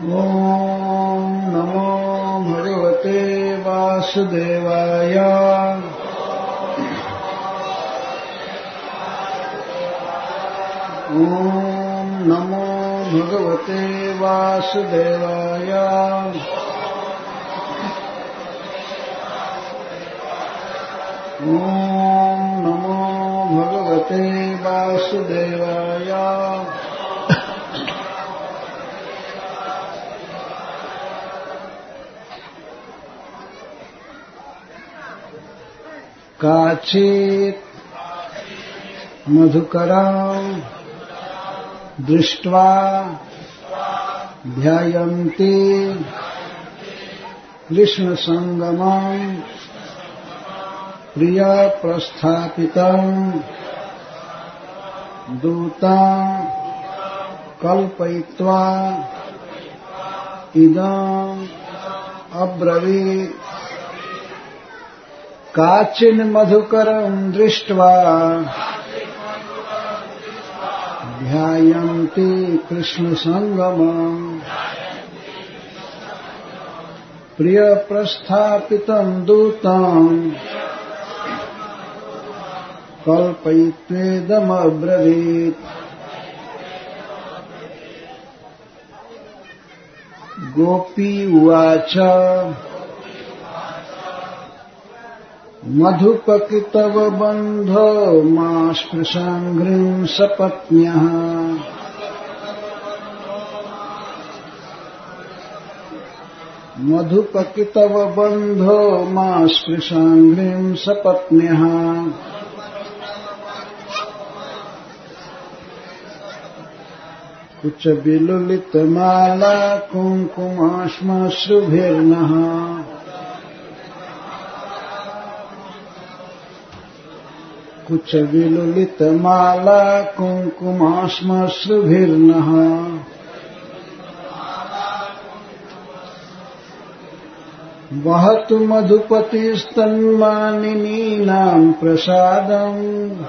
ॐ नमो भगवते वासुदेवाय। ॐ नमो भगवते वासुदेवाय। ॐ नमो भगवते वासुदेवाय। काचित् मधुकरं दृष्ट्वा ध्यायन्ति कृष्णसंगमं प्रियप्रस्थापितं दूतं कल्पयित्वा इदम् अब्रवीत्। काचिन् मधुकरं दृष्ट्वा ध्यायन्ति कृष्णसंगमं प्रियप्रस्थापितं दूतं कल्पयित्वेदमब्रवीत्। गोपी उवाच मधुपकितव बन्धो मा स्पृशाङ्घ्रिं सपत्न्यः। मधुपकितव बन्धो मा स्पृशाङ्घ्रिं सपत्न्यः। कुचविलुलितमाला कुङ्कुमाश्मश्रुभिर्नः। कुचविलुलितमाला कुङ्कुमाश्मश्रुभिर्नः। वहतु मधुपतिस्तन्मानिनीनां प्रसादम्।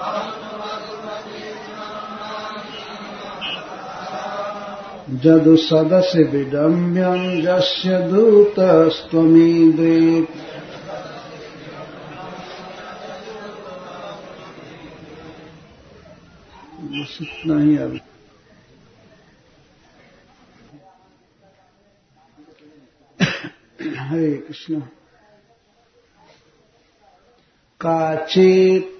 जदु सदसि विडम्ब्यं यस्य दूतस्त्वमीद्रे। बस इतना ही अब। हरे कृष्ण। काचित्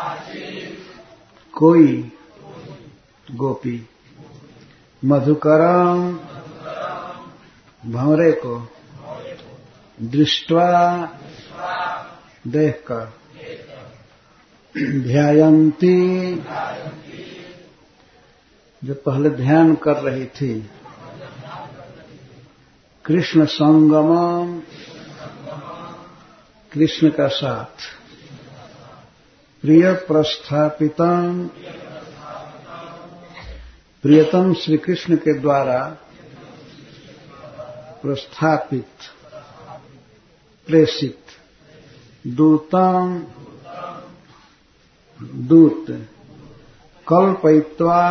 कोई गोपी मधुकरम भंवरे को दृष्ट्वा देखकर ध्यायन्ती जो पहले ध्यान कर रही थी कृष्ण संगमम कृष्ण का साथ प्रिय प्रस्थापितम प्रियतम श्री कृष्ण के द्वारा प्रस्थापित प्रेषित दूतम दूत कल्पयित्वा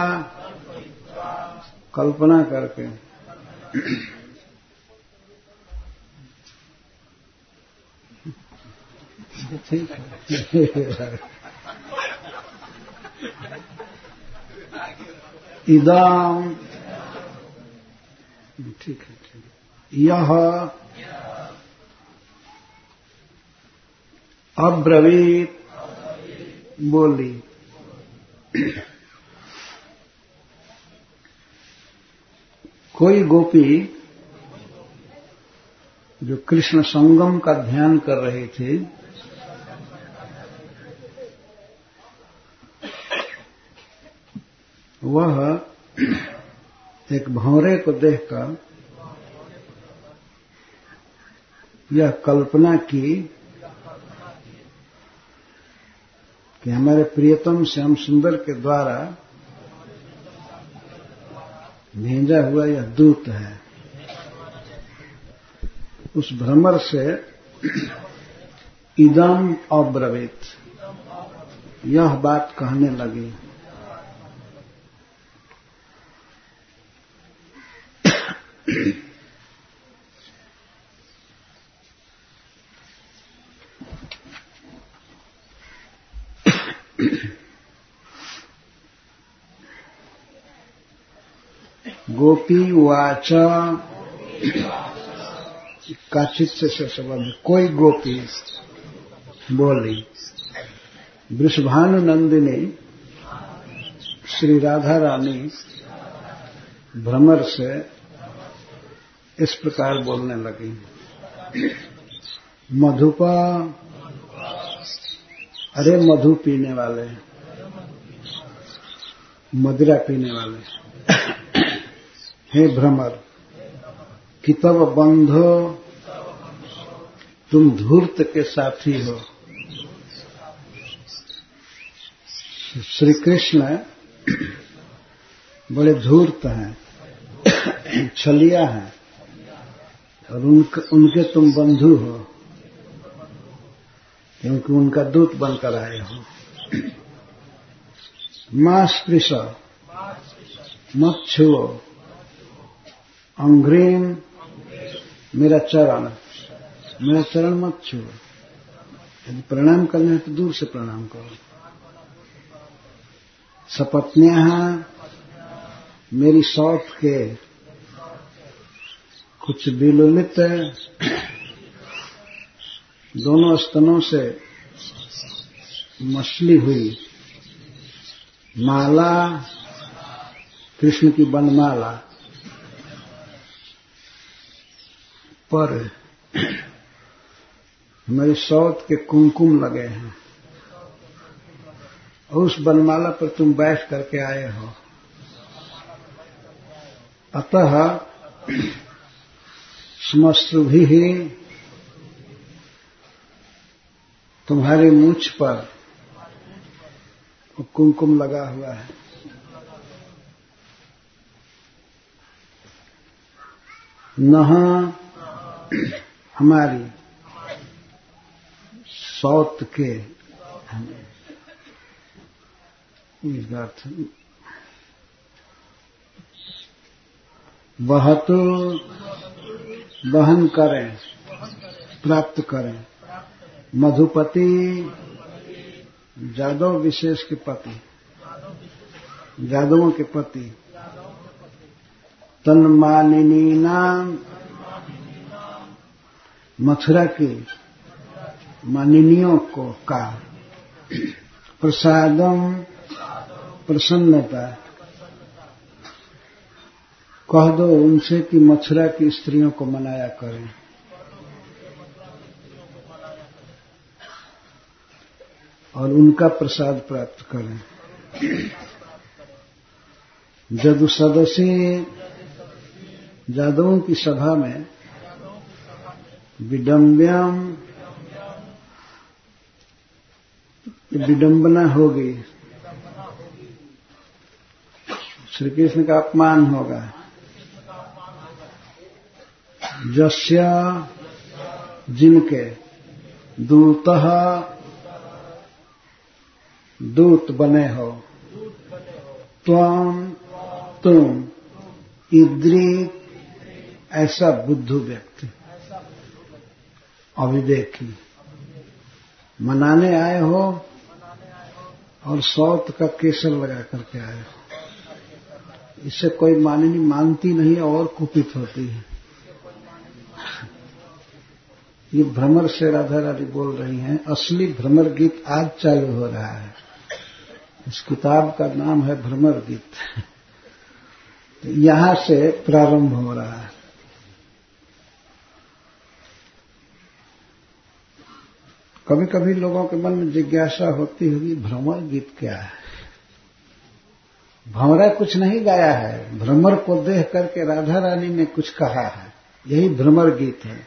कल्पना करके इदम ठीक है यह अब्रवीत बोली। कोई गोपी जो कृष्ण संगम का ध्यान कर रही थी वह एक भंवरे को देखकर यह कल्पना की कि हमारे प्रियतम श्याम सुंदर के द्वारा भेजा हुआ यह दूत है। उस भ्रमर से इदम अब्रवीत यह बात कहने लगी। गोपी वाच, काचित से संबंध, कोई गोपी बोली, वृषभानु नंदिनी श्री राधा रानी भ्रमर से इस प्रकार बोलने लगी। मधुपा, अरे मधु पीने वाले, मदिरा पीने वाले, हे भ्रमर, कि तब बंधो, तुम धूर्त के साथी हो। श्री कृष्ण बड़े धूर्त हैं, छलिया हैं, और उनके तुम बंधु हो, क्योंकि उनका दूत बनकर आए हो। मां स्पृश, मत छुओ, अंघ्रीम, मेरा चरण मत छुओ। यदि प्रणाम करना है तो दूर से प्रणाम करो। सपत्न्याः, मेरी सौत के कुछ विलुलित दोनों स्तनों से मछली हुई माला, कृष्ण की बनमाला पर मेरी सौत के कुमकुम लगे हैं, और उस बनमाला पर तुम बैठ करके आए हो। अतः श्मश्रुभिः, तुम्हारी मूंछ पर कुमकुम लगा हुआ है। नह, हमारी सौत के, वहतु, वहन करें, प्राप्त करें। मधुपति, जादव विशेष के पति, जादवों के पति। तन्मानिनी नाम, मथुरा की मानिनियों को का। प्रसादम, प्रसन्नता, कह दो उनसे कि मथुरा की स्त्रियों को मनाया करें। और उनका प्रसाद प्राप्त करें। जदु सदसी, जादवों की सभा में विडम्ब्यम, विडंबना होगी, श्री कृष्ण का अपमान होगा। जस्य, जिनके, दूतः, दूत बने हो, त्वं, तुम, इद्रिक, ऐसा बुद्धू व्यक्ति, अविवेकी, मनाने आए हो और सौत का केसर लगा करके आए हो। इससे कोई माननी मानती नहीं और कुपित होती है। ये भ्रमर से राधा रानी बोल रही हैं। असली भ्रमर गीत आज चालू हो रहा है। इस किताब का नाम है भ्रमर गीत। तो यहां से प्रारंभ हो रहा है। कभी कभी लोगों के मन में जिज्ञासा होती होगी, भ्रमर गीत क्या है? भंवरा कुछ नहीं गाया है, भ्रमर को देख करके राधा रानी ने कुछ कहा है, यही भ्रमर गीत है।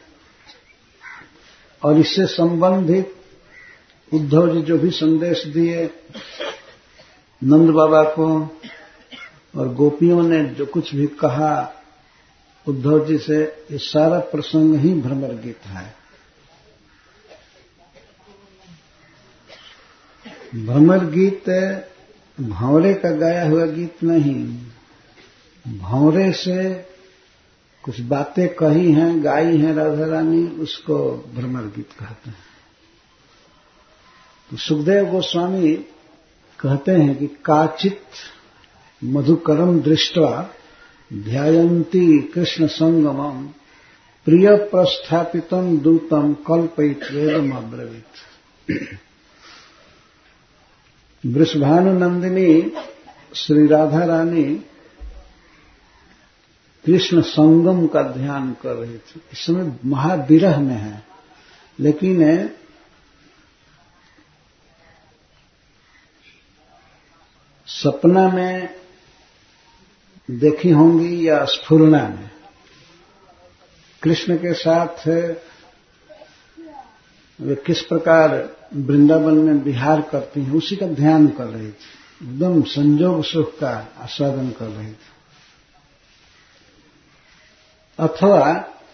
और इससे संबंधित उद्धव जी जो भी संदेश दिए नंद बाबा को, और गोपियों ने जो कुछ भी कहा उद्धव जी से, ये सारा प्रसंग ही भ्रमर गीत है। भ्रमर गीत भंवरे का गाया हुआ गीत नहीं, भंवरे से कुछ बातें कही हैं, गाई हैं राधा रानी, उसको भ्रमर गीत कहते हैं। तो सुखदेव गोस्वामी कहते हैं कि काचित मधुकरम दृष्ट्वा ध्यायन्ति कृष्ण संगमम प्रिय प्रस्थापितम दूतम कल्पयित्वेदम अब्रवीत। वृषभानुनंदिनी श्री राधा रानी कृष्ण संगम का ध्यान कर रही थी। इस समय महाविरह में है, लेकिन सपना में देखी होंगी या स्फुरना में कृष्ण के साथ वे किस प्रकार वृंदावन में विहार करती हैं, उसी का ध्यान कर रही थी। एकदम संजोग सुख का आस्वादन कर रही थी। अथवा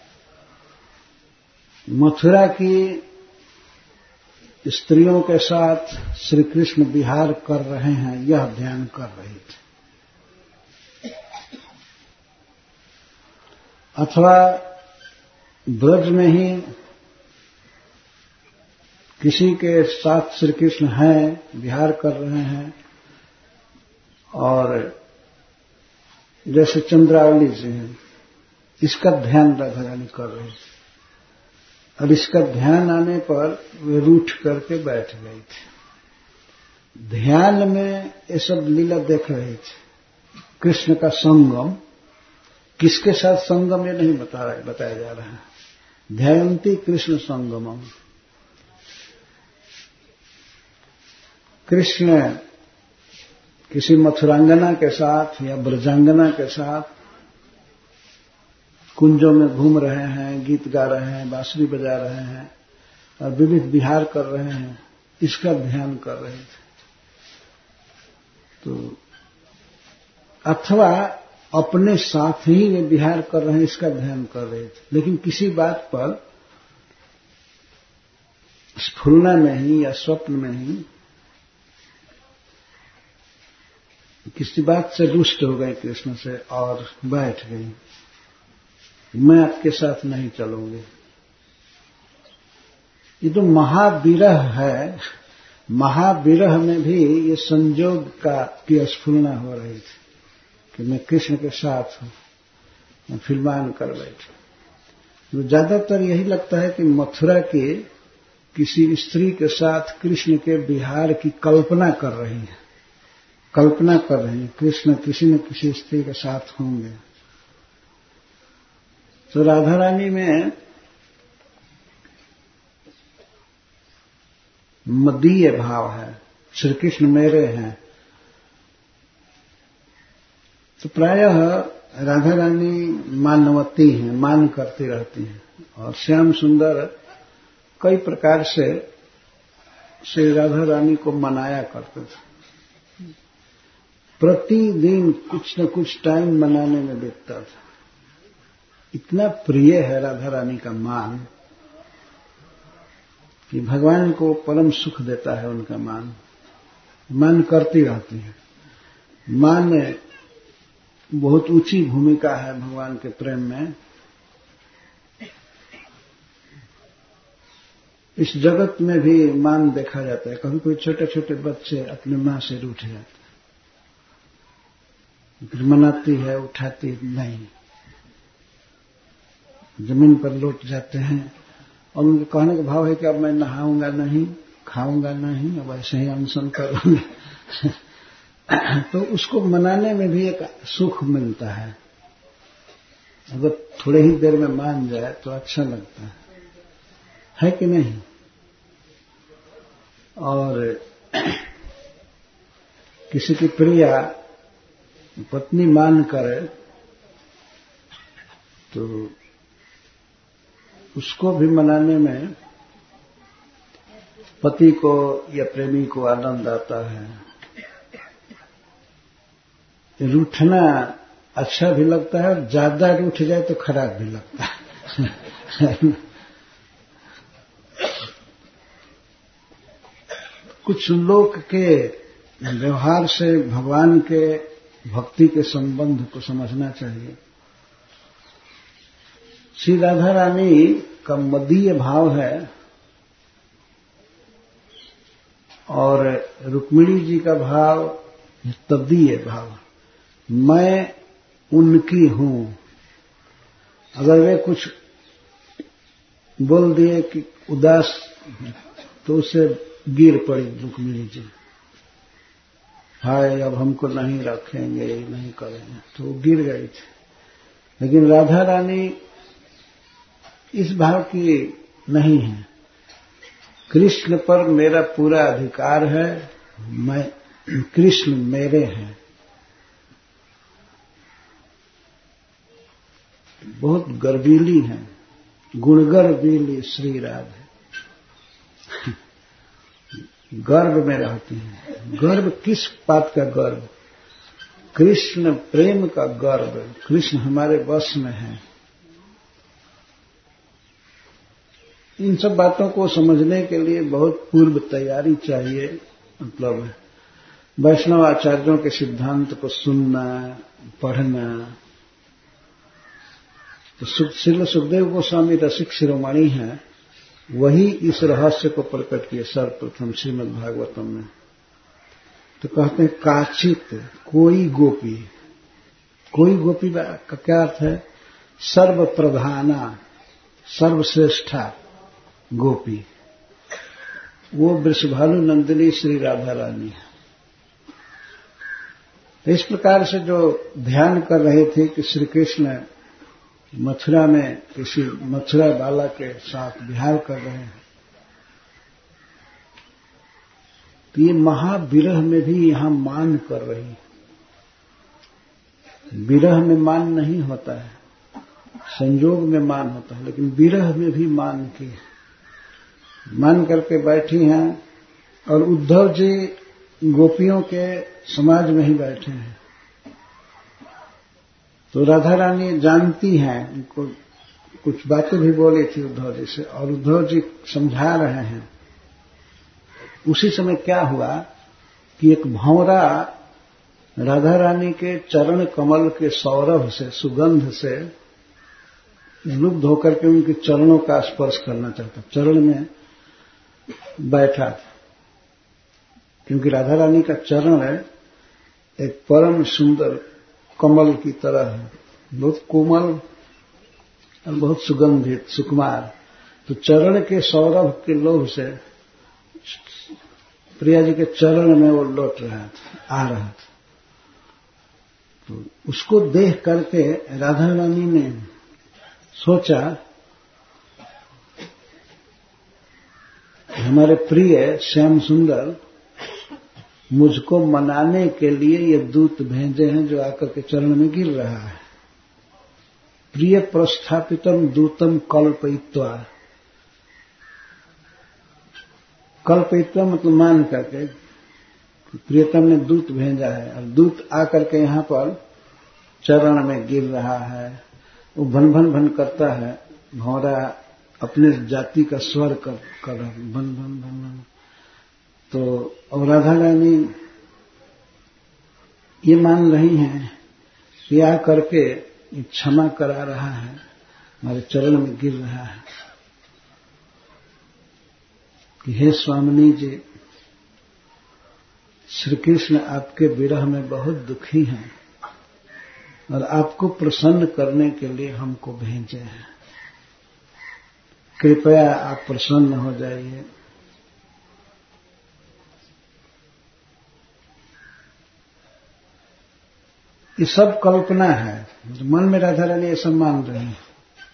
मथुरा की स्त्रियों के साथ श्री कृष्ण विहार कर रहे हैं, यह ध्यान कर रही थी। अथवा ब्रज में ही किसी के साथ श्री कृष्ण हैं, विहार कर रहे हैं, और जैसे चंद्रावली जी हैं, इसका ध्यान राधा रानी कर रही थी। और इसका ध्यान आने पर वे रूठ करके बैठ गई थी। ध्यान में ये सब लीला देख रही थी। कृष्ण का संगम, किसके साथ संगम ये नहीं बताया जा रहा है। ध्यायन्ति कृष्ण संगमम, कृष्ण किसी मथुरांगना के साथ या ब्रजांगना के साथ कुंजों में घूम रहे हैं, गीत गा रहे हैं, बांसुरी बजा रहे हैं और विविध विहार कर रहे हैं, इसका ध्यान कर रहे थे। तो अथवा अपने साथ ही वे विहार कर रहे हैं, इसका ध्यान कर रहे थे। लेकिन किसी बात पर स्फुरना में ही या स्वप्न में ही किसी बात से रुष्ट हो गए कृष्ण से और बैठ गई, मैं आपके साथ नहीं चलूंगी। ये तो महाविरह है। महाविरह में भी ये संजोग की स्फुरना हो रही थी कि मैं कृष्ण के साथ हूं, मैं फिल्मान कर बैठी। तो ज्यादातर यही लगता है कि मथुरा के किसी स्त्री के साथ कृष्ण के विहार की कल्पना कर रही है, कल्पना कर रही है कृष्ण किसी न किसी स्त्री के साथ होंगे। तो राधा रानी में मदीय भाव है, श्री कृष्ण मेरे हैं। तो प्रायः राधा रानी मानवती हैं, मान करती रहती हैं, और श्याम सुंदर कई प्रकार से श्री राधा रानी को मनाया करते थे। प्रतिदिन कुछ न कुछ टाइम मनाने में बीतता था। इतना प्रिय है राधा रानी का मान कि भगवान को परम सुख देता है उनका मान। मान करती रहती है। मान बहुत ऊंची भूमिका है भगवान के प्रेम में। इस जगत में भी मान देखा जाता है। कभी कोई छोटे छोटे बच्चे अपने मां से रूठ जाते हैं, फिर मनाती है, उठाती नहीं, जमीन पर लौट जाते हैं और उनके कहने का भाव है कि अब मैं नहाऊंगा नहीं, खाऊंगा नहीं, अब ऐसे ही अनशन करूंगा। तो उसको मनाने में भी एक सुख मिलता है। अगर थोड़े ही देर में मान जाए तो अच्छा लगता है कि नहीं। और किसी की प्रिया पत्नी मान करे तो उसको भी मनाने में पति को या प्रेमी को आनंद आता है। रूठना अच्छा भी लगता है और ज्यादा रूठ जाए तो खराब भी लगता है। कुछ लोग के व्यवहार से भगवान के भक्ति के संबंध को समझना चाहिए। श्री राधा रानी का मदीय भाव है और रुक्मिणी जी का भाव तदीय भाव। मैं उनकी हूं। अगर वे कुछ बोल दिए कि उदास, तो उसे गिर पड़ी रुक्मिणी जी, हाय अब हमको नहीं रखेंगे, नहीं करेंगे, तो वो गिर गई थी। लेकिन राधा रानी इस भाव की नहीं है। कृष्ण पर मेरा पूरा अधिकार है, मैं कृष्ण मेरे हैं। बहुत गर्वीली हैं, गुणगर्वीली श्री राधा, गर्व में रहती हैं। गर्व किस बात का गर्व? कृष्ण प्रेम का गर्व। कृष्ण हमारे वश में है। इन सब बातों को समझने के लिए बहुत पूर्व तैयारी चाहिए। मतलब वैष्णव आचार्यों के सिद्धांत को सुनना, पढ़ना। तो श्रील सुखदेव गोस्वामी रसिक शिरोमणि हैं, वही इस रहस्य को प्रकट किए सर्वप्रथम श्रीमद् भागवतम में। तो कहते हैं काचित, कोई गोपी। कोई गोपी का क्या अर्थ है? सर्व प्रधाना, सर्वश्रेष्ठा गोपी। वो वृषभानु नंदिनी श्री राधा रानी है। तो इस प्रकार से जो ध्यान कर रहे थे कि श्री कृष्ण मथुरा में किसी मथुरा बाला के साथ विहार कर रहे हैं, तो ये महाविरह में भी यहां मान कर रही है। विरह में मान नहीं होता है, संयोग में मान होता है, लेकिन विरह में भी मान की मान करके बैठी हैं। और उद्धव जी गोपियों के समाज में ही बैठे हैं। तो राधा रानी जानती हैं, उनको कुछ बातें भी बोली थी उद्धव जी से, और उद्धव जी समझा रहे हैं। उसी समय क्या हुआ कि एक भंवरा राधा रानी के चरण कमल के सौरभ से, सुगंध से लुब्ध होकर के उनके चरणों का स्पर्श करना चाहता, चरण में बैठा था। क्योंकि राधा रानी का चरण एक परम सुंदर कमल की तरह है, बहुत कोमल और बहुत सुगंधित, सुकुमार। तो चरण के सौरभ के लोभ से प्रिया जी के चरण में वो लौट रहा था, आ रहा था। तो उसको देख करके राधा रानी ने सोचा हमारे प्रिय श्याम सुंदर मुझको मनाने के लिए ये दूत भेजे हैं, जो आकर के चरण में गिर रहा है। प्रिय प्रस्थापितम दूतम कल्पयित्वा। कल्पयित्वा मतलब मान करके, प्रियतम ने दूत भेजा है, और दूत आकर के यहाँ पर चरण में गिर रहा है। वो भन भन भन करता है, भौरा अपने जाति का स्वर कर भन भन भन भन। तो और राधा रानी ये मान रही हैं कि आ करके क्षमा करा रहा है, हमारे चरण में गिर रहा है कि हे स्वामिनी जी, श्री कृष्ण आपके विरह में बहुत दुखी हैं और आपको प्रसन्न करने के लिए हमको भेजे हैं। कृपया आप प्रसन्न हो जाइए। ये सब कल्पना है, मन में राधा रानी ऐसा मान रही है।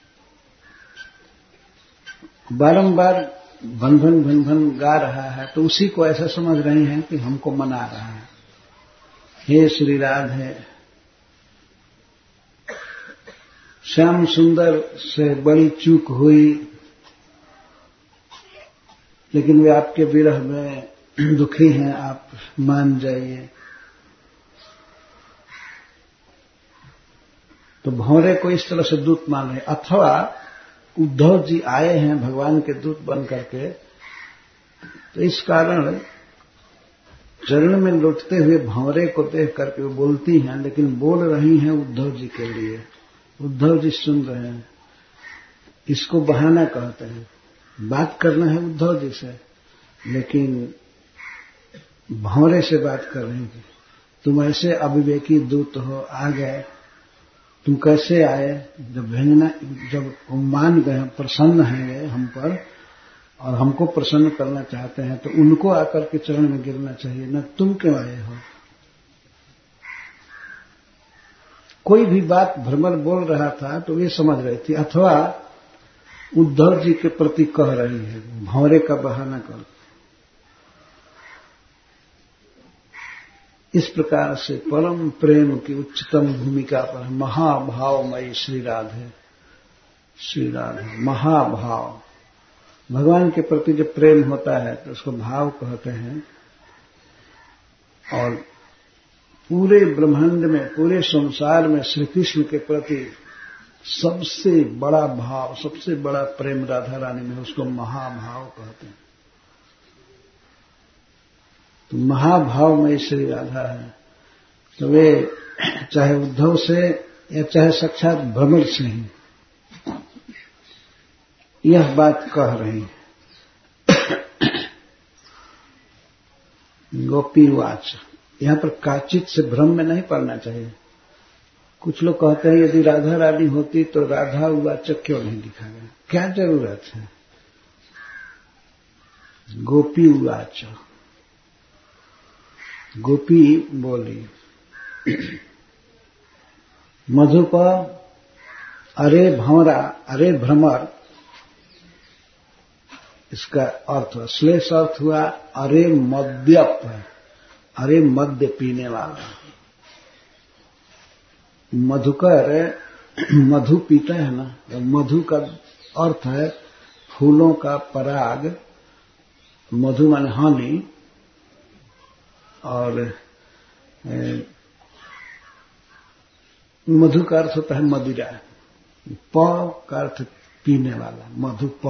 बारंबार भन भन भन भन गा रहा है, तो उसी को ऐसा समझ रही हैं कि हमको मना रहा है। हे श्री राधे, श्याम सुंदर से बड़ी चूक हुई, लेकिन वे आपके विरह में दुखी हैं, आप मान जाइए। तो भौरे को इस तरह से दूत मान रहे। अथवा उद्धव जी आए हैं भगवान के दूत बन करके, तो इस कारण चरण में लौटते हुए भंवरे को देख करके वो बोलती हैं, लेकिन बोल रही हैं उद्धव जी के लिए। उद्धव जी सुन रहे हैं। इसको बहाना कहते हैं। बात करना है उद्धव जी से, लेकिन भंवरे से बात कर रही थी। तुम ऐसे अविवेकी दूत हो, आ गए तुम कैसे आए? जब भेजना, जब मान गए, प्रसन्न हैं हम पर और हमको प्रसन्न करना चाहते हैं, तो उनको आकर के चरण में गिरना चाहिए, न तुम क्यों आए हो? कोई भी बात भ्रमर बोल रहा था तो ये समझ रही थी, अथवा उद्धव जी के प्रति कह रही है, भंवरे का बहाना कर। इस प्रकार से परम प्रेम की उच्चतम भूमिका पर महाभावमयी श्री राधे, श्री राधे महाभाव। भगवान के प्रति जब प्रेम होता है तो उसको भाव कहते हैं। और पूरे ब्रह्मांड में, पूरे संसार में श्री कृष्ण के प्रति सबसे बड़ा भाव, सबसे बड़ा प्रेम राधा रानी में, उसको महाभाव कहते हैं। तो महाभावमय श्री राधा है। तो वे चाहे उद्धव से या चाहे साक्षात भ्रमर से ही यह बात कह रही है। गोपीवाच, यहां पर काचित से भ्रम में नहीं पड़ना चाहिए। कुछ लोग कहते हैं यदि राधा रानी होती तो राधा उवाच क्यों नहीं लिखा गया, क्या जरूरत है? गोपी उवाच, गोपी बोली। मधुप, अरे भंवरा, अरे भ्रमर, इसका अर्थ हुआ, श्लेष अर्थ हुआ अरे मद्यप, अरे मद्य पीने वाला। मधुकर मधु पीता है ना, मधु का अर्थ है फूलों का पराग, मधु माने हनी, और मधु का अर्थ होता है मदिरा। प का अर्थ पीने वाला, मधुप।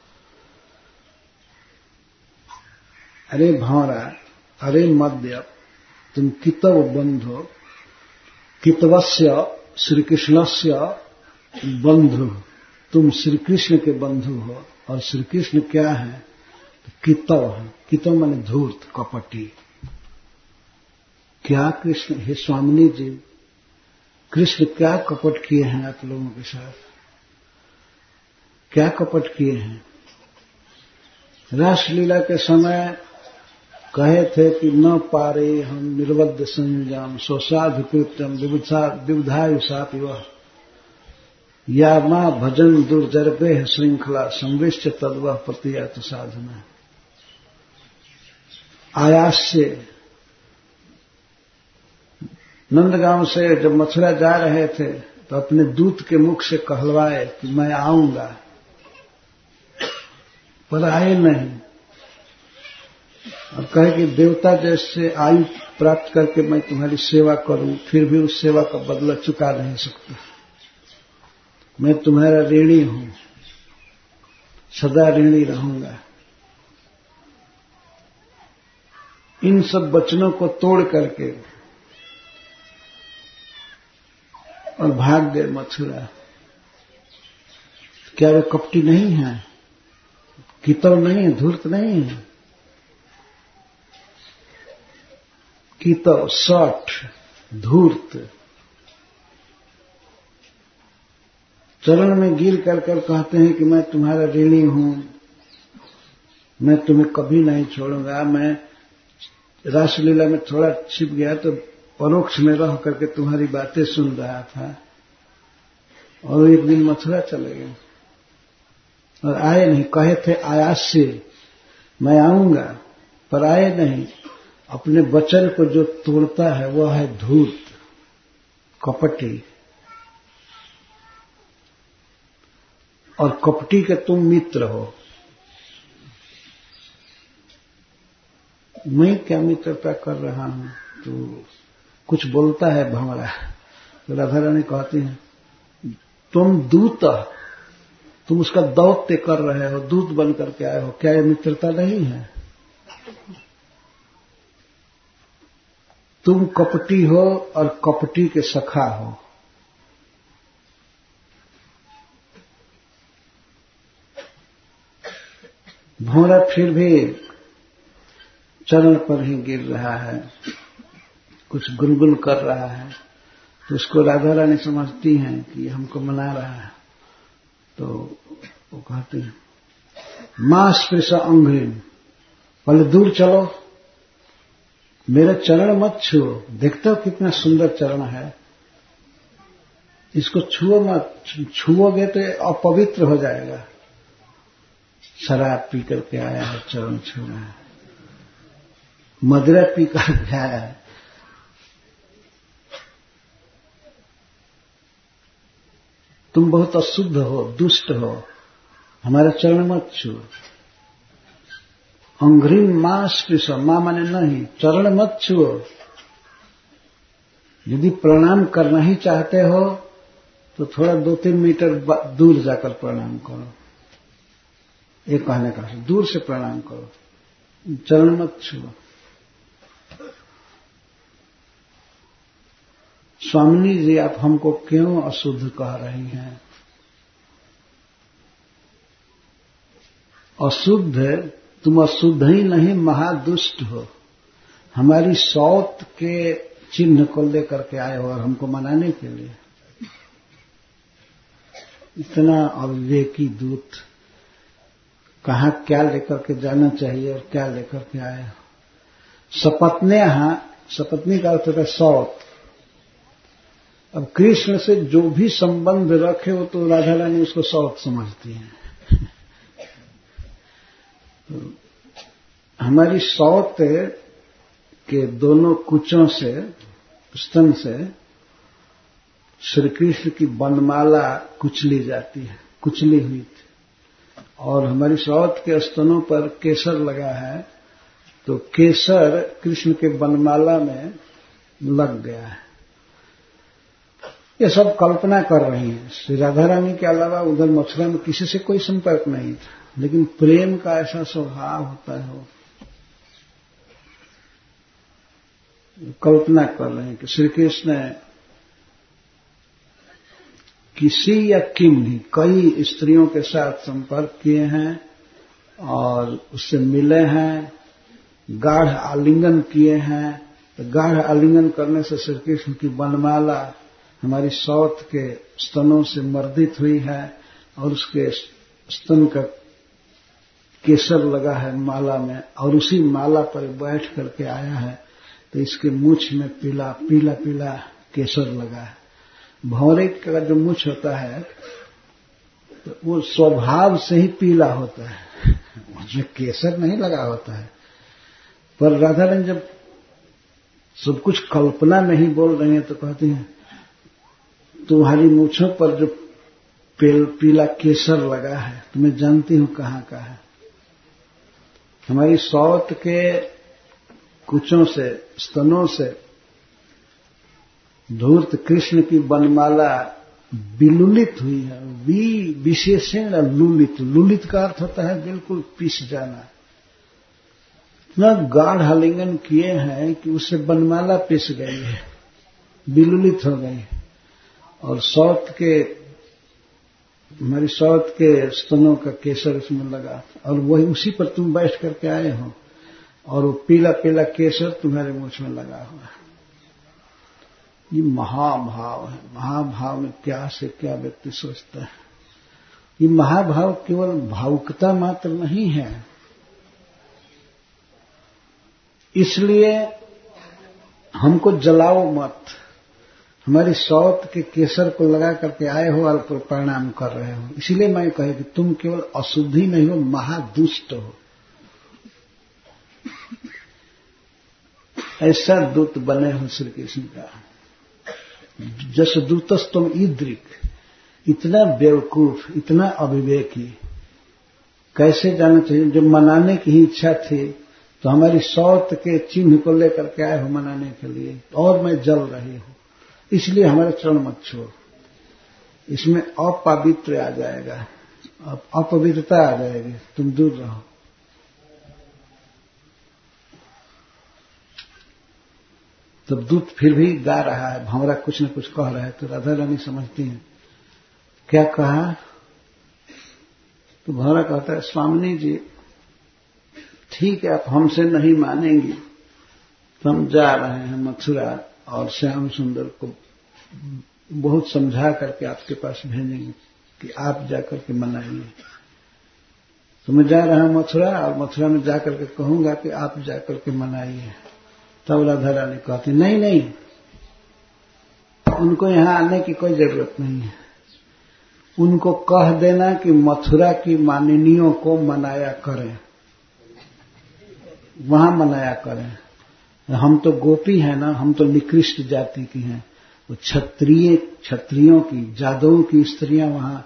अरे भंवरा, अरे मद्य, तुम कितव बंधो, कितवस्य श्री कृष्णस्य बंधु, तुम श्री कृष्ण के बंधु हो। और श्री कृष्ण क्या है? तो कितव है। कितव माने धूर्त, कपटी। क्या कृष्ण, हे स्वामिनी जी, कृष्ण क्या कपट किए हैं आप लोगों के साथ? क्या कपट किए हैं? रासलीला के समय कहे थे कि न पारे हम निर्वद्य संयम स्वसाधु कृत्यम विबुधायुषापि वह, या मां भजन दुर्जरपे श्रृंखला संवृष्ट तद्वह प्रतियात साधना। आयास से नंदगांव से जब मथुरा जा रहे थे तो अपने दूत के मुख से कहलवाए कि मैं आऊंगा, पर आए नहीं। और कहे कि देवता जैसे आयु प्राप्त करके मैं तुम्हारी सेवा करूं, फिर भी उस सेवा का बदला चुका नहीं सकता। मैं तुम्हारा ऋणी हूं, सदा ऋणी रहूंगा। इन सब वचनों को तोड़ करके और भाग गए मथुरा। क्या वे कपटी नहीं है? कितव नहीं है, धूर्त नहीं है? कितव सठ, धूर्त, चरण में गिर कर कहते हैं कि मैं तुम्हारा ऋणी हूं, मैं तुम्हें कभी नहीं छोड़ूंगा। मैं रासलीला में थोड़ा छिप गया तो परोक्ष में रह करके तुम्हारी बातें सुन रहा था, और एक दिन मथुरा चले गए और आए नहीं। कहे थे आयास से मैं आऊंगा, पर आए नहीं। अपने वचन को जो तोड़ता है वह है धूर्त, कपटी। और कपटी के तुम मित्र हो। मैं क्या मित्रता कर रहा हूं? तो कुछ बोलता है भंवरा, तो राधा रानी कहती है तुम दूत, तुम उसका दौत्य कर रहे हो, दूत बन करके आए हो, क्या यह मित्रता नहीं है? तुम कपटी हो और कपटी के सखा हो। भंवरा फिर भी चरण पर ही गिर रहा है, कुछ गुनगुन कर रहा है। तो उसको राधा रानी समझती हैं कि हमको मना रहा है, तो वो कहती हैं मां स्पृश अंघ्रिम, पहले दूर चलो, मेरे चरण मत छुओ, देखते हो कितना सुंदर चरण है, इसको छुओ मत, छुओगे तो अपवित्र हो जाएगा। शराब पी करके आया है, चरण छू रहा है, मदिरा पी करके आया है, तुम बहुत अशुद्ध हो, दुष्ट हो, हमारे चरण मत छुओ। अंघ्रिम मां स्पृश, मां माने नहीं, चरण मत छुओ। यदि प्रणाम करना ही चाहते हो तो थोड़ा 2-3 मीटर दूर जाकर प्रणाम करो, ये कहने का दूर से प्रणाम करो, चरण मत छुओ। स्वामिनी जी, आप हमको क्यों अशुद्ध कह रही हैं? अशुद्ध, तुम अशुद्ध ही नहीं महादुष्ट हो, हमारी सौत के चिन्ह को लेकर के आए हो और हमको मनाने के लिए। इतना अविवेकी दूत, कहाँ क्या लेकर के जाना चाहिए और क्या लेकर के आए हो। सपत्ने, सपत्नी का अर्थ होता है सौत। अब कृष्ण से जो भी संबंध रखे हो तो राधा रानी उसको सौत समझती हैं। तो हमारी सौत के दोनों कुचों से, स्तन से श्री कृष्ण की वनमाला कुचली जाती है, कुचली हुई थी, और हमारी सौत के स्तनों पर केसर लगा है, तो केसर कृष्ण के वनमाला में लग गया है। ये सब कल्पना कर रही हैं। श्री राधा रानी के अलावा उधर मथुरा में किसी से कोई संपर्क नहीं था, लेकिन प्रेम का ऐसा स्वभाव होता है, कल्पना कर रहे हैं कि श्री कृष्ण किसी या किन्हीं कई स्त्रियों के साथ संपर्क किए हैं और उससे मिले हैं, गाढ़ आलिंगन किए हैं। तो गाढ़ आलिंगन करने से श्री कृष्ण की वनमाला हमारी सौत के स्तनों से मर्दित हुई है और उसके स्तन का केसर लगा है माला में, और उसी माला पर बैठ करके आया है, तो इसके मूछ में पीला पीला पीला केसर लगा है। भौरे का जो मूछ होता है तो वो स्वभाव से ही पीला होता है, उसमें केसर नहीं लगा होता है। पर राधा रानी जब सब कुछ कल्पना नहीं बोल रही है तो कहती हैं तुम्हारी मूछों पर जो पीला केसर लगा है तो मैं जानती हूं कहां का है। हमारी सौत के कुचों से, स्तनों से धूर्त कृष्ण की वनमाला विलुलित हुई है। विशेषण लुलित, लुलित का अर्थ होता है बिल्कुल पिस जाना। इतना गाढ़ आलिंगन किए हैं कि उससे वनमाला पिस गई है, विलुलित हो गई है, और हमारी सौत के स्तनों का केसर उसमें लगा, और वही उसी पर तुम बैठ करके आए हो, और वो पीला पीला केसर तुम्हारे मूछ में लगा हुआ है। ये महाभाव है। महाभाव में क्या से क्या व्यक्ति सोचता है। ये महाभाव केवल भावुकता मात्र नहीं है। इसलिए हमको जलाओ मत, हमारी सौत के केसर को लगा करके आए हो और प्रणाम कर रहे हो। इसलिए मैं कहे कि तुम केवल अशुद्धि नहीं हो, महादुष्ट हो। ऐसा दूत बने हो श्री कृष्ण का। जस दूतस तुम ईदृक, इतना बेवकूफ, इतना अविवेकी, कैसे जाना चाहिए। जब मनाने की ही इच्छा थी तो हमारी सौत के चिन्ह को लेकर के आए हो मनाने के लिए, और मैं जल रही हूं, इसलिए हमारे चरण मत छोड़। इसमें अपवित्र आ जाएगा, अपवित्रता आ जाएगी, तुम दूर रहो। तब दूत फिर भी गा रहा है, भंवरा कुछ न कुछ कह रहा है, तो राधा रानी समझती हैं क्या कहा। तो भंवरा कहता है स्वामिनी जी ठीक है, आप हमसे नहीं मानेंगी तो हम जा रहे हैं मथुरा और श्याम सुंदर को बहुत समझा करके आपके पास भेजेंगे कि आप जाकर के मनाइए। तो मैं जा रहा हूं मथुरा, और मथुरा में जाकर के कहूंगा कि आप जाकर के मनाइए। तब राधा रानी कहती नहीं नहीं, उनको यहां आने की कोई जरूरत नहीं है। उनको कह देना कि मथुरा की माननियों को मनाया करें, वहां मनाया करें। हम तो गोपी हैं ना, हम तो निकृष्ट जाति की हैं। वो क्षत्रियों की, जादवों की स्त्रियां वहां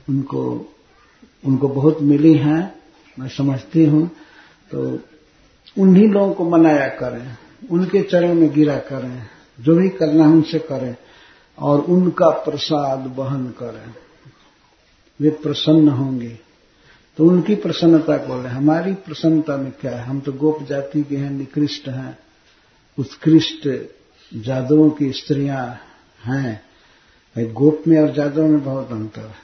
उनको बहुत मिली हैं, मैं समझती हूं। तो उन्हीं लोगों को मनाया करें, उनके चरणों में गिरा करें, जो भी करना है उनसे करें, और उनका प्रसाद वहन करें। वे प्रसन्न होंगे। तो उनकी प्रसन्नता को बोले, हमारी प्रसन्नता में क्या है? हम तो गोप जाति के हैं, निकृष्ट हैं, उत्कृष्ट जादवों की स्त्रियां हैं। गोप में और जादव में बहुत अंतर है।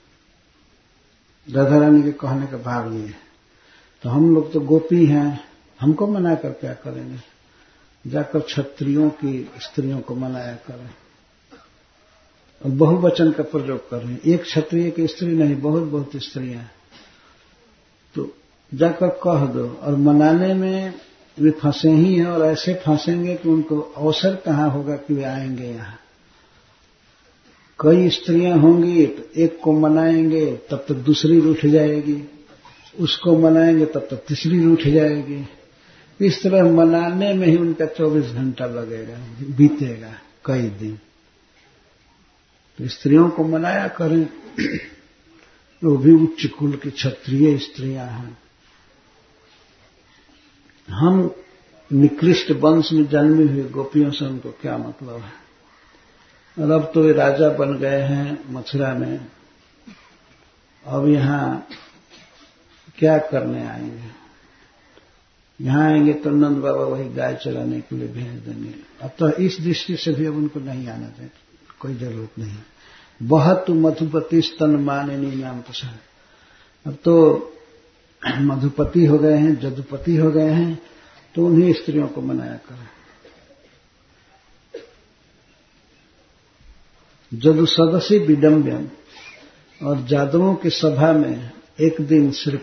राधा रानी के कहने का भाव ये है। तो हम लोग तो गोपी हैं, हमको मनाकर क्या करेंगे? जाकर क्षत्रियों की स्त्रियों को मनाया करें। और बहुवचन का प्रयोग कर रहे हैं, एक क्षत्रिय की स्त्री नहीं, बहुत बहुत स्त्रियां हैं। तो जाकर कह दो। और मनाने में वे फंसे ही हैं, और ऐसे फंसेंगे कि उनको अवसर कहां होगा कि वे आएंगे यहां। कई स्त्रियां होंगी, तो एक को मनाएंगे तब तक दूसरी रूठ जाएगी, उसको मनाएंगे तब तक तीसरी रूठ जाएगी। इस तरह मनाने में ही उनका 24 घंटा लगेगा, बीतेगा कई दिन। तो स्त्रियों को मनाया करें, वो भी उच्च कुल की क्षत्रिय स्त्रियां हैं। हम निकृष्ट वंश में जन्मी हुई गोपियों से उनको क्या मतलब है? और अब तो वे राजा बन गए हैं मथुरा में, अब यहां क्या करने आएंगे? यहां आएंगे तो नंद बाबा वही गाय चराने के लिए भेज देंगे। अब तो इस दृष्टि से भी अब उनको नहीं आना चाहिए, कोई जरूरत नहीं। बहुत मधुपति स्तन माननी नाम प्रसाद। अब तो मधुपति हो गए हैं, जदुपति हो गए हैं, तो उन्हीं स्त्रियों को मनाया करें। जदु सदस्य विडम्बन, और जादवों की सभा में एक दिन श्री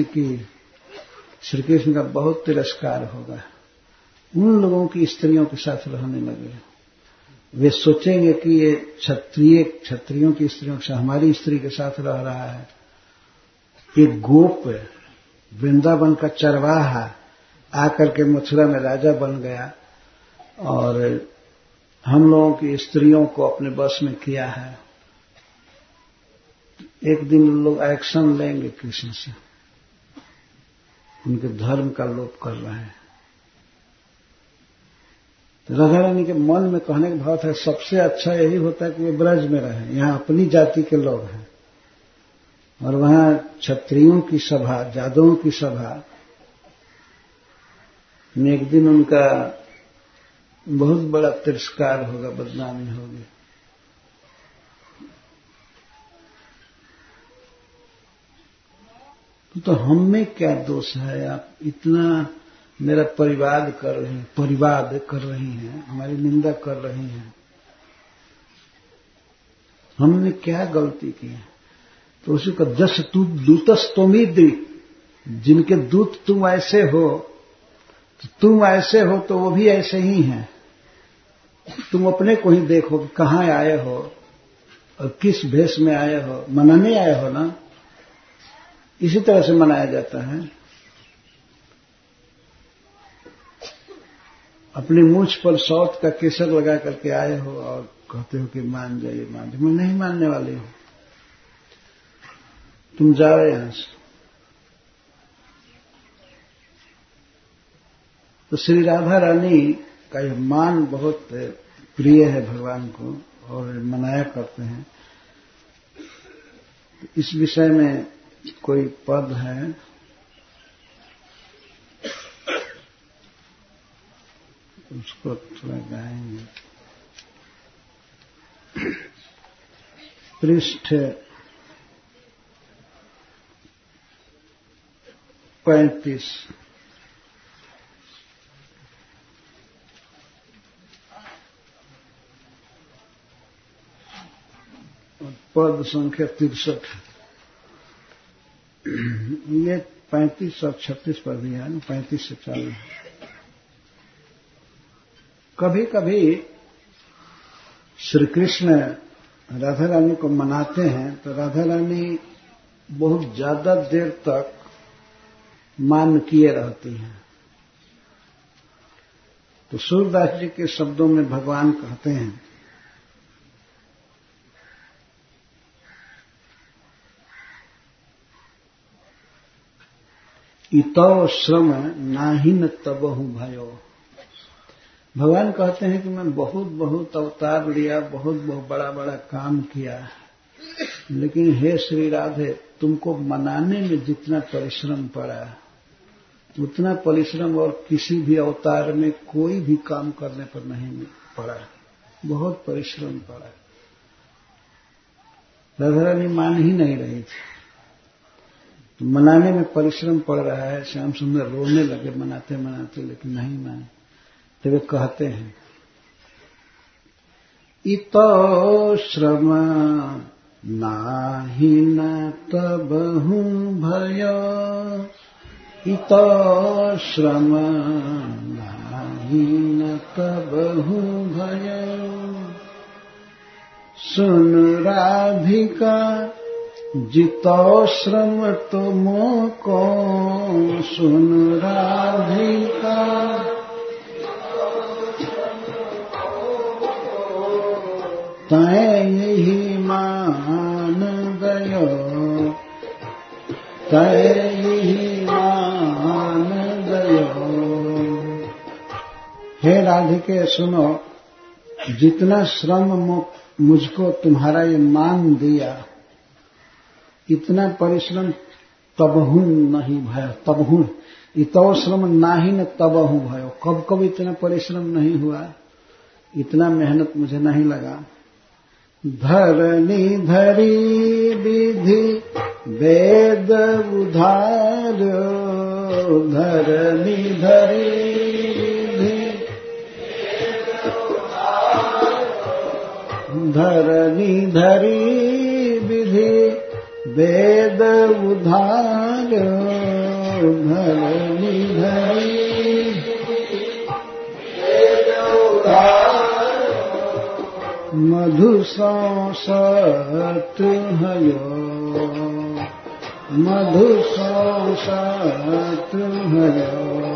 कृष्ण का बहुत तिरस्कार होगा। उन लोगों की स्त्रियों के साथ रहने लगे। वे सोचेंगे कि ये क्षत्रियों की स्त्रियों के साथ, हमारी स्त्री के साथ रह रहा है। एक गोप वृंदावन का चरवाहा आकर के मथुरा में राजा बन गया, और हम लोगों की स्त्रियों को अपने बस में किया है। एक दिन लोग एक्शन लेंगे कृष्ण से, उनके धर्म का लोप कर रहे हैं। तो राधा रानी के मन में कहने का भाव था, सबसे अच्छा यही होता है कि वे ब्रज में रहें, यहां अपनी जाति के लोग हैं, और वहां क्षत्रियों की सभा, जादवों की सभा में एक दिन उनका बहुत बड़ा तिरस्कार होगा, बदनामी होगी। तो हम में क्या दोष है? आप इतना मेरा परिवाद कर रही हैं, हमारी निंदा कर रही हैं। हमने क्या गलती की है? तो उसी का जस तू दूतस तुमिद्रि, जिनके दूत तुम ऐसे हो, तो तुम ऐसे हो तो वो भी ऐसे ही हैं। तुम अपने को ही देखो कि कहां आए हो और किस भेष में आए हो। मनाने आए हो ना, इसी तरह से मनाया जाता है। अपनी मूंछ पर सौत का केसर लगा करके आए हो और कहते हो कि मान जाइए, मान जाइए। मैं नहीं मानने वाली हूं, तुम जाओ यहां से। तो श्री राधा रानी का यह मान बहुत प्रिय है भगवान को, और मनाया करते हैं। इस विषय में कोई पद है, उसको थोड़ा गाएंगे। पृष्ठ 35। पद संख्या 63। ये 35 और 36 पर भी है ना, 35 से चालू। कभी कभी श्री कृष्ण राधा रानी को मनाते हैं तो राधा रानी बहुत ज्यादा देर तक मान किए रहती हैं। तो सूरदास जी के शब्दों में भगवान कहते हैं, इतो श्रम नाहिन तबहु भयो। भगवान कहते हैं कि मैं बहुत बहुत अवतार लिया, बहुत बहुत बड़ा बड़ा काम किया, लेकिन हे श्री राधे, तुमको मनाने में जितना परिश्रम पड़ा उतना परिश्रम और किसी भी अवतार में कोई भी काम करने पर नहीं पड़ा। बहुत परिश्रम पड़ा। राधा रानी मान ही नहीं रही थी, तो मनाने में परिश्रम पड़ रहा है। श्याम सुंदर रोने लगे मनाते मनाते, लेकिन नहीं माने। तो वे कहते हैं, इतो श्रम नाहि न तबहु भयो, इतो श्रम नाहि न तबहु भयो। सुन राधिका जितो श्रम तुमको, सुन राधिका तय यही मान गयो, तय यही मान गयो। हे राधिके सुनो, जितना श्रम मुझको तुम्हारा ये मान दिया, इतना परिश्रम तबहु नहीं भयो। तबहु इतो श्रम नाहि न तबहु भयो। कब कब इतना परिश्रम नहीं हुआ, इतना मेहनत मुझे नहीं लगा। धरनी धरी विधि वेद उधार्यो, धरनी धरी विधि, धरनी धरी विधि वेद उधार्यो, धरनी धरी मधु संसत हयो, मधु संसत हयो।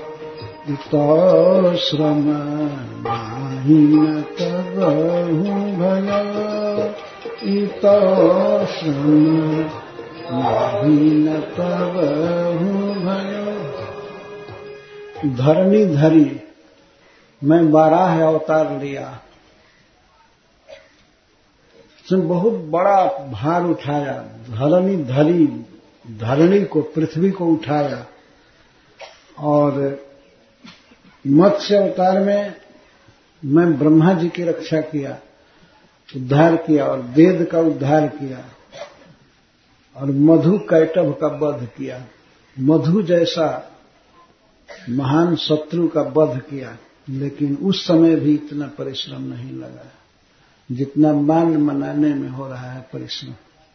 इतो श्रम नाहि न तबहु भयो, इतो श्रम नाहि न तबहु भयो। धरनी धरी, मैं 12 अवतार लिया, बहुत बड़ा भार उठाया। धरनी धरी, धरणी को, पृथ्वी को उठाया। और मत्स्य अवतार में मैं ब्रह्मा जी की रक्षा किया, उद्धार किया, और वेद का उद्धार किया, और मधु कैटभ का वध किया। मधु जैसा महान शत्रु का वध किया, लेकिन उस समय भी इतना परिश्रम नहीं लगा जितना मान मनाने में हो रहा है परिश्रम।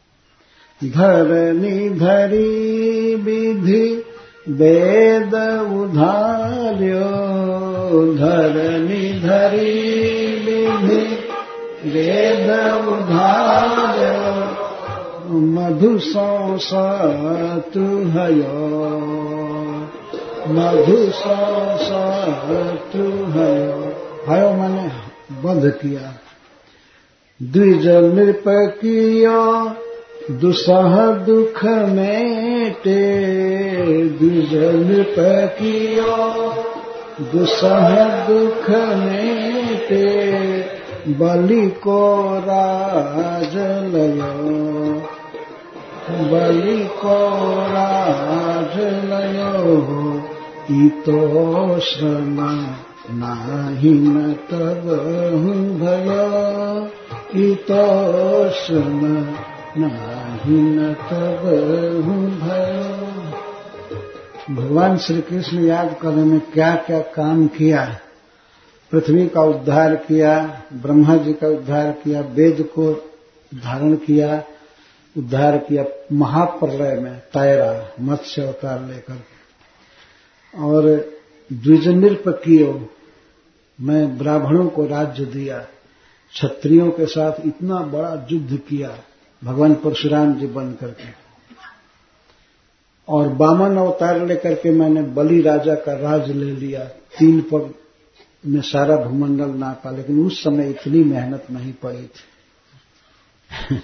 धरनी धरी विधि वेद उधार्यो, धरनी धरी विधि वेद उधार्यो। मधु संसत हयो, मधु संसत हयो। हयो माने वध किया। द्विज नृप कियो दुसह दुख मेटे, द्विज नृप कियो दुसह दुख मेटे। बलि को राज लयो, बलि को राज लयो। इतो श्रम नाहि न तबहु भयो, इतो श्रम नाहि न तबहु भयो। भगवान श्री कृष्ण याद करने में क्या क्या काम किया। पृथ्वी का उद्धार किया, ब्रह्मा जी का उद्धार किया, वेद को धारण किया, उद्धार किया, महाप्रलय में तैरा मत्स्य अवतार लेकर, और द्विजनृप कियो, मैं ब्राह्मणों को राज्य दिया, क्षत्रियों के साथ इतना बड़ा युद्ध किया भगवान परशुराम जी बन करके, और वामन अवतार लेकर के मैंने बलि राजा का राज ले लिया, 3 पग में सारा भूमंडल नापा, लेकिन उस समय इतनी मेहनत नहीं पड़ी थी।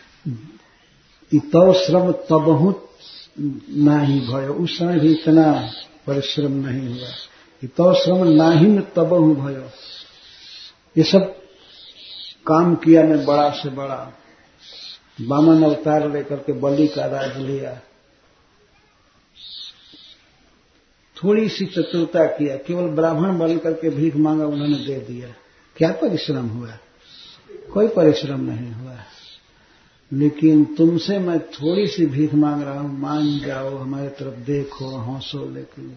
इतो श्रम तबहु नाही भयो, उस समय भी इतना परिश्रम नहीं हुआ। इतो श्रम नाही न तबहु भयो, ये सब काम किया मैं बड़ा से बड़ा, वामन अवतार लेकर के बलि का राज लिया, थोड़ी सी चतुरता किया, केवल ब्राह्मण बन करके भीख मांगा, उन्होंने दे दिया। क्या परिश्रम हुआ? कोई परिश्रम नहीं हुआ। लेकिन तुमसे मैं थोड़ी सी भीख मांग रहा हूं, मान जाओ, हमारे तरफ देखो, हंसो, लेकिन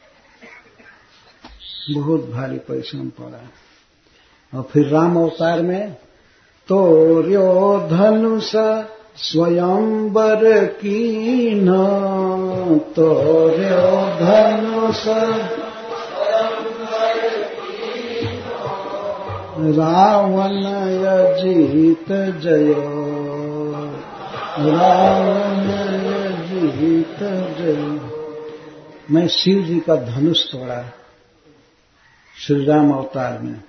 बहुत भारी परिश्रम पड़ा। और फिर राम अवतार में तोर्यो धनुष स्वयंवर कीन, तोर्यो धनुष रावण अजीत जयो, रावण अजीत जयो। मैं शिव जी का धनुष तोड़ा श्री राम अवतार में,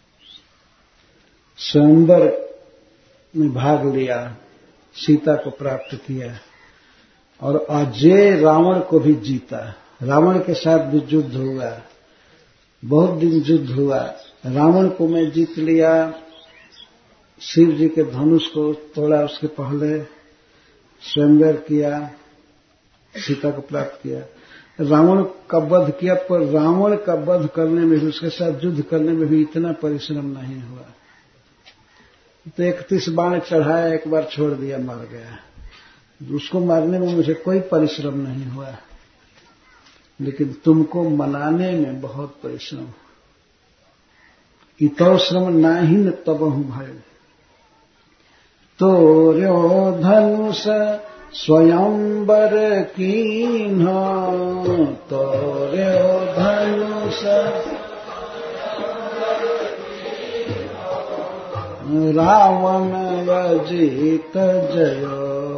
स्वयंवर में भाग लिया, सीता को प्राप्त किया, और अजय रावण को भी जीता। रावण के साथ भी युद्ध हुआ, बहुत दिन युद्ध हुआ, रावण को मैं जीत लिया, शिव जी के धनुष को तोड़ा, उसके पहले स्वयंवर किया, सीता को प्राप्त किया, रावण का वध किया। पर रावण का वध करने में भी, उसके साथ युद्ध करने में भी इतना परिश्रम नहीं हुआ। तो 31 बाण चढ़ाया, एक बार छोड़ दिया, मर गया। उसको मारने में मुझे कोई परिश्रम नहीं हुआ, लेकिन तुमको मनाने में बहुत परिश्रम। इतो श्रम नाही न तबहु भयो, तोर्यो धनुष स्वयंवर कीन्ह, तोर्यो धनुष रावण अजीत जयो,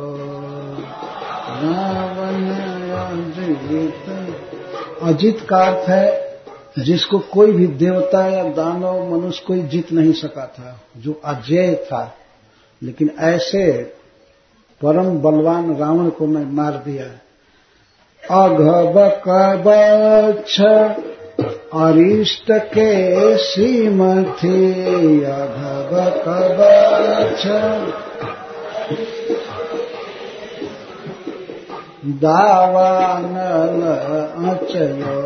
रावण अजीत। अजीत का अर्थ है जिसको कोई भी देवता या दानव मनुष्य कोई जीत नहीं सका था, जो अजेय था। लेकिन ऐसे परम बलवान रावण को मैं मार दिया। अघबकवच्छ अरिष्ट के श्रीमथी, अघबकवच्छ दावानल अचयो,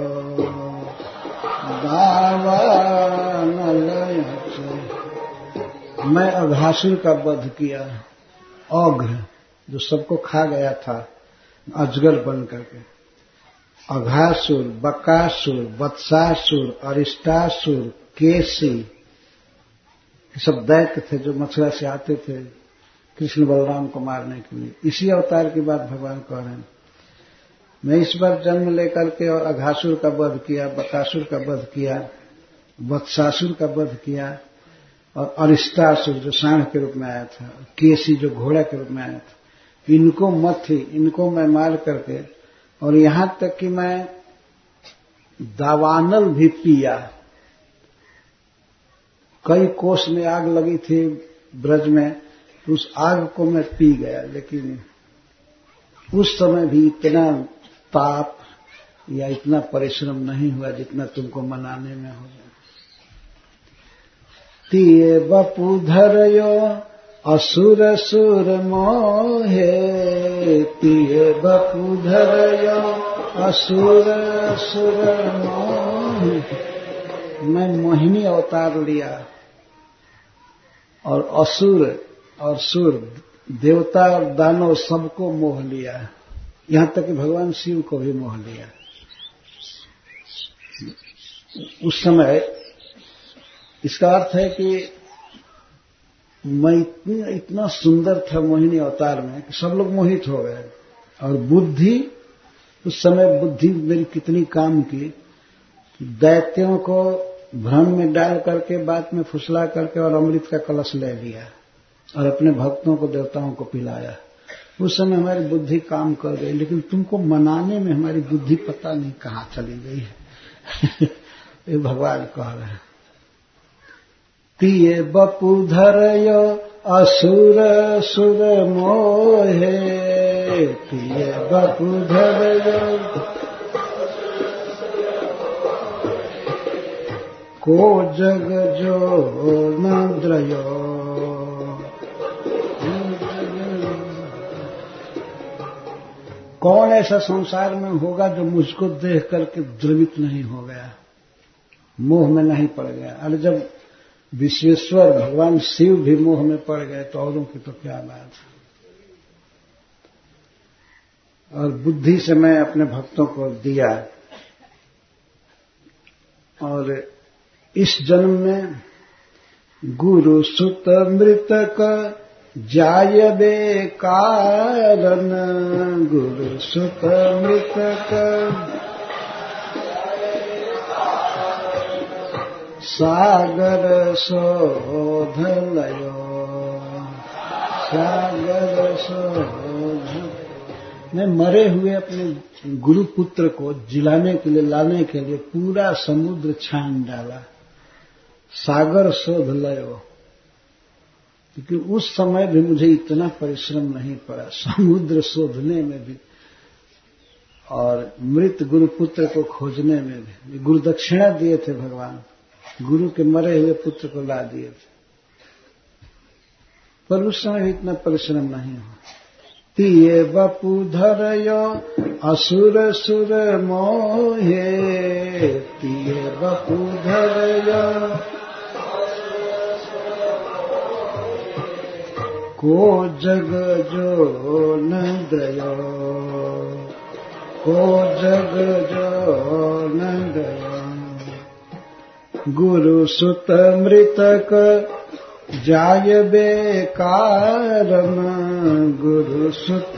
दावानल अचयो। मैं अघासुर का वध किया। औघ जो सबको खा गया था, अजगर बन करके, अघासुर, बकासुर, वत्सासुर, अरिष्टासुर, केसी, ये सब दैत्य थे जो मथुरा से आते थे कृष्ण बलराम को मारने के लिए। इसी अवतार की बात भगवान कह रहे हैं। मैं इस बार जन्म लेकर के और अघासुर का वध किया, बकासुर का वध किया, वत्सासुर का वध किया, और अरिष्टासुर जो सांड के रूप में आया था, केसी जो घोड़ा के रूप में आया था, इनको मथी, इनको मैं मार करके, और यहां तक कि मैं दावानल भी पिया। कई कोस में आग लगी थी ब्रज में, उस आग को मैं पी गया। लेकिन उस समय भी इतना ताप या इतना परिश्रम नहीं हुआ जितना तुमको मनाने में हो जाए। तिये बपुधरयो असुर सुर मोहे, तिये बपुधरयो असुर सुर मोहे। मैं मोहिनी अवतार लिया और असुर और सुर, देवता और दानव सबको मोह लिया, यहां तक कि भगवान शिव को भी मोह लिया। उस समय इसका अर्थ है कि मैं इतना सुंदर था मोहिनी अवतार में कि सब लोग मोहित हो गए। और बुद्धि, उस समय बुद्धि मेरी कितनी काम की, दैत्यों को भ्रम में डाल करके बात में फुसला करके और अमृत का कलश ले लिया और अपने भक्तों को, देवताओं को पिलाया। उस समय हमारी बुद्धि काम कर गई, लेकिन तुमको मनाने में हमारी बुद्धि पता नहीं कहाँ चली गई है। ये भगवान कह रहे हैं। तिये बपुधरयो असुर सुर मोहे, तिये बपुधरयो को जग जो न द्रयो। कौन ऐसा संसार में होगा जो मुझको देख करके द्रवित नहीं हो गया, मोह में नहीं पड़ गया। अरे जब विश्वेश्वर भगवान शिव भी मोह में पड़ गए तो औरों की तो क्या बात है। और बुद्धि से मैं अपने भक्तों को दिया। और इस जन्म में गुरु सुत मृतक जायबे कारण, गुरु सुत मृतक सागर शोध लयो, सागर शोध। मैं मरे हुए अपने गुरु पुत्र को जिलाने के लिए, लाने के लिए पूरा समुद्र छान डाला, सागर शोध लयो। क्योंकि उस समय भी मुझे इतना परिश्रम नहीं पड़ा समुद्र शोधने में भी और मृत गुरु पुत्र को खोजने में भी। गुरु दक्षिणा दिए थे भगवान, गुरु के मरे हुए पुत्र को ला दिए थे, पर उस समय भी इतना परिश्रम नहीं हुआ। तिये बपुधरयो असुर सुर मोहे, तिये बपुधरयो को जग जो न द्रयो, को जग जो न द्रयो। गुरु सुत मृतक जायबे कारण, गुरु सुत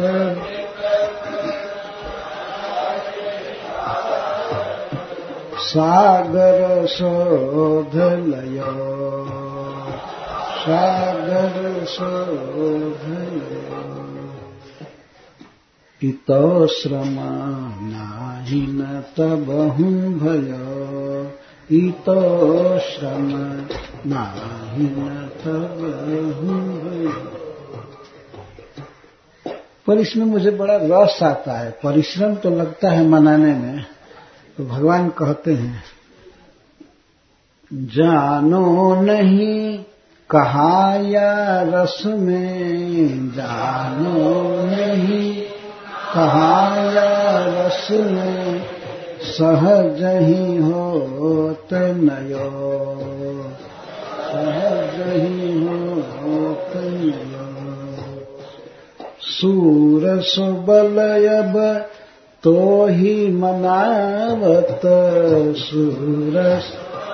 सागर शोध लयो, सागर शोध लयो। इतो श्रम नाही न तबहु भयो, इतो श्रम नाही न तबहु भयो। पर इसमें मुझे बड़ा रस आता है। परिश्रम तो लगता है मनाने में, तो भगवान कहते हैं जानो नहीं कहा या रस में, जानो नहीं कहा या रस में, सहज ही होत नयो, सहज ही होत नयो। सूर सुबलयब तो ही मनावत, सूरस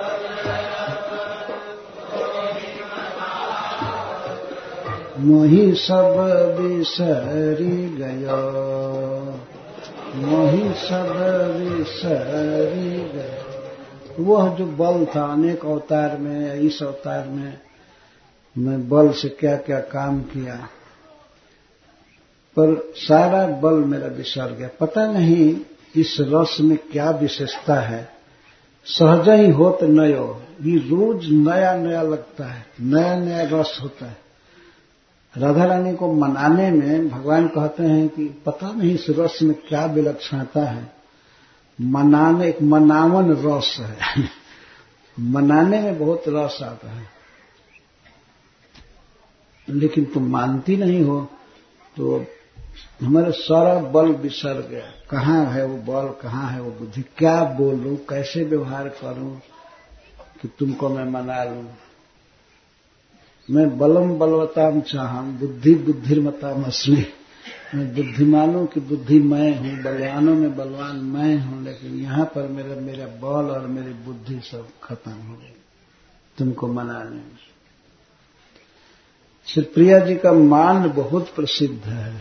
मोहि सब बिसरी गयो, मोहि सब बिसरी गयो। वह जो बल था अनेक अवतार में, इस अवतार में मैं बल से क्या क्या काम किया, पर सारा बल मेरा बिसर गया। पता नहीं इस रस में क्या विशेषता है। सहज ही होत नयो, ये रोज नया नया लगता है, नया नया रस होता है। राधा रानी को मनाने में भगवान कहते हैं कि पता नहीं इस रस में क्या विलक्षणता है। मनाने, एक मनावन रस है। मनाने में बहुत रस आता है, लेकिन तुम मानती नहीं हो, तो हमारे सारा बल बिसर गया। कहाँ है वो बल, कहाँ है वो बुद्धि, क्या बोलूं, कैसे व्यवहार करूं कि तुमको मैं मना लूं। मैं बलम बलवताम चाहम, बुद्धि बुद्धिर्मताम अस्मि। मैं बुद्धिमानों की बुद्धि मैं हूँ, बलवानों में बलवान मैं हूँ, लेकिन यहाँ पर मेरा बल और मेरी बुद्धि सब खत्म हो गई तुमको मनाने में। श्री प्रिया जी का मान बहुत प्रसिद्ध है।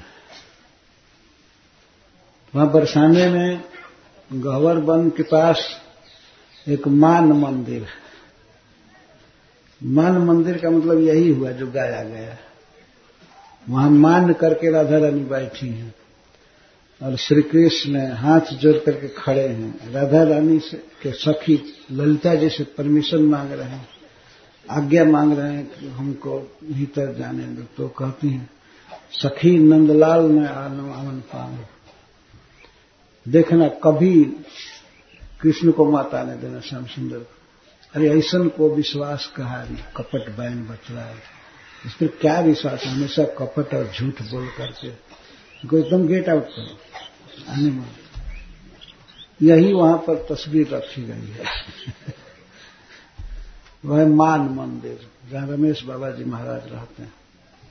वहां बरसाने में गहवर वन के पास एक मान मंदिर है। मान मंदिर का मतलब यही हुआ जो गाया गया। वहां मान करके राधा रानी बैठी हैं और श्री कृष्ण हाथ जोड़ करके खड़े हैं। राधा रानी से के सखी ललिता जी से परमिशन मांग रहे हैं, आज्ञा मांग रहे हैं कि हमको भीतर जाने दो। तो कहती हैं सखी नंदलाल ने आमन पाऊं। देखना कभी कृष्ण को मत आने देना श्याम सुंदर को। अरे ऐसन को विश्वास कहा कपट बैन बच रहा है। इस पर क्या विश्वास है? हमेशा कपट और झूठ बोल करके इनको एकदम गेट आउट करो, आने मत। यही वहां पर तस्वीर रखी गई है। वह मान मंदिर जहां रमेश बाबा जी महाराज रहते हैं,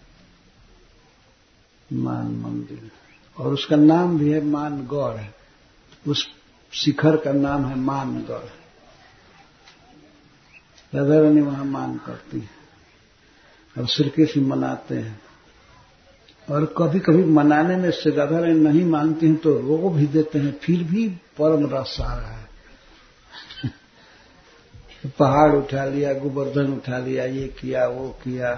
मान मंदिर। और उसका नाम भी है मानगढ़ है। उस शिखर का नाम है मानगढ़। राधा रानी वहां मान करती है और श्री कृष्ण मनाते हैं। और कभी कभी मनाने में से राधा रानी नहीं मानती हैं तो रो भी देते हैं, फिर भी परम रस आ रहा है। पहाड़ उठा लिया, गोवर्धन उठा लिया, ये किया वो किया।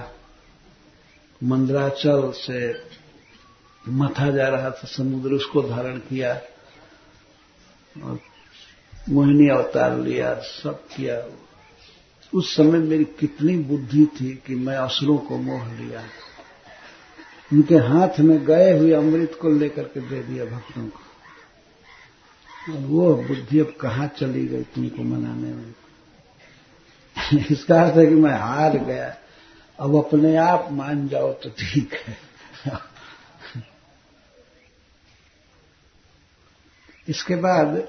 मंदराचल से मथा जा रहा था समुद्र, उसको धारण किया और मोहिनी अवतार लिया, सब किया। उस समय मेरी कितनी बुद्धि थी कि मैं असुरों को मोह लिया। उनके हाथ में गए हुए अमृत को लेकर के दे दिया भक्तों को। और वो बुद्धि अब कहाँ चली गई तुमको मनाने में। इसका अर्थ है कि मैं हार गया, अब अपने आप मान जाओ तो ठीक है। इसके बाद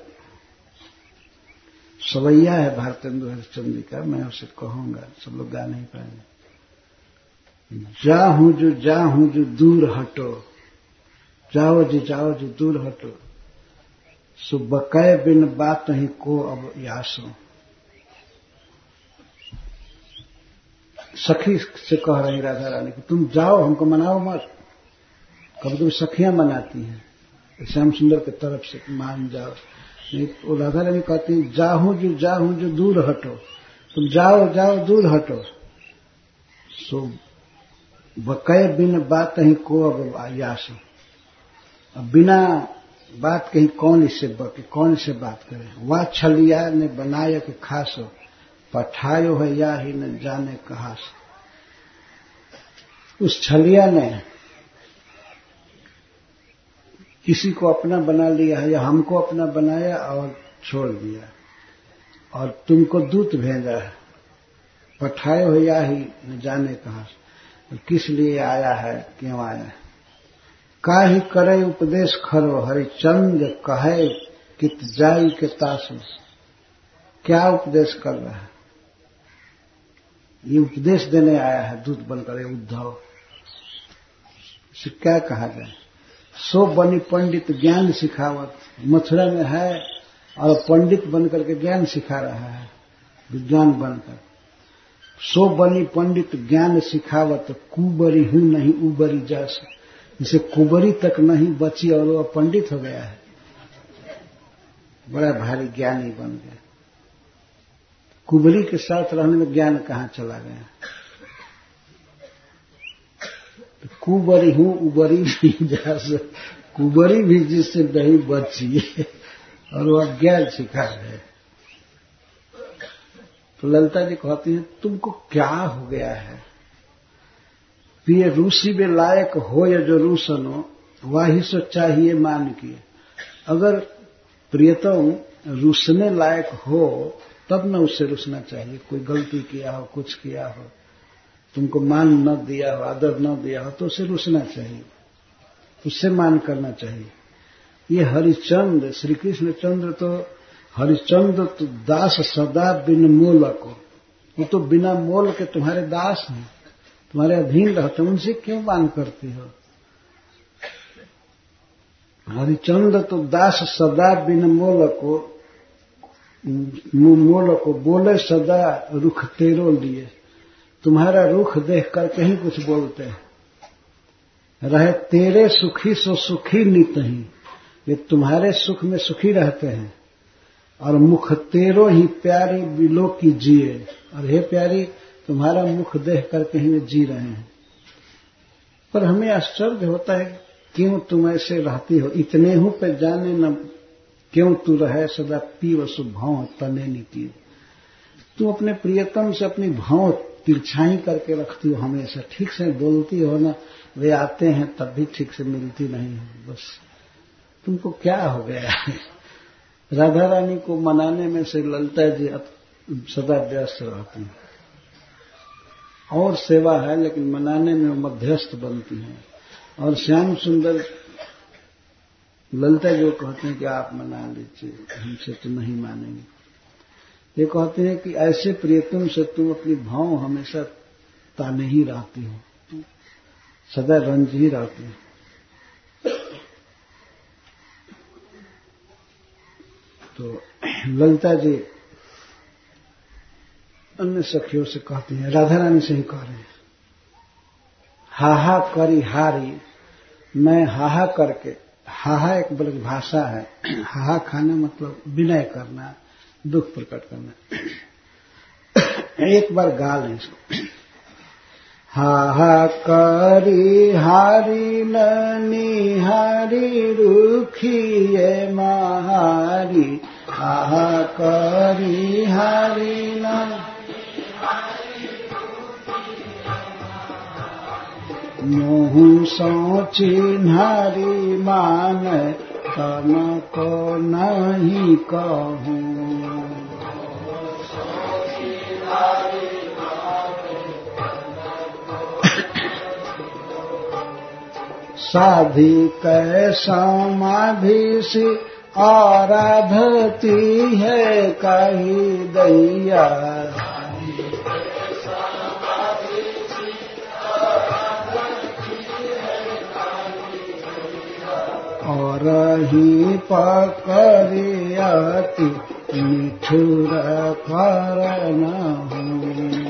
सवैया है भारतेंदु हरिश्चंद्र का, मैं उसे कहूंगा, सब लोग गा नहीं पाएंगे। जाहूं जो दूर हटो, जाओ जो दूर हटो, सो बकै बिन बात ही को अब यासो। सखी से कह रही राधा रानी को तुम जाओ, हमको मनाओ मत। कभी कभी सखियां मनाती हैं श्याम सुंदर की तरफ से, मान जाओ। नहीं तो राधा रानी कहती है जाहूं जो दूर हटो, तुम जाओ दूर हटो। सो बकै बिन बात ही को अब आयासो। अब बिना बात कहीं कौन इससे बात करे। वह छलिया ने बनाया के खासो, पठायो है या ही न जाने कहा से। उस छलिया ने किसी को अपना बना लिया है या हमको अपना बनाया और छोड़ दिया, और तुमको दूत भेजा है। पठायो है या ही न जाने कहा से। किस लिए आया है, क्यों आया है। काहि करे उपदेश खरो, हरिचंद कहे कित जाई के तासु। क्या उपदेश कर रहा है? ये उपदेश देने आया है दूत बनकर उद्धव। इसे क्या कहा जाए। सो बनी पंडित ज्ञान सिखावत, मथुरा में है और पंडित बनकर के ज्ञान सिखा रहा है, विद्वान बनकर। सो बनी पंडित ज्ञान सिखावत, कुबरी हूं नहीं उबरी जस। इसे कुबरी तक नहीं बची और वह पंडित हो गया है, बड़ा भारी ज्ञानी बन गया। कुबरी के साथ रहने में ज्ञान कहाँ चला गया। तो कुबरी हूं उबरी भी जैसे, कुबरी भी जिससे नहीं बची और वह ज्ञान सिखा रहे। तो ललिता जी कहती हैं तुमको क्या हो गया है। प्रिय रूसी में लायक हो या जो रूसनो, वाही सो चाहिए मान किए। अगर प्रियतम रूसने लायक हो तब न उससे रूसना चाहिए। कोई गलती किया हो, कुछ किया हो, तुमको मान न दिया हो, आदर न दिया हो तो उसे रूसना चाहिए, उससे मान करना चाहिए। ये हरिचंद्र, श्री कृष्ण चंद्र तो हरिचंद्र तो दास सदा बिन मोल को, वो तो बिना मोल के तुम्हारे दास हैं, तुम्हारे अधीन रहते, उनसे क्यों मान करती हो। हरिचंद्र तो दास सदा बिन मोल को बोले सदा रुख तेरो लिए। तुम्हारा रुख देख करके ही कुछ बोलते हैं। रहे तेरे सुखी सो सुखी नित ही, ये तुम्हारे सुख में सुखी रहते हैं। और मुख तेरो ही प्यारी बिलो की जिए, और हे प्यारी तुम्हारा मुख देख करके ही वे जी रहे हैं। पर हमें आश्चर्य होता है क्यों तुम ऐसे रहती हो, इतने हूं पे जाने न क्यों तू रहे सदा पीव सुभाव तने नीति। तुम अपने प्रियतम से अपनी भाव तिरछाई करके रखती हो, हमेशा ठीक से बोलती हो ना, वे आते हैं तब भी ठीक से मिलती नहीं हो। बस तुमको क्या हो गया है? राधा रानी को मनाने में से ललिता जी सदा व्यस्त रहती हैं। और सेवा है लेकिन मनाने में मध्यस्थ बनती हैं। और श्याम सुंदर ललिता जी कहते हैं कि आप मना लीजिए, हमसे तो नहीं मानेंगे। ये कहते हैं कि ऐसे प्रियतम से तुम अपनी भाव हमेशा ताने ही रहती हो, सदा रंज ही रहती हो। तो ललिता जी अन्य सखियों से कहती हैं, राधा रानी से ही कह रहे हैं, हाहा करी हारी, मैं हाहा करके, हाहा एक ब्रज भाषा है, हाहा खाना मतलब विनय करना, दुख प्रकट करना। एक बार गा लें इसको। हाहा करी हारी ननी हारी रुखिए महारी, हाहा करी हारी ननी मोहू सो चिन्हारी मान तन को नहीं कहूँ। साधी कै समाधि सी आराधती है कही दैया, और ही पकड़ियति निठुर करना हूँ।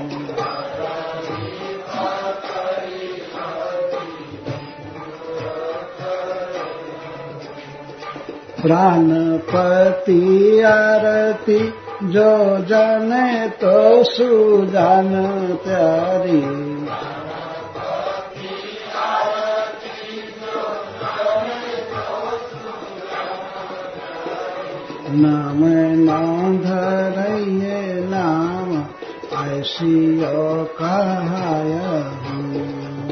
प्राणपति आरती जो जाने तो सुजान प्यारी, नाम नाम धरइए नाम ऐसी कहाया हूँ।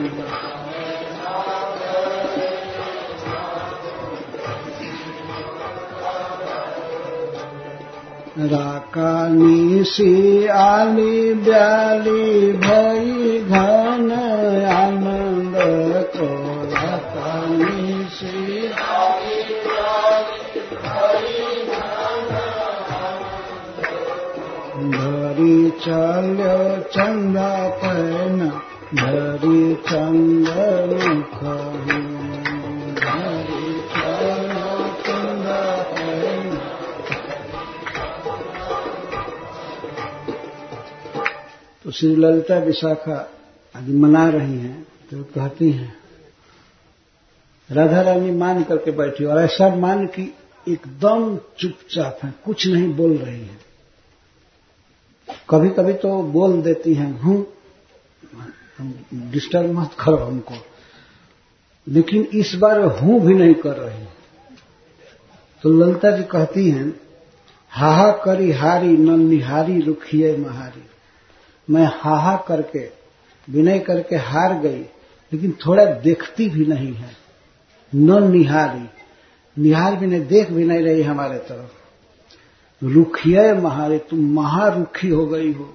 राकानी सी आली ब्याली भई घन आनंद को, राकानी सी आली ब्याली भई घन धरी चलो चंदा पैन, धरी चंद मुख, धरी चलो चंदा पैन। तो श्री ललिता विशाखा आज मना रही हैं, तो कहती हैं, राधा रानी मान करके बैठी और ऐसा मान कि एकदम चुपचाप है, कुछ नहीं बोल रही है। कभी कभी तो बोल देती हैं, डिस्टर्ब मत करो हमको, लेकिन इस बार हूं भी नहीं कर रही। तो ललिता जी कहती हैं, हाहा करी हारी न निहारी रुखिए महारी, मैं हाहा करके विनय करके हार गई, लेकिन थोड़ा देखती भी नहीं है। न निहारी, निहार भी नहीं, देख भी नहीं रही हमारे तरफ। रुखिए महारी, तुम महारुखी हो गई हो।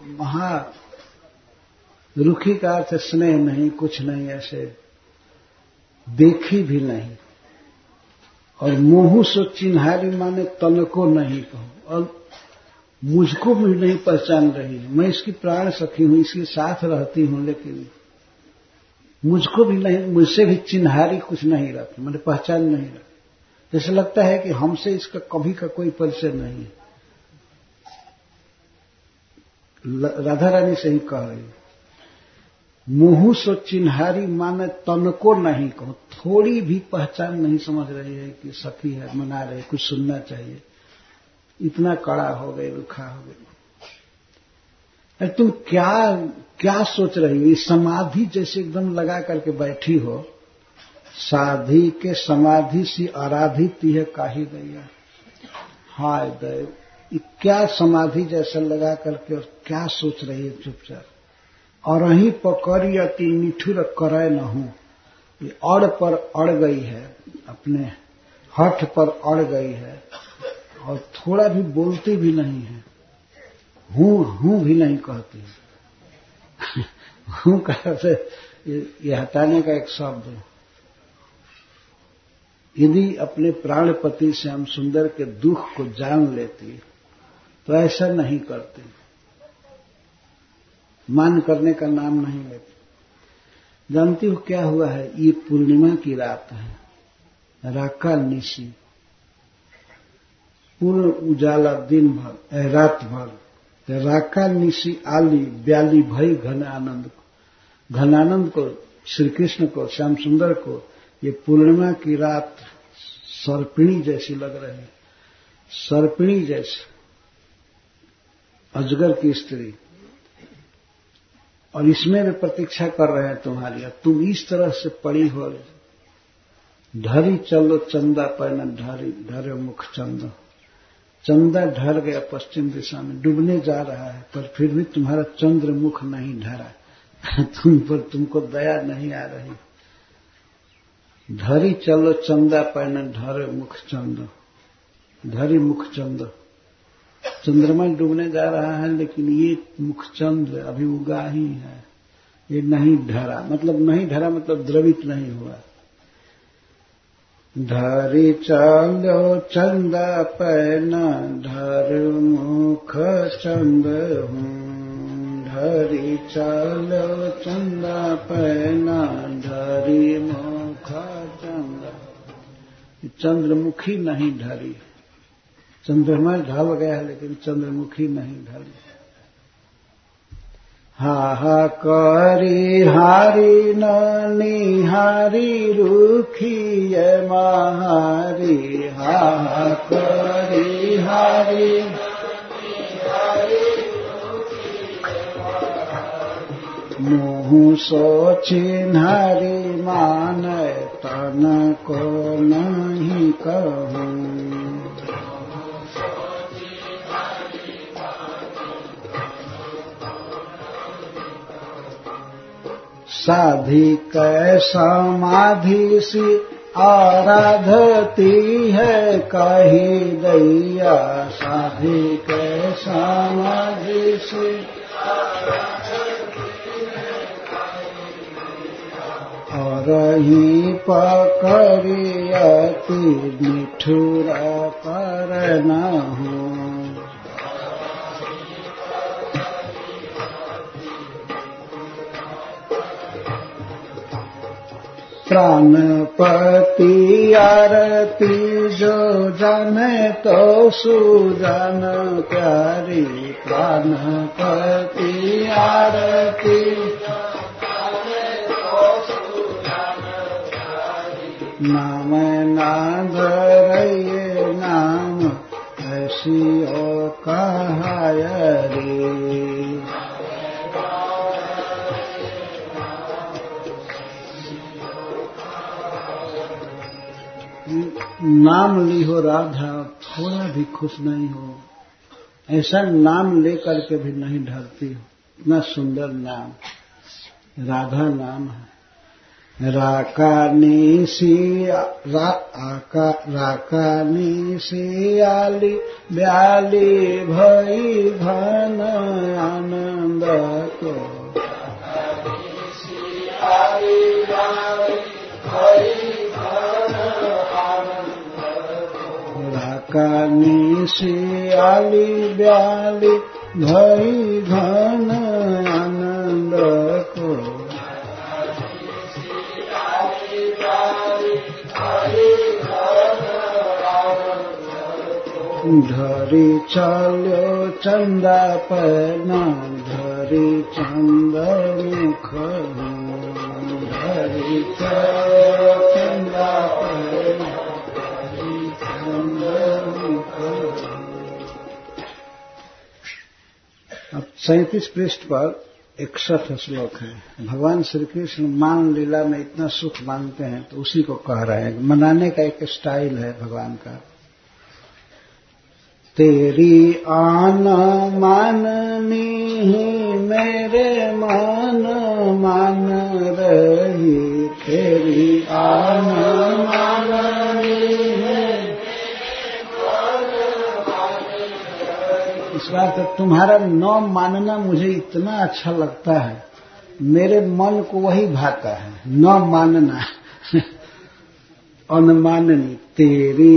रुखी का अर्थ स्नेह नहीं, कुछ नहीं, ऐसे देखी भी नहीं। और मुंह सो चिन्हारी माने तन को नहीं कहो, और मुझको भी नहीं पहचान रही है। मैं इसकी प्राण सखी हूं, इसके साथ रहती हूं, लेकिन मुझको भी नहीं, मुझसे भी चिन्हारी कुछ नहीं रखती, मैंने पहचान नहीं रखी। जैसे लगता है कि हमसे इसका कभी का कोई परिचय नहीं है। राधा रानी से ही कह रही, मुँह सो चिन्हारी माने तन को नहीं कहो, थोड़ी भी पहचान नहीं समझ रही है कि सखी है, मना रहे, कुछ सुनना चाहिए, इतना कड़ा हो गए, रुखा हो गए। तुम क्या सोच रही हो? समाधि जैसे एकदम लगा करके बैठी हो, साधी के समाधि सी आराधित है काही गैया। हाय दैव, क्या समाधि जैसा लगा करके और क्या सोच रही है चुपचाप। और वहीं पकड़ी अति निठुर करे न हूं, ये अड़ पर अड़ गई है, अपने हठ पर अड़ गई है और थोड़ा भी बोलती भी नहीं है, हूं भी नहीं कहती। हूं कहते ये हटाने का एक शब्द है। यदि अपने प्राणपति श्याम सुंदर के दुख को जान लेती तो ऐसा नहीं करती, मान करने का नाम नहीं लेती। जानती हो क्या हुआ है? ये पूर्णिमा की रात है, राका निशी, पूर्ण उजाला दिन भर रात भर, राका निशी आली ब्याली भई घन आनंद को, घन आनंद को, श्री कृष्ण को, श्याम सुंदर को ये पूर्णिमा की रात सर्पिणी जैसी लग रही है, सर्पिणी जैसी, अजगर की स्त्री। और इसमें वे प्रतीक्षा कर रहे हैं तुम्हारी, तुम इस तरह से पड़ी हो। ढरी चलो चंदा पैना ढरी ढरे मुख चंदा, चंदा ढर गया पश्चिम दिशा में, डूबने जा रहा है, पर फिर भी तुम्हारा चंद्र मुख नहीं ढरा, तुम पर तुमको दया नहीं आ रही। धरी चलो चंदा पैना ढरे मुख चंद, धरी मुख चंद, चंद्रमा डूबने जा रहा है लेकिन ये मुखचंद्र अभी उगा ही है, ये नहीं ढरा, मतलब नहीं ढरा मतलब द्रवित नहीं हुआ। धरी चलो चंदा पैना ढर मुख चंद हूँ, धरी चलो चंदा पैना ढरी मुख चंद, चंद्रमुखी नहीं ढरी, चंद्रमा ढल गया है लेकिन चंद्रमुखी नहीं ढली। हा करी हारी न निहारी रूखी महारी, हा करी हारी मुँह सो चिन्हारी माने तन को नहीं कहूँ, साधी कै समाधि सी आराधती है कही दैया, साधी कै समाधि सी और ही पकड़ी अति निठुर पर न हूँ, प्राणपति आरती जो जाने तो सुजान प्यारी, प्राणपति आरती नाम नाद रये नाम ऐसी ओ कहायरी, नाम ली हो राधा, थोड़ा भी खुश नहीं हो, ऐसा नाम लेकर के भी नहीं ढलती हो, इतना सुंदर नाम राधा नाम है। राकानी सी राकानी सी आली ब्याली भई घन आनंद को, राकानी सी आली ब्याली भई घन आनंद को, धरी चलो चंदा पना धरी चंद मुख धरी चलो चंदा पना धरी चंद मुख। अब 37 पृष्ठ पर 61 श्लोक है। भगवान श्री कृष्ण मान लीला में इतना सुख मानते हैं तो उसी को कह रहे हैं। मनाने का एक स्टाइल है भगवान का। तेरी आन माननी मेरे मान मान रही तेरी आन माननी। इस बात तुम्हारा न मानना मुझे इतना अच्छा लगता है, मेरे मन को वही भाता है। न मानना अनमाननी तेरी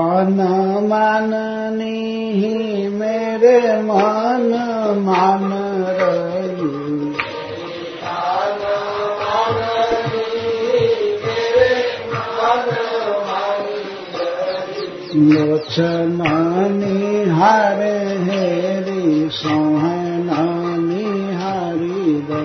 अनमाननी मेरे मन मान रही। लोचनानी हारे हेरी सोहनानी हारी दो।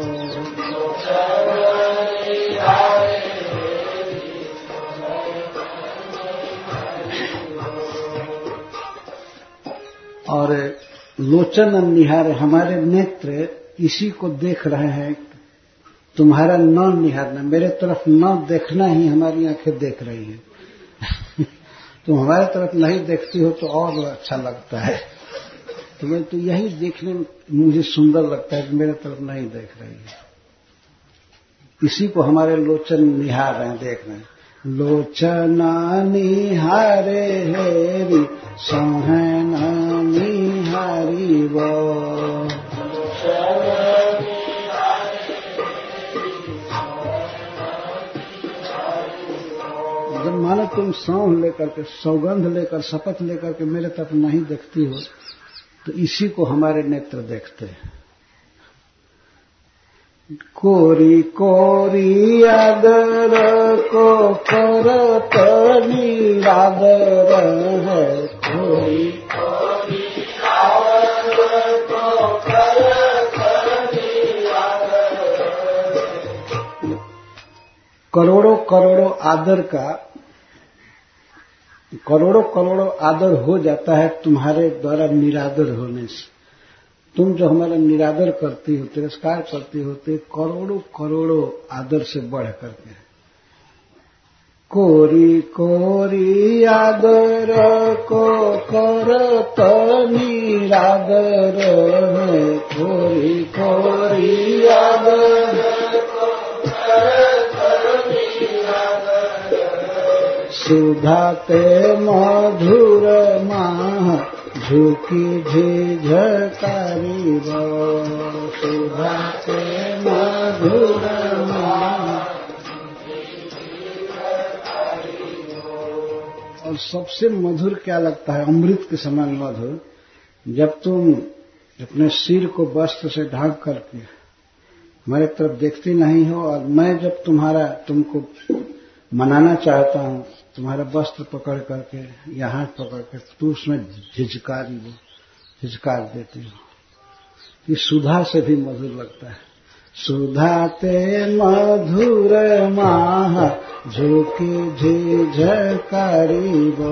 और लोचन निहार हमारे नेत्र इसी को देख रहे हैं। तुम्हारा न निहारना, मेरे तरफ न देखना ही हमारी आंखें देख रही हैं। तुम हमारे तरफ नहीं देखती हो तो और अच्छा लगता है। तुम्हें तो यही देखने में मुझे सुंदर लगता है कि मेरे तरफ नहीं देख रही है। इसी को हमारे लोचन निहार रहे हैं, देख रहे हैं। लोचना निहारे हेरी सोहना निहारी वो। जब मानो तुम सौंध लेकर के, सौगंध लेकर, शपथ लेकर के मेरे तरफ नहीं देखती हो तो इसी को हमारे नेत्र देखते हैं। कोरी कोरी आदर को करत निरादर है। कोरी कोरी आदर को करत निरादर। करोड़ों करोड़ों आदर का करोड़ों करोड़ों आदर हो जाता है तुम्हारे द्वारा निरादर होने से। तुम जो हमारा निरादर करती हो, तिरस्कार करती हो, तो करोड़ों करोड़ों आदर से बढ़ करके। कोरी कोरी आदर को करत निरादर है। कोरी कोरी आदर को करत निरादर। सुधाते मधुर माह झुकी झिझकारी वो। सुधाते मधुर माह। और सबसे मधुर क्या लगता है? अमृत के समान मधुर। जब तुम अपने सिर को वस्त्र से ढांक करके हमारे तरफ देखती नहीं हो और मैं जब तुमको मनाना चाहता हूं, तुम्हारा वस्त्र पकड़ करके या हाथ पकड़ के तू उसमें झिझकार देती हो। ये सुधा से भी मधुर लगता है। सुधाते मधुर माह झुकी झिझकारी वो।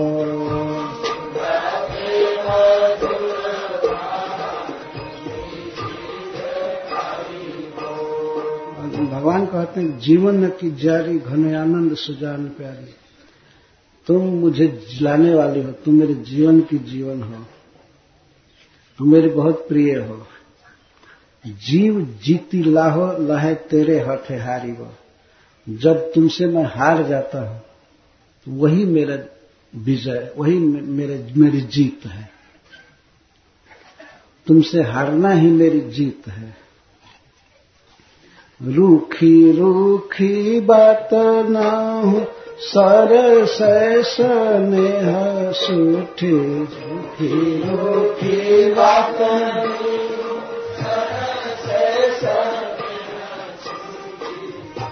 भगवान कहते हैं जीवन की जारी घन आनंद सुजान प्यारी। तुम मुझे जिलाने वाली हो, तुम मेरे जीवन की जीवन हो, तुम मेरे बहुत प्रिय हो। जीव जीती लाहो लहे तेरे हठे हारी वो। जब तुमसे मैं हार जाता हूं तो वही मेरा विजय, वही मेरी जीत है। तुमसे हारना ही मेरी जीत है। रूखी रूखी बात ना हो सरस स्नेह सूठी। रूखी रूखी बात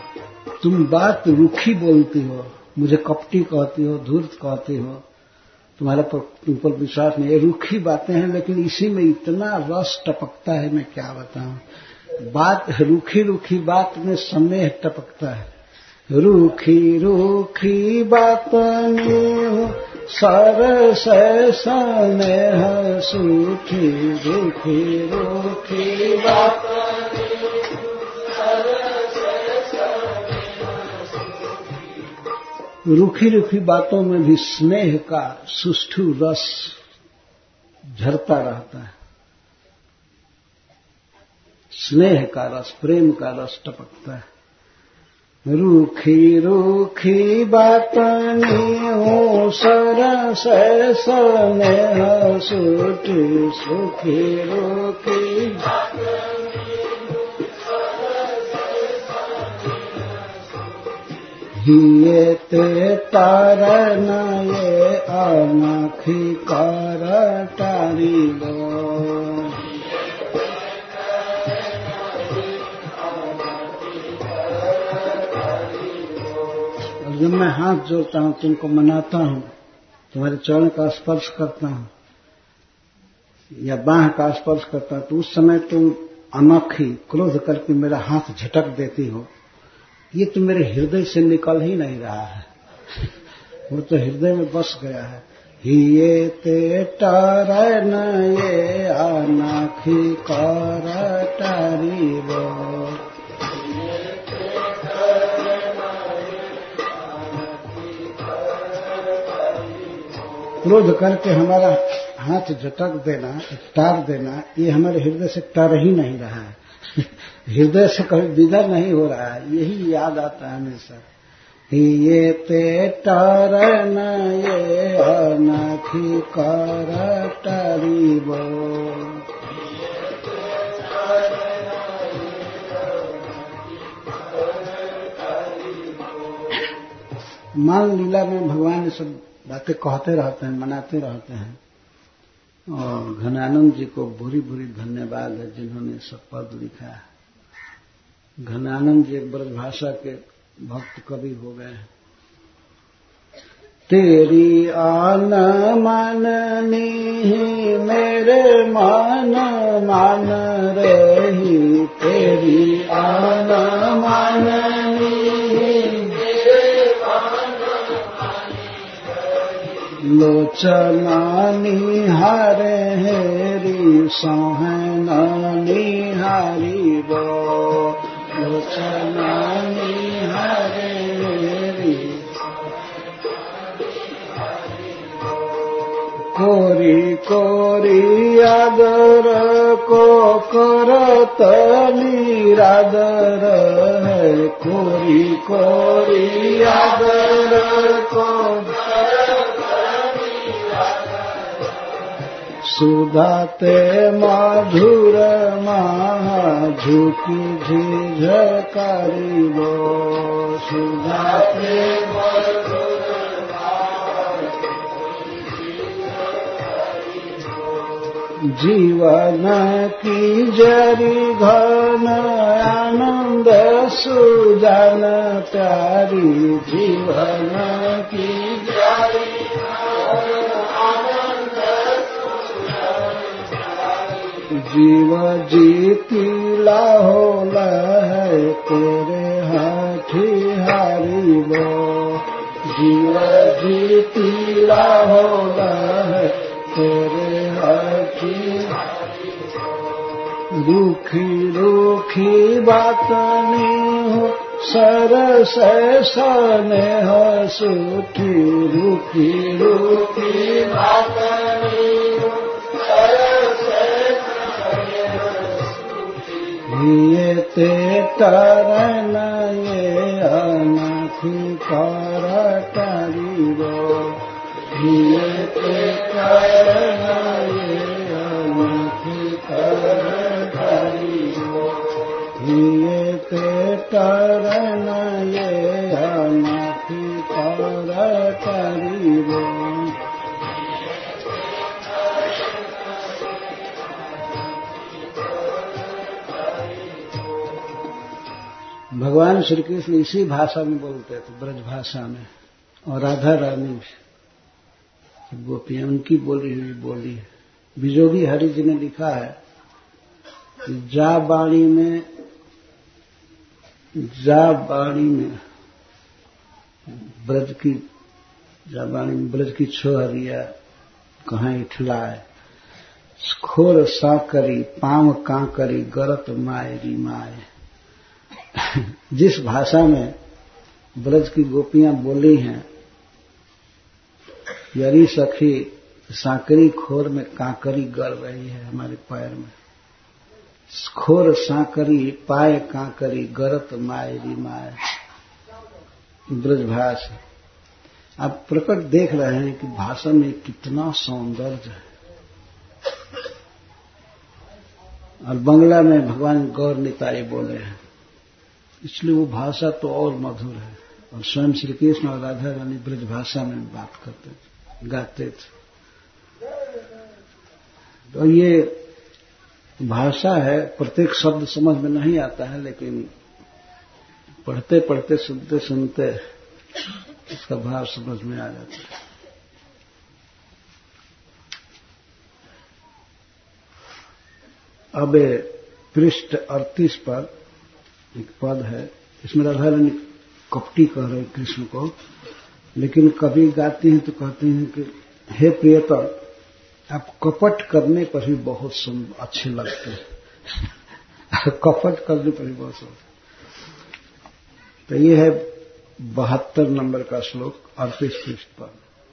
तुम बात रूखी बोलती हो, मुझे कपटी कहती हो, धूर्त कहती हो, तुम्हारे तुम पर विश्वास नहीं। ये रूखी बातें हैं, लेकिन इसी में इतना रस टपकता है, मैं क्या बताऊं। बात रूखी रूखी बात में स्नेह टपकता है। रूखी रूखी बातों सरस स्नेह सूखी, रूखी रूखी बातों रूखी रूखी बातों में भी स्नेह का सुष्ठु रस झरता रहता है। स्नेह का रस, प्रेम का रस टपकता है। रूखी रूखी बातों सरस स्नेह सूखी, सूखी रूखी हिये ते तारन ये आँखी कर टारी दो। और जब मैं हाथ जोड़ता हूँ, तुमको मनाता हूँ, तुम्हारे चरण का स्पर्श करता हूँ या बाह का स्पर्श करता हूँ, तो उस समय तुम अनोखी क्रोध करके मेरा हाथ झटक देती हो। ये तो मेरे हृदय से निकल ही नहीं रहा है, वो तो हृदय में बस गया है। हिये ते टारन ये आँखी कर टारी वो। क्रोध करके हमारा हाथ झटक देना, टार देना, ये हमारे हृदय से टर ही नहीं रहा है। हृदय से कभी विदा नहीं हो रहा है, यही याद आता है हमेशा। ये ते टारन ये आँखी कर टारी वो। मान लीला में भगवान ये सब बातें कहते रहते हैं, मनाते रहते हैं। और घनानंद जी को भूरी भूरी धन्यवाद है जिन्होंने सब पद लिखा है। घनानंद जी एक ब्रजभाषा के भक्त कवि हो गए हैं। तेरी आन माननी मेरे मान मान रही, तेरी आन माननी लोचना निहारे हेरी सोहना निहारी वो। लोचना निहारे हेरी कोरी कोरी आदर को करत निरादर है। कोरी कोरी आदर को सुधाते मधुर महा झुकी झिझकारी वो। सुधाते जीवन की जरी घन आनंद सुजान प्यारी। जीवन की जरी जीव जीती लाहोला है तेरे हाथी हारी वो। जीव जीती लाहोला है तेरे हाथी। रूखी रूखी बातनी हो सरस स्नेह सूखी। रूखी रूखी बातनी हो ये ते तरन ये आँखी कर टारी वो। ये ते तरन ये आँखी कर टारी वो। ये ते तरन ये आँखी कर टारी वो। भगवान श्री कृष्ण इसी भाषा में बोलते थे, ब्रज भाषा में, और राधा रानी भी। गोपियां उनकी बोली हुई बोली है। बिजोगी हरि जी ने लिखा है कि जा बाणी में ब्रज की छोहरिया कहाँ इठलाए, खोर साकरी पांव कांकरी गरत मायरी माए। जिस भाषा में ब्रज की गोपियां बोली हैं, यरी सखी सांकरी खोर में कांकरी गड़ रही है हमारे पैर में, खोर सांकरी पाए कांकरी गरत मायरी माए। ब्रजभाष आप प्रकट देख रहे हैं कि भाषा में कितना सौंदर्य है। और बंगला में भगवान गौर निताई बोले हैं, इसलिए वो भाषा तो और मधुर है। और स्वयं श्री कृष्ण और राधा रानी ब्रज भाषा में बात करते थे, गाते थे। तो ये भाषा है, प्रत्येक शब्द समझ में नहीं आता है, लेकिन पढ़ते पढ़ते सुनते सुनते इसका भाव समझ में आ जाता है। अब पृष्ठ 38 पर एक पद है, इसमें राधा रानी कपटी कह रहे कृष्ण को, लेकिन कभी गाती हैं तो कहती हैं कि हे प्रियतम, आप कपट करने पर ही बहुत अच्छे लगते हैं। कपट करने पर ही बहुत सुंदर। तो ये है 72 नंबर का श्लोक 38 पृष्ठ पर।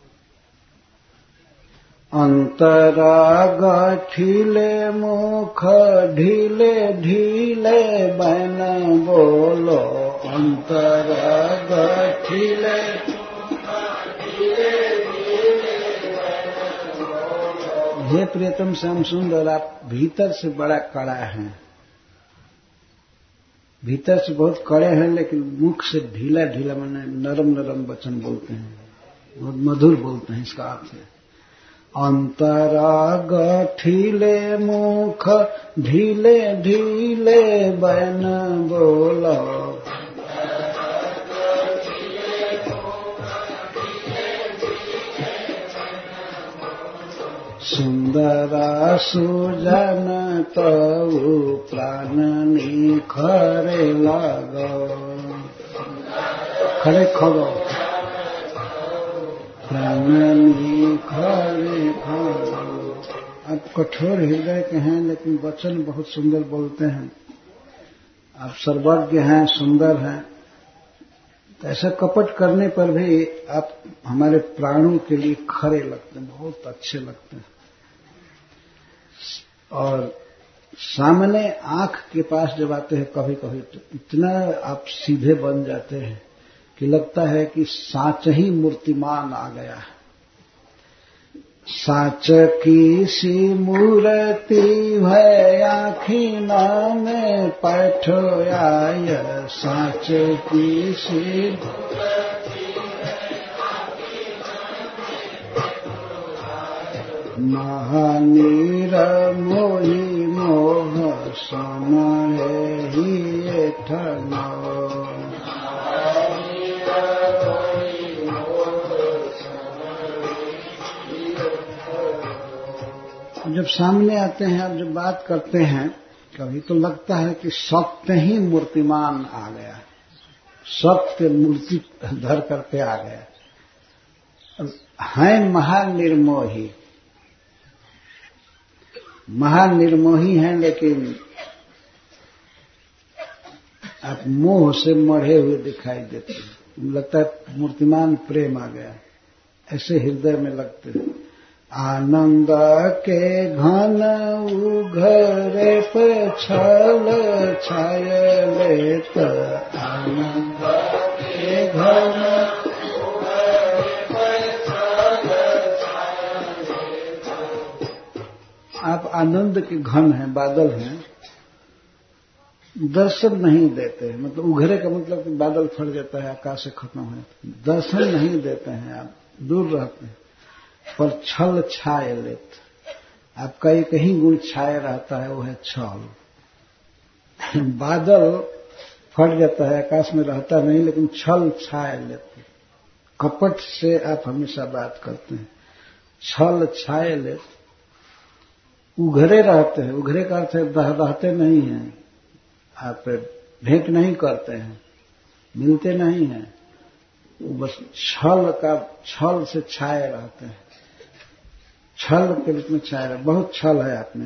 अंतराग ठीले मुख ढीले ढीले बन बोलो, अंतराग ठीले हे प्रियतम श्याम सुंदर, आप भीतर से बड़ा कड़ा हैं, भीतर से बहुत कड़े हैं, लेकिन मुख से ढीला ढीला माने नरम नरम वचन बोलते हैं, बहुत मधुर बोलते हैं। इसका अर्थ है अंतराग ठीले मुख ढीले ढीले बन बोलो, सुंदरा सुजन तऊ प्राण निखरे लगो, खड़े खड़ो प्राण निखरे खड़ो। आप कठोर हृदय के हैं, लेकिन वचन बहुत सुंदर बोलते हैं। आप सर्वज्ञ हैं, सुंदर हैं। तो ऐसा कपट करने पर भी आप हमारे प्राणों के लिए खरे लगते हैं, बहुत अच्छे लगते हैं। और सामने आंख के पास जब आते हैं कभी कभी, तो इतना आप सीधे बन जाते हैं कि लगता है कि साच ही मूर्तिमान आ गया है। साच की सी मूर्ति है आँखिना में पैठोयाय, साच की सी महानीर मोही मोह समय ही ठनो। जब सामने आते हैं, अब जब बात करते हैं, कभी तो लगता है कि सत्य ही मूर्तिमान आ गया, सत्य मूर्ति धर करके आ गया। हैं महानिर्मोही, महानिर्मोही हैं, लेकिन आप मोह से मढ़े हुए दिखाई देते हैं। लगता है मूर्तिमान प्रेम आ गया, ऐसे हृदय में लगते हैं। आनंद के घन उघरे पे छल छाय लेत, आनंद के घन आप आनंद के घन हैं, बादल हैं, दर्शन नहीं देते हैं। मतलब उघरे का मतलब कि बादल फट जाता है, आकाश से खत्म है, दर्शन नहीं देते हैं, आप दूर रहते हैं। पर छल छाय लेत, आपका एक ही गुण छाया रहता है, वो है छल। बादल फट जाता है, आकाश में रहता नहीं, लेकिन छल छाय लेते, कपट से आप हमेशा बात करते हैं। छल छायल उघरे रहते हैं। उघरे का अर्थ रहते नहीं हैं, आप भेंट नहीं करते हैं, मिलते नहीं हैं, बस छल से छाए रहते हैं, छल के रूप में छाए रहते। बहुत छल है आपने।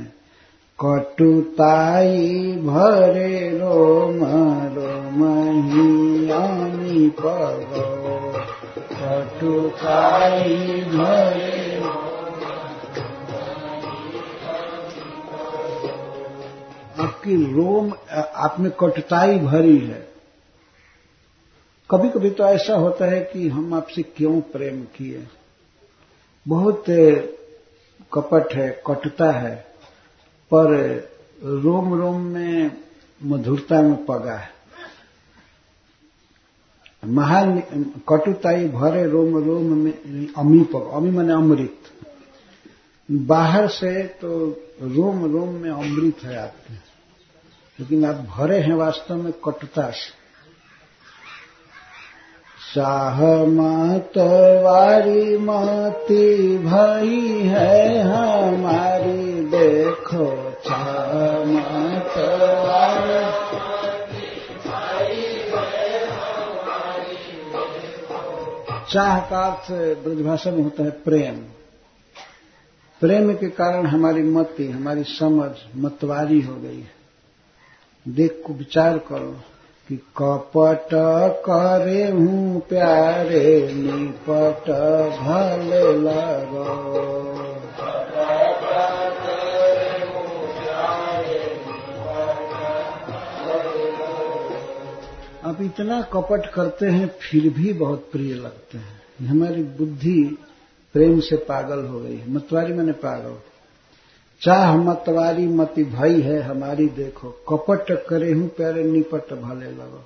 कटुताई भरे रोम रोमहियानी पगो, कटुताई भरे आपकी रोम आप में कटुताई भरी है। कभी कभी तो ऐसा होता है कि हम आपसे क्यों प्रेम किए, बहुत कपट है, कटुता है, पर रोम रोम में मधुरता में पगा है। महान कटुताई भरे रोम रोम में अमी पग, अमी माने अमृत। बाहर से तो रोम रोम में अमृत है आपके, लेकिन आप भरे हैं वास्तव में कटुता से। सहमत वारी मती भई है हमारी, देखो सहमत वारी चाह का अर्थ ब्रजभाषा में होता है प्रेम। प्रेम के कारण हमारी मति, हमारी समझ मतवारी हो गई है। देख को विचार करो कि कपट करे हूँ प्यारे, निपट भले लगो। अब इतना कपट करते हैं फिर भी बहुत प्रिय लगते हैं। हमारी बुद्धि प्रेम से पागल हो गई है। मतवारी माने पागल। चाह मतवारी मति भई है हमारी, देखो कपट करे हूं प्यारे, निपट भले लगो।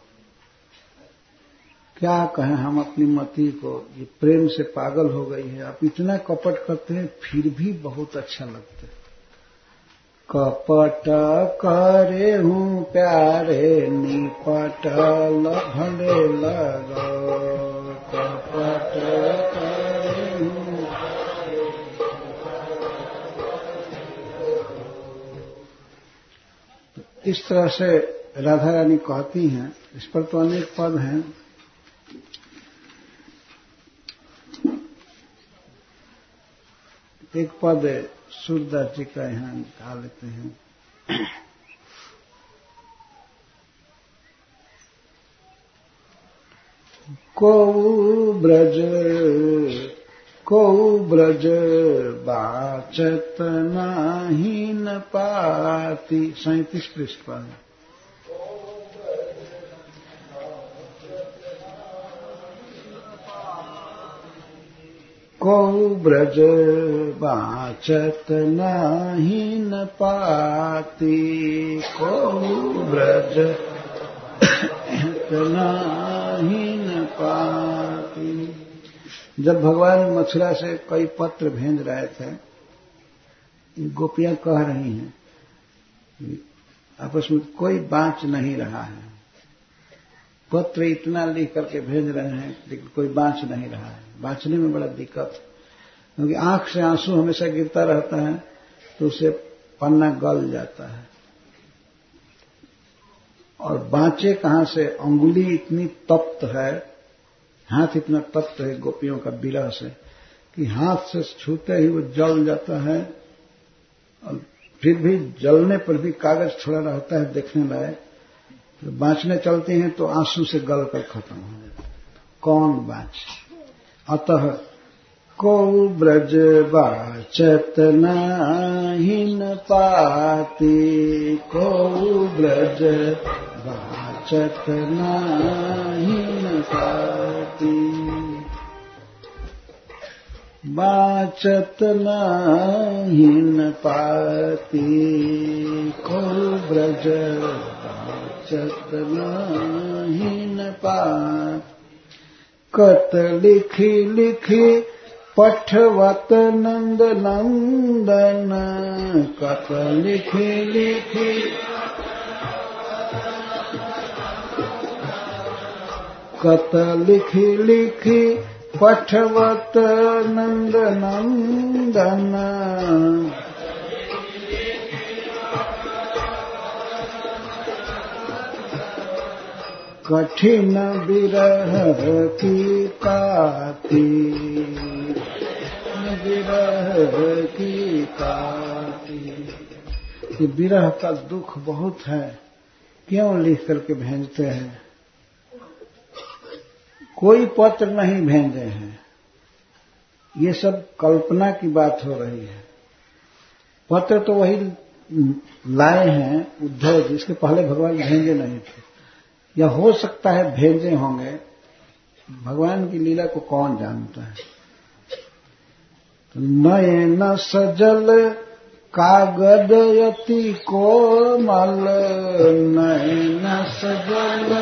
क्या कहें हम अपनी मति को, ये प्रेम से पागल हो गई है। आप इतना कपट करते हैं फिर भी बहुत अच्छा लगता है। कपट करे हूं प्यारे, निपट भले लगो। कपट करे हूं। इस तरह से राधा रानी कहती हैं। इस पर तो अनेक पद हैं। एक पद सूरदास जी का यहाँ निकाल लेते हैं। को ब्रज बाचत नाही न पाती। 37 पृष्ठ पर। को ब्रज बाचत नाही न पाती, को ब्रज नाही न पाती। जब भगवान मथुरा से कई पत्र भेज रहे थे, गोपियां कह रही हैं आपस में कोई बाँच नहीं रहा है। पत्र इतना लिख करके भेज रहे हैं लेकिन कोई बाँच नहीं रहा है। बाँचने में बड़ा दिक्कत है, क्योंकि आंख से आंसू हमेशा गिरता रहता है तो उसे पन्ना गल जाता है। और बाँचे कहां से, अंगुली इतनी तप्त है, हाथ इतना तप्त है गोपियों का विरह से कि हाथ से छूते ही वो जल जाता है। और फिर भी जलने पर भी कागज थोड़ा रहता है देखने लायक। तो बाँचने चलते हैं तो आंसू से गल कर खत्म हो जाता है। कौन बाँचे। अतः को ब्रज बाचत नाही न पाती, को ब्रज बाचत नाही न पाती। बाचत नाही न पाती, को ब्रज बाचत नाही न पाती। कत लिखी लिखी पठवत नंद नंदन, कत लिखी लिखी कत लिखी लिखी पठवत नंद नंदन कठिन विरह की काती, विरह की काती। ये विरह का दुख बहुत है, क्यों लिख करके भेजते हैं? कोई पत्र नहीं भेजे हैं, ये सब कल्पना की बात हो रही है। पत्र तो वही लाए हैं उद्धव जी, इसके पहले भगवान भेजे नहीं थे, या हो सकता है भेजे होंगे, भगवान की लीला को कौन जानता है। तो नयन सजल कागद यति कोमल, नयन सजल,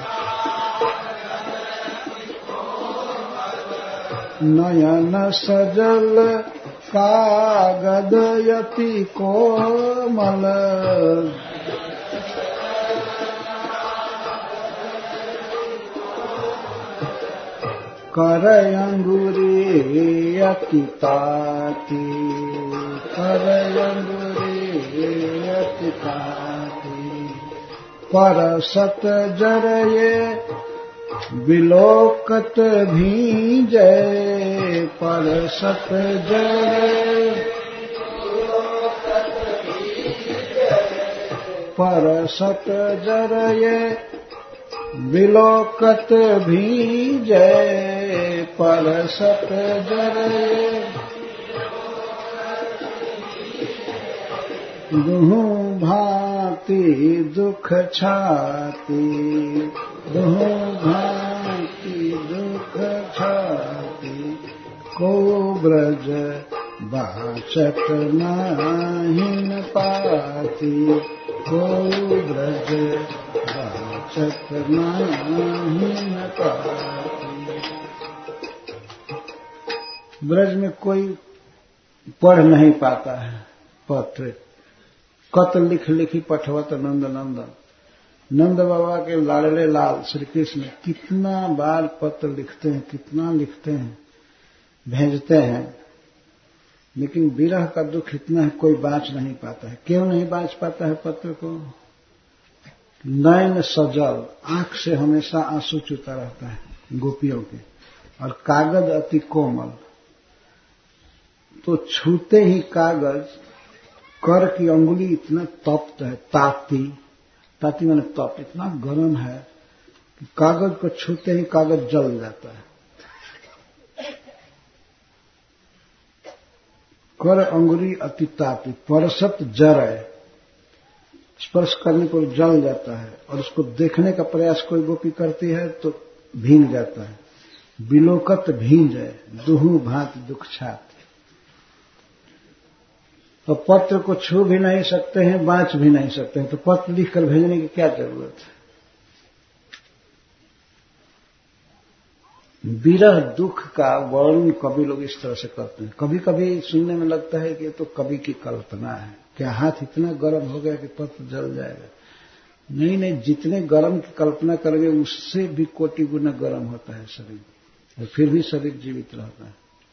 नयन सजल कागद यति कोमल, कर अंगुरी अति ताती, कर अंगुरी अति ताती। परसत जरये विलोकत भींजे, परसत जरये, परसत जरये विलोकत भींजे, परसत जरये। दुहु भांति दुख छाती, दुहु भांति दुख छाती। को ब्रज बाचत नाहिन पाती, को ब्रज बाचत नाहिन पाती। ब्रज में कोई पढ़ नहीं पाता है पत्र। कत लिख लिखी पठवत नंद नंदन। नंद बाबा के लाडले लाल श्री कृष्ण कितना बार पत्र लिखते हैं, कितना लिखते हैं, भेजते हैं, लेकिन विरह का दुख इतना है कोई बाँच नहीं पाता है। क्यों नहीं बाँच पाता है पत्र को? नयन सजल, आंख से हमेशा आंसू चूता रहता है गोपियों के, और कागज अति कोमल, तो छूते ही कागज, कर की अंगुली इतना तप्त है, ताती, ताती माने तप्त, इतना गर्म है कि कागज को छूते ही कागज जल जाता है। कर अंगुली अति ताती, परसत जरय, स्पर्श करने को जल जाता है, और उसको देखने का प्रयास कोई गोपी करती है तो भींग जाता है। बिलोकत भींजय, दुहु भांति दुख छाती। तो पत्र को छू भी नहीं सकते हैं, बाँच भी नहीं सकते हैं, तो पत्र लिखकर भेजने की क्या जरूरत है? विरह दुख का वर्णन कवि लोग इस तरह से करते हैं। कभी कभी सुनने में लगता है कि ये तो कवि की कल्पना है, क्या हाथ इतना गर्म हो गया कि पत्र जल जाएगा। नहीं नहीं, जितने गर्म की कल्पना करेंगे उससे भी कोटि गुना गर्म होता है शरीर, और फिर भी शरीर जीवित रहता है।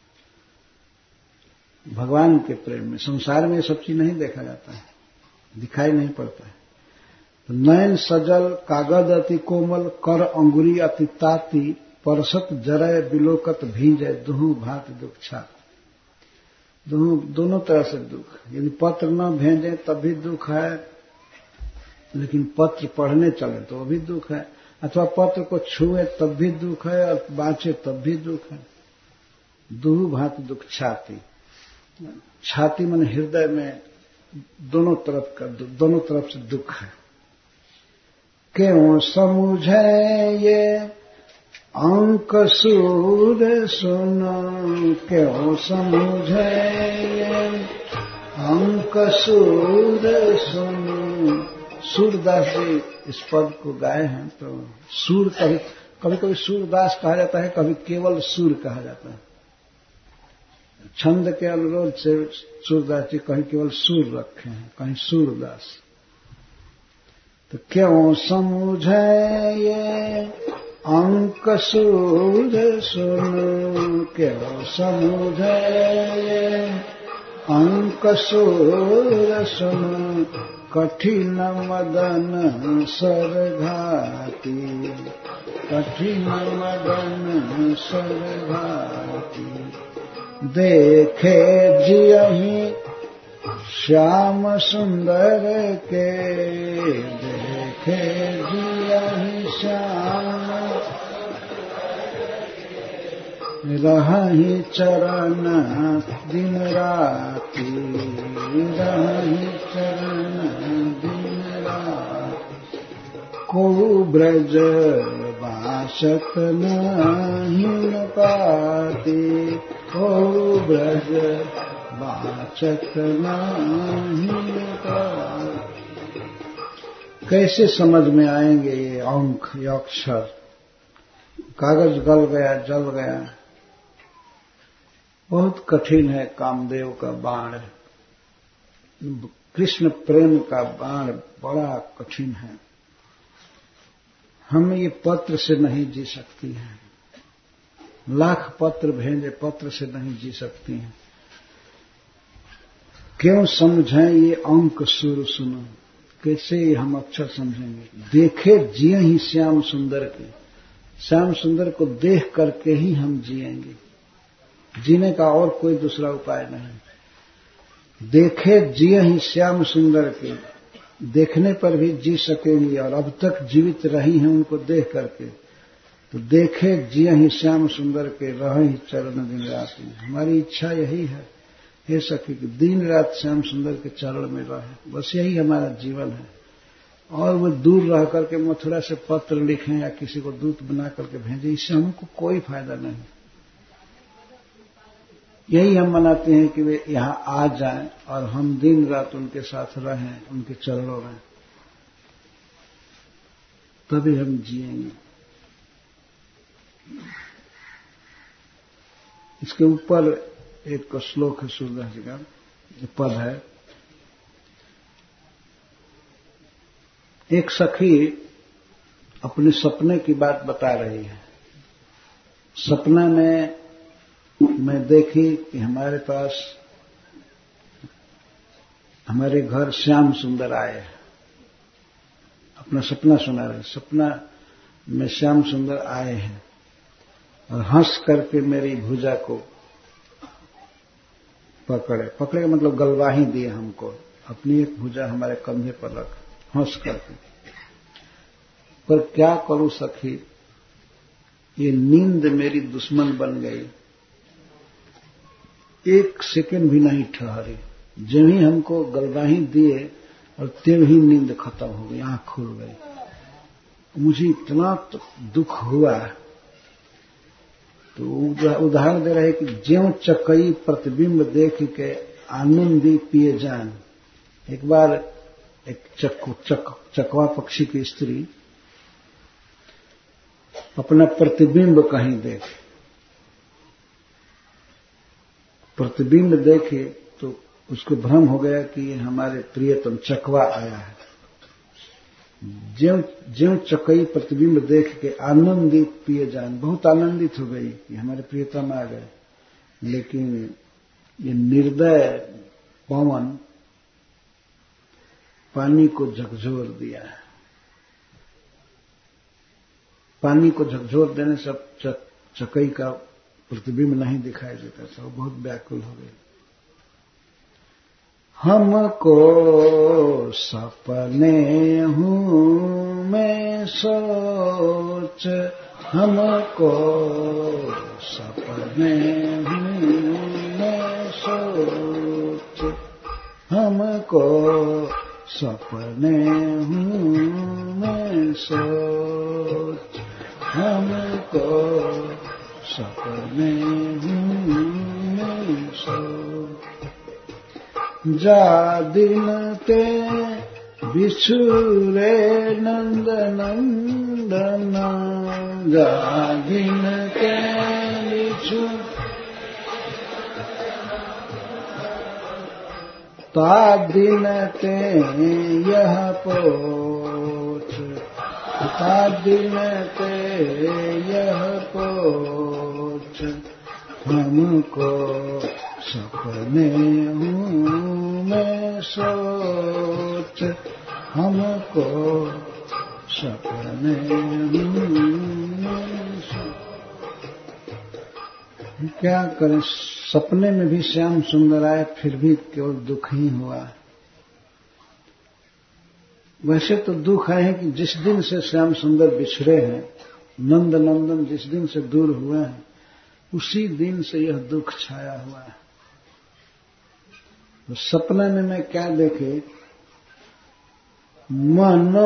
भगवान के प्रेम में, संसार में ये सब चीज नहीं देखा जाता है, दिखाई नहीं पड़ता है। तो नयन सजल कागज अति कोमल, कर अंगुरी अति ताती, परसत जरय बिलोकत भींजय, दुहु भांति दुख छाती। दोनों तरह से दुख। यदि पत्र न भेजें तब भी दुख है, लेकिन पत्र पढ़ने चले तो वो भी दुख है, अथवा पत्र को छुए तब भी दुख है, और बाँचे तब भी दुख है। दुहु भांति दुख छाती। छाती मन हृदय में दोनों तरफ से दुख है। क्यों समझे ये अंक सूर सुनो, क्यों समझे ये अंक सूर सुनो। सूरदास जी इस पद को गाए हैं। तो सूर कभी कभी सूरदास कहा जाता है, कभी केवल सूर कहा जाता है। छंद के अनुरोध से सूरदास जी कहीं केवल सूर रखे हैं, कहीं सूरदास। तो क्यों समझे ये अंक सूर सुन क्यों समुझे, अंक सूर सुन कठिन मदन सर घाती, कठिन मदन सर घाती। देखे जियहि श्याम सुंदर के, देखे जियहि श्याम रहहि चरण दिन राति, रहहि चरण दिन राति। को ब्रज बासत नहीं पाती, को ब्रज बाचक नहीं पाती। कैसे समझ में आएंगे ये अंक, ये अक्षर? कागज गल गया, जल गया। बहुत कठिन है कामदेव का बाण, कृष्ण प्रेम का बाण बड़ा कठिन है। हम ये पत्र से नहीं जी सकती हैं, लाख पत्र भेजे, पत्र से नहीं जी सकती हैं। क्यों समझें ये अंक सुर सुनो, कैसे हम अक्षर समझेंगे? देखे जिए ही श्याम सुंदर के, श्याम सुंदर को देख करके ही हम जिएंगे, जीने का और कोई दूसरा उपाय नहीं। देखे जिए ही श्याम सुंदर के, देखने पर भी जी सकेंगी, और अब तक जीवित रही हैं उनको देख करके। तो देखे जिए ही श्याम सुंदर के, रहे चरण दिन रात। हमारी इच्छा यही है हे सखी कि दिन रात श्याम सुंदर के चरण में रहे, बस यही हमारा जीवन है। और वो दूर रह करके मथुरा से पत्र लिखें या किसी को दूत बना करके भेजें, इससे हमको कोई फायदा नहीं। यही हम मनाते हैं कि वे यहां आ जाएं और हम दिन रात उनके साथ रहें, उनके चरणों में, तभी हम जिएंगे। इसके ऊपर एक श्लोक है सूरदास जी का, पद है। एक सखी अपने सपने की बात बता रही है। सपना में मैं देखी कि हमारे पास, हमारे घर श्याम सुंदर आए हैं। अपना सपना सुना रहे, सपना में श्याम सुंदर आए हैं और हंस करके मेरी भुजा को पकड़े, पकड़े मतलब गलवाही दिए हमको, अपनी एक भुजा हमारे कंधे पर रख, हंस करके। पर क्या करूं सखी, ये नींद मेरी दुश्मन बन गई, एक सेकंड भी नहीं ठहरी। जब ही हमको गलवाही दिए और त्यों ही नींद खत्म हो गई, आंख खुल गई। मुझे इतना दुख हुआ। तो उदाहरण दे रहे कि ज्यों चकई प्रतिबिंब देख के आनंदी पिए जान। एक बार एक चकवा पक्षी की स्त्री अपना प्रतिबिंब कहीं देखे, प्रतिबिंब देखे तो उसको भ्रम हो गया कि ये हमारे प्रियतम चकवा आया है। ज्यों चकई प्रतिबिंब देख के आनंदित पिए जान, बहुत आनंदित हो गई कि हमारे प्रियतम आ गए। लेकिन ये निर्दय पवन पानी को झकझोर दिया है। पानी को झकझोर देने से चकई का प्रतिबिंब नहीं दिखाई देता था, वो बहुत व्याकुल हो गई। हमको सपने हूँ मैं सोच, हमको सपने हूँ मैं सोच, हमको सपने हूँ मैं सोच, हमको सपने हूँ मैं सोच। जा दिन ते बिछुरे नंद नंदन, जा दिन ते बिछु ता दिन ते यह पोछ, ता दिन ते यह पोछ हमको सपने में सोच हमको सपने में सोच। क्या करें, सपने में भी श्याम सुंदर आए फिर भी केवल दुख ही हुआ। वैसे तो दुख है कि जिस दिन से श्याम सुंदर बिछड़े हैं, नंद नंदन जिस दिन से दूर हुए हैं, उसी दिन से यह दुख छाया हुआ है। तो सपने में मैं क्या देखे, मनो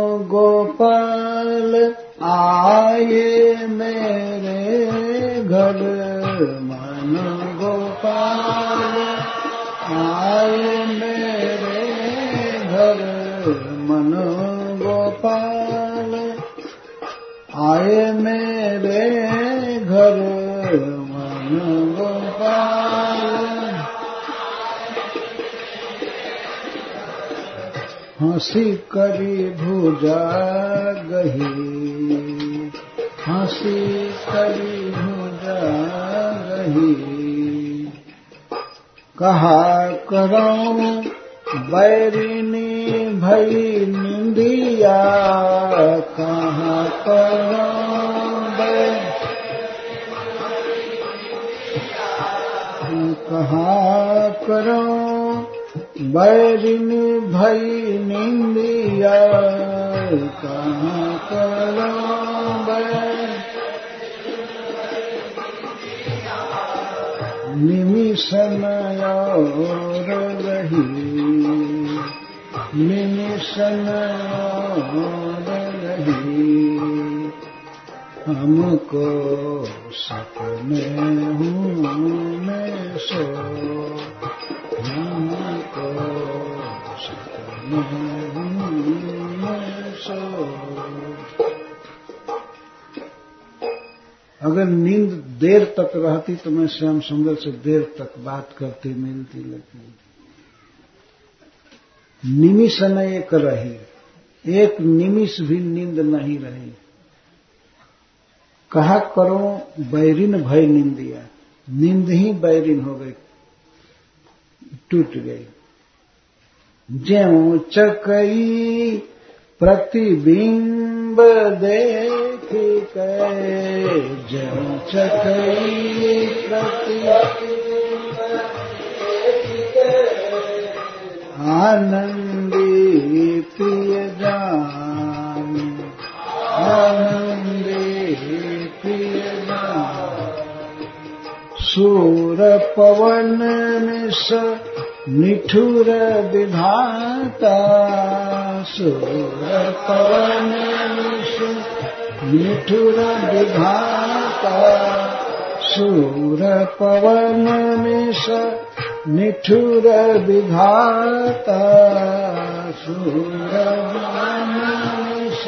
गोपाल आए मेरे घर, मनो गोपाल आए मेरे घर, मनो गोपाल आए मेरे घर, मनो गोपाल। हंसी करी भुजा गही, हंसी करी भुजा गही, कहा करऊं बैरिनी भई निंदिया, कहा करऊं कहा करऊं बैरिनी भई निंदिया, कहा करऊं निमिषन और रही, निमिषन और रही, हमको सपने में सो, हमको सपने में सो। अगर नींद देर तक रहती तो मैं श्याम सुंदर से देर तक बात करती मिलती, लेकिन निमिष न एक रही, एक निमिष भी नींद नहीं रही। कहा करो बैरिन भय निंदिया, नींद ही बैरिन हो गई, टूट गई। ज्यों चकई प्रतिबिंब देख के, ज्यों चकई प्रतिबिंब देख के, आनंदी प्रिय जान, आनंदी प्रिय जान, सूर पवन निश निठुर विधाता, सूर पवन निश निठुर विधाता, सूर पवन निश निठुर विधाता, सूर पवन निश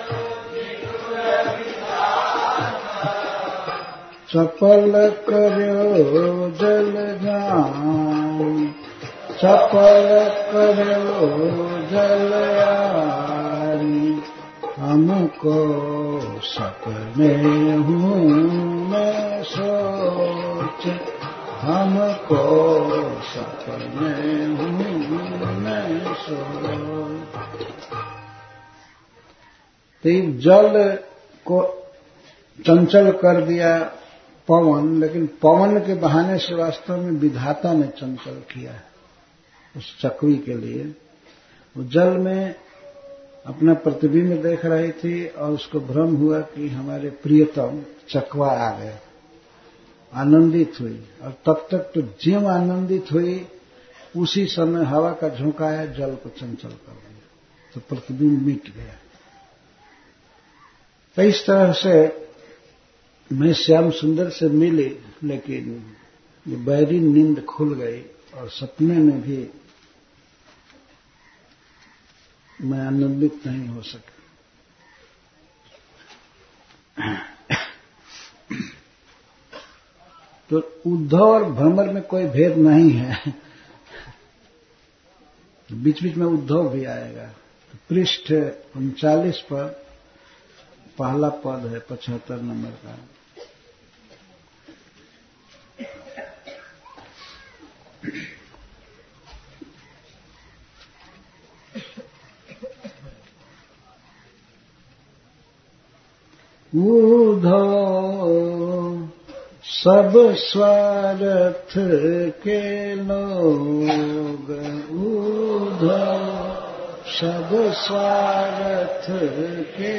चपल कर्यो जल जान, चपल कर्यो जल आनी, हमको सपने में सोच, हमको सपने में सोच। तो जल को चंचल कर दिया पवन, लेकिन पवन के बहाने से वास्तव में विधाता ने चंचल किया है उस चकवी के लिए। वो जल में अपना प्रतिबिंब देख रही थी और उसको भ्रम हुआ कि हमारे प्रियतम चकवा आ गए, आनंदित हुई। और तब तक तो ज्यों आनंदित हुई उसी समय हवा का झोंका आया, जल को चंचल कर दिया, तो प्रतिबिंब मिट गया। तो इस तरह से मैं श्याम सुंदर से मिली, लेकिन बैरी नींद खुल गई और सपने में भी मैं आनंदित नहीं हो सका। तो उद्धव और भ्रमर में कोई भेद नहीं है, बीच बीच में उद्धव भी आएगा। तो पृष्ठ 39 पर पहला पद है 75 नंबर का। ऊधो सब स्वार्थ के लोग, ऊधो सब स्वार्थ के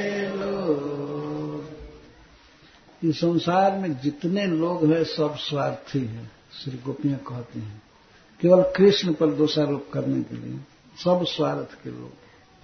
लोग। इस संसार में जितने लोग हैं सब स्वार्थी हैं, श्री गोपियां कहती हैं, केवल कृष्ण पर दोषारोप करने के लिए सब स्वार्थ के लोग।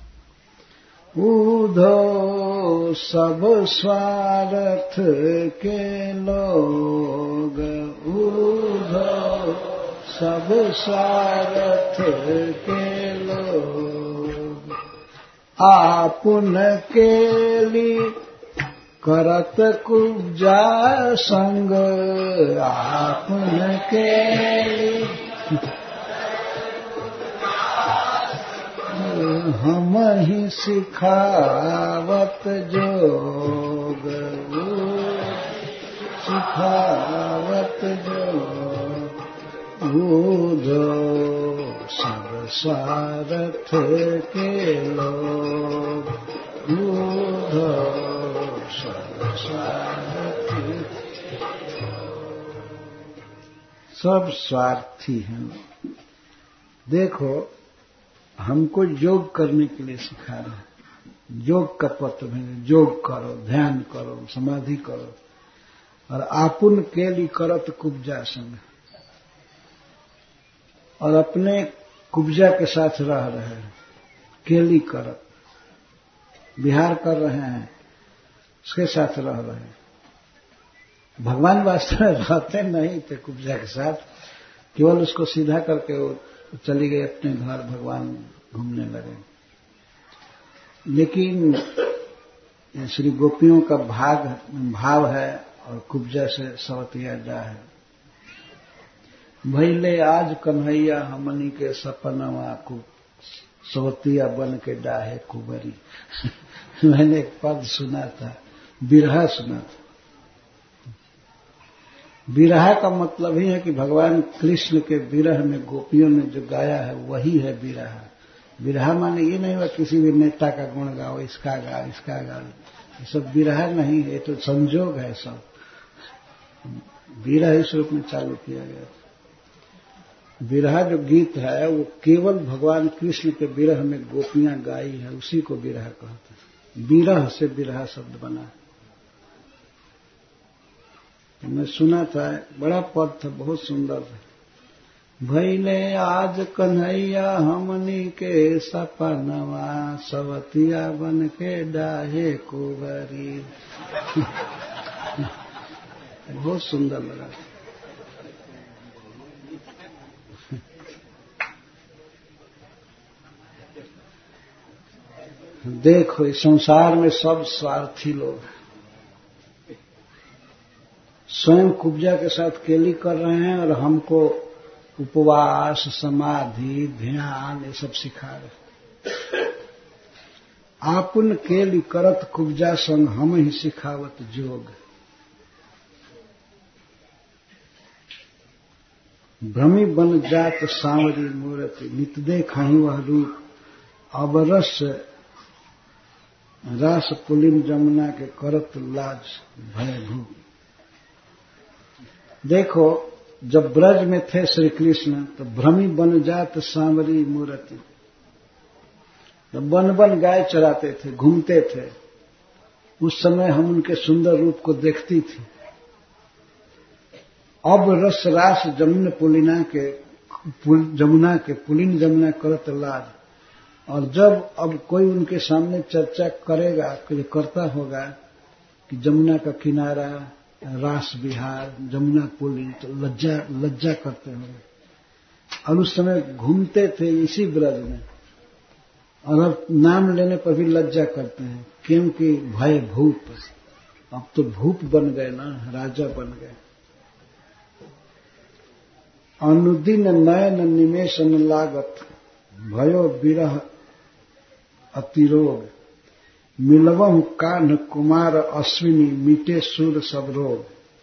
ऊधो सब स्वार्थ के लोग, ऊधो सब स्वार्थ के लोग। आपुन केली करत कुब्जा संग, आपुन केली हम ही सिखावत जोग, सिखावत जोग। ऊधो सब स्वार्थ के लोग, ऊधो सब स्वार्थ, सब स्वार्थी हैं। देखो, हमको योग करने के लिए सिखा रहे हैं, योग का पत्र में योग करो, ध्यान करो, समाधि करो। और आपुन केली करत कुब्जा संग, और अपने कुब्जा के साथ रह रहे हैं, केली करत, विहार कर रहे हैं, उसके साथ रह रहे हैं। भगवान वास्तव में रहते नहीं थे कुब्जा के साथ, केवल उसको सीधा करके वो चली गई अपने घर, भगवान घूमने लगे। लेकिन श्री गोपियों का भाव है, और कुब्जा से सवतिया जा है। भैले आज कन्हैया हमनी के सपनवा को, सवतिया बन के डाहे कुबरी। मैंने एक पद सुना था, बिरहा सुना था। विरह का मतलब ही है कि भगवान कृष्ण के विरह में गोपियों ने जो गाया है वही है विरह। विरह माने ये नहीं हुआ किसी भी नेता का गुण गाओ, इसका गाओ, इसका गाओ, ये सब विरह नहीं है, ये तो संजोग है। सब विरह इस रूप में चालू किया गया। विरह जो गीत है वो केवल भगवान कृष्ण के विरह में गोपियां गाई है, उसी को विरह कहते हैं। विरह से विरह शब्द बना है। मैं सुना था, बड़ा पद था, बहुत सुंदर था। भैले आज कन्हैया हमनी के सपनवा, सवतिया बन के डाहे कुंवरी। बहुत सुंदर लगा। देखो इस संसार में सब स्वार्थी लोग हैं। स्वयं कुब्जा के साथ केली कर रहे हैं और हमको उपवास, समाधि, ध्यान ये सब सिखा रहे। आपुन केली करत कुब्जा संग, हम ही सिखावत जोग। भ्रमी बन जात सांवरी मूर्ति, नित देखहि वह रूप। अब रस रास पुलिन जमुना के करत लाज भय भूप। देखो जब ब्रज में थे श्री कृष्ण तो भ्रमी बन जात सांवरी मूर्ति, जब वन वन गाय चराते थे, घूमते थे, उस समय हम उनके सुंदर रूप को देखती थी। अब रस रास जमुना के पुलिन जमुना करत लाज, और जब अब कोई उनके सामने चर्चा करेगा, कोई करता होगा कि जमुना का किनारा, रास विहार, जमुना पुलिन, तो लज्जा करते होंगे। और उस समय घूमते थे इसी ब्रज में, और अब नाम लेने पर भी लज्जा करते हैं, क्योंकि भय भूप। अब तो भूप बन गए ना, राजा बन गए। अनुदिन नयन निमेषन लागत, भयो विरह अतिरोग। मिलवहु कान्ह कुमार अश्विनी, मीटे सूर सब रोग।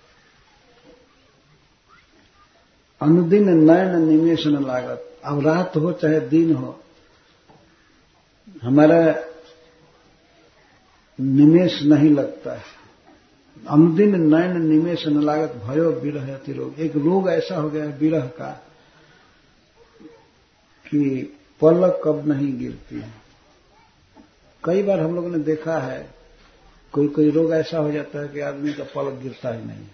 अनुदिन नयन निमेष न लागत। अब रात हो चाहे दिन हो, हमारा निमेष नहीं लगता है। अनुदिन नयन निमेष न लागत, भयो विरह अति रोग। एक रोग ऐसा हो गया है विरह का कि पलक कब नहीं गिरती है। कई बार हम लोगों ने देखा है कोई कोई रोग ऐसा हो जाता है कि आदमी का पलक गिरता ही नहीं,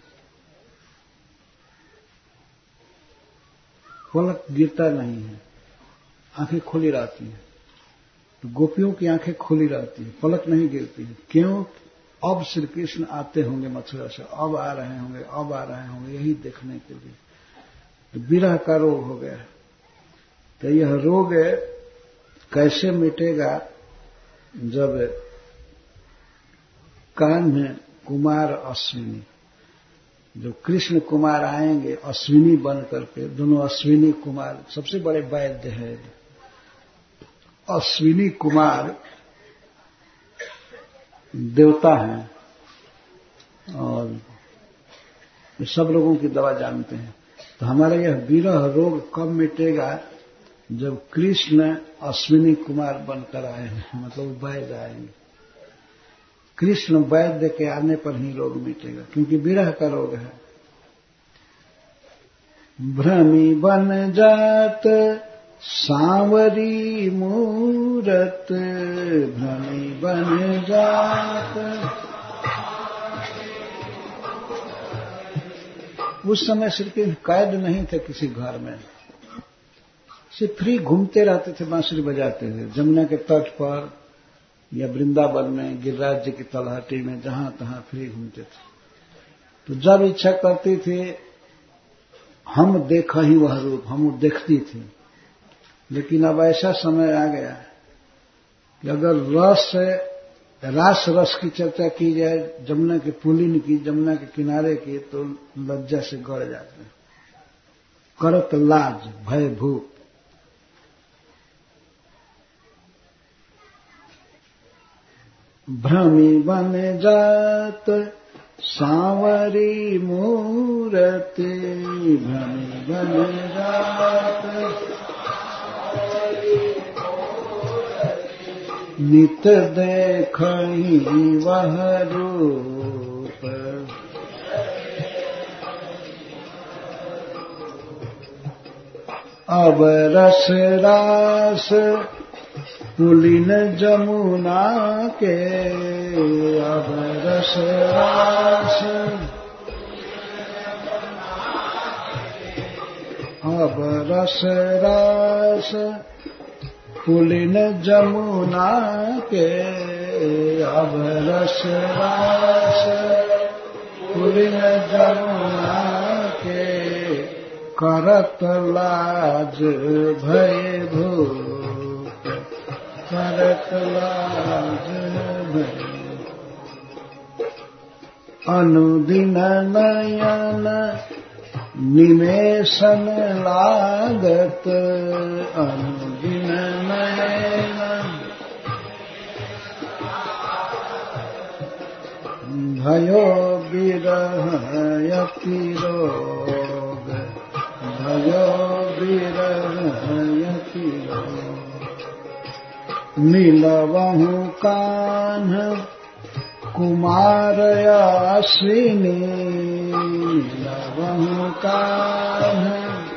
पलक गिरता नहीं है, आंखें खुली रहती हैं। तो गोपियों की आंखें खुली रहती है, पलक नहीं गिरती है। क्यों? अब श्री कृष्ण आते होंगे मथुरा से, अब आ रहे होंगे, अब आ रहे होंगे, यही देखने के लिए। तो विरह का रोग हो गया। तो यह रोग कैसे मिटेगा? जब कान्ह कुमार अश्विनी, जो कृष्ण कुमार आएंगे अश्विनी बन करके, दोनों अश्विनी कुमार सबसे बड़े वैद्य है। अश्विनी कुमार देवता हैं और सब लोगों की दवा जानते हैं। तो हमारा यह विरह रोग कब मिटेगा? जब कृष्ण अश्विनी कुमार बनकर आए हैं, मतलब वैद्य आएंगे। कृष्ण वैद्य के आने पर ही रोग मिटेगा, क्योंकि विरह का रोग है। भ्रमी बन जात सांवरी मूरत, भ्रमी बन जात। उस समय श्री कृष्ण कैद नहीं थे किसी घर में, से फ्री घूमते रहते थे, बांसुरी बजाते थे जमुना के तट पर या वृंदावन में, गिरिराज जी की तलहटी में, जहां तहां फ्री घूमते थे। तो जब इच्छा करती थी हम देखा ही वह रूप, हम देखती थी। लेकिन अब ऐसा समय आ गया कि अगर रास रस की चर्चा की जाए, जमुना के पुलिन की, जमुना के किनारे की, तो लज्जा से गड़ जाते हैं, करत लाज भय भूप। भ्रमी बन जात सांवरी मूरति, भ्रमी बन जात नित देखहि वह रूप। अब रस रास पुलिन जमुना के, अब रस रास, अब रस रास पुलिन जमुना के, अब रस रास पुलिन जमुना के, करत लाज भय भूप, करत लाज भय। अनुदिन नयन निमेषन लागत, अनुदिन नयन भयो विरह अति रोग, भयो विरह अति रोग। मिलवहु कान्ह कुमार अश्विनी, मिलवहु कान्ह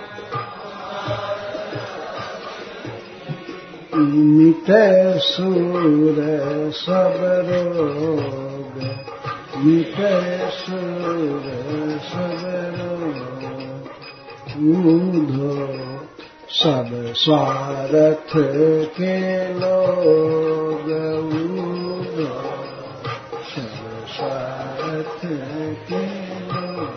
मिटे सूर सब रोग, मिटे सूर सब रोग। ऊधो सब स्वार्थ के लोग, ऊधो सब स्वार्थ के लोग।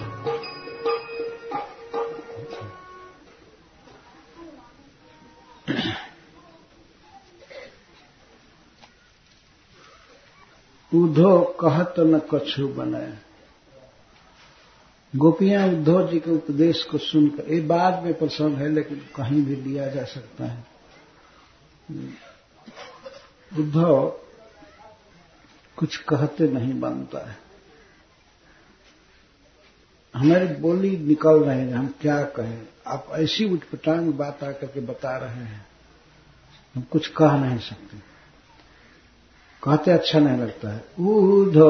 उद्धव कहत न कछु बने। गोपियां उद्धव जी के उपदेश को सुनकर, ये बाद में प्रसंग है लेकिन कहीं भी लिया जा सकता है। उद्धव कुछ कहते नहीं बनता है। हमारी बोली निकल रही है, हम क्या कहें। आप ऐसी उठपटांग बात आकर के बता रहे हैं, हम कुछ कह नहीं सकते। कहते अच्छा नहीं लगता है। ऊधो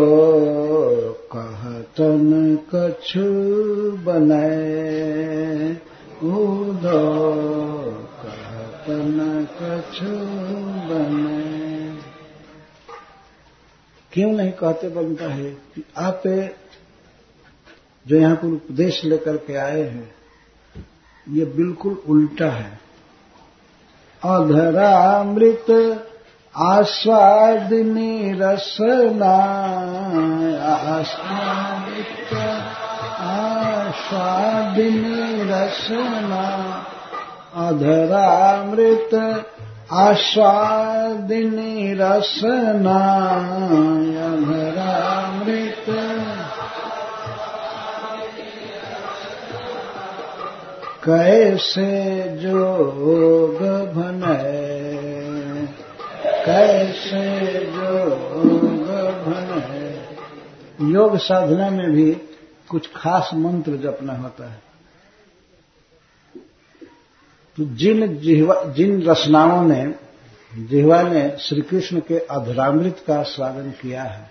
कहतन कछु बनाए, ऊधो कहतन कछु बनाए। क्यों नहीं कहते बनता है कि आप जो यहां पर उपदेश लेकर के आए हैं, ये बिल्कुल उल्टा है। अधरामृत आस्वादिनी रसना, आस्वादित आस्वादिनी रसना, अधरामृत आस्वादिनी रसना, अधरामृत कैसे जोग भनय, कैसे जोग भनय। योग साधना में भी कुछ खास मंत्र जपना होता है। तो जिन रचनाओं ने, जिह्वा ने श्री कृष्ण के अधरामृत का आस्वादन किया है,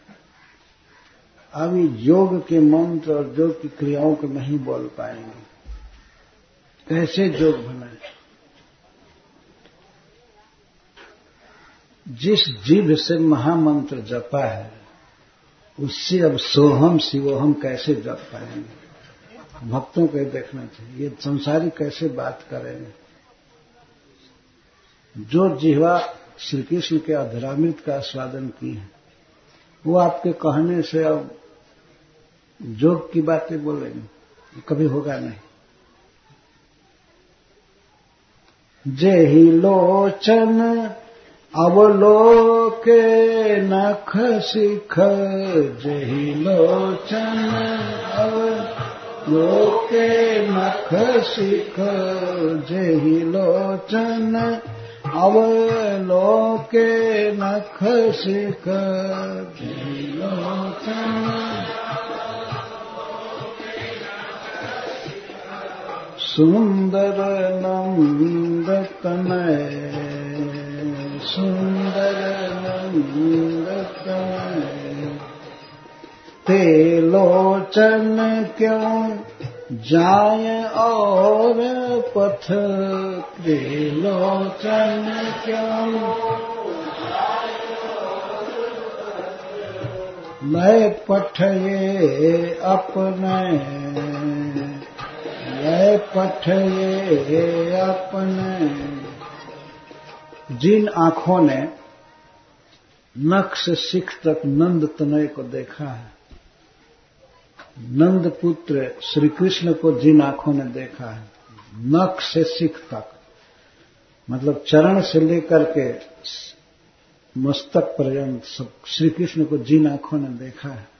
अभी योग के मंत्र और योग की क्रियाओं को नहीं बोल पाएंगे। कैसे जोग बनाए। जिस जीभ से महामंत्र जपा है, उससे अब सोहम शिवोहम कैसे जप पाएंगे। भक्तों को देखना चाहिए, ये संसारी कैसे बात करेंगे। जो जिह्वा श्री कृष्ण के अधरामृत का आस्वादन की है, वो आपके कहने से अब जोग की बातें बोलेंगे, कभी होगा नहीं। जेहि लोचन अवलोके नख शिख, जेहि लोचन अवलोके नख शिख, जेहि लोचन अवलोके नख शिख, जेहि लोचन सुंदर नंद तनय, सुंदर नंद तनय। ते लोचन क्यों जाए और पथ, ते लोचन क्यों लय पठये अपने, लय पठये अपने। जिन आंखों ने नख से शिख तक नंद तनय को देखा है, नंद पुत्र श्री कृष्ण को जिन आंखों ने देखा है, नख से शिख तक, मतलब चरण से लेकर के मस्तक पर्यंत सब श्री कृष्ण को जिन आंखों ने देखा है,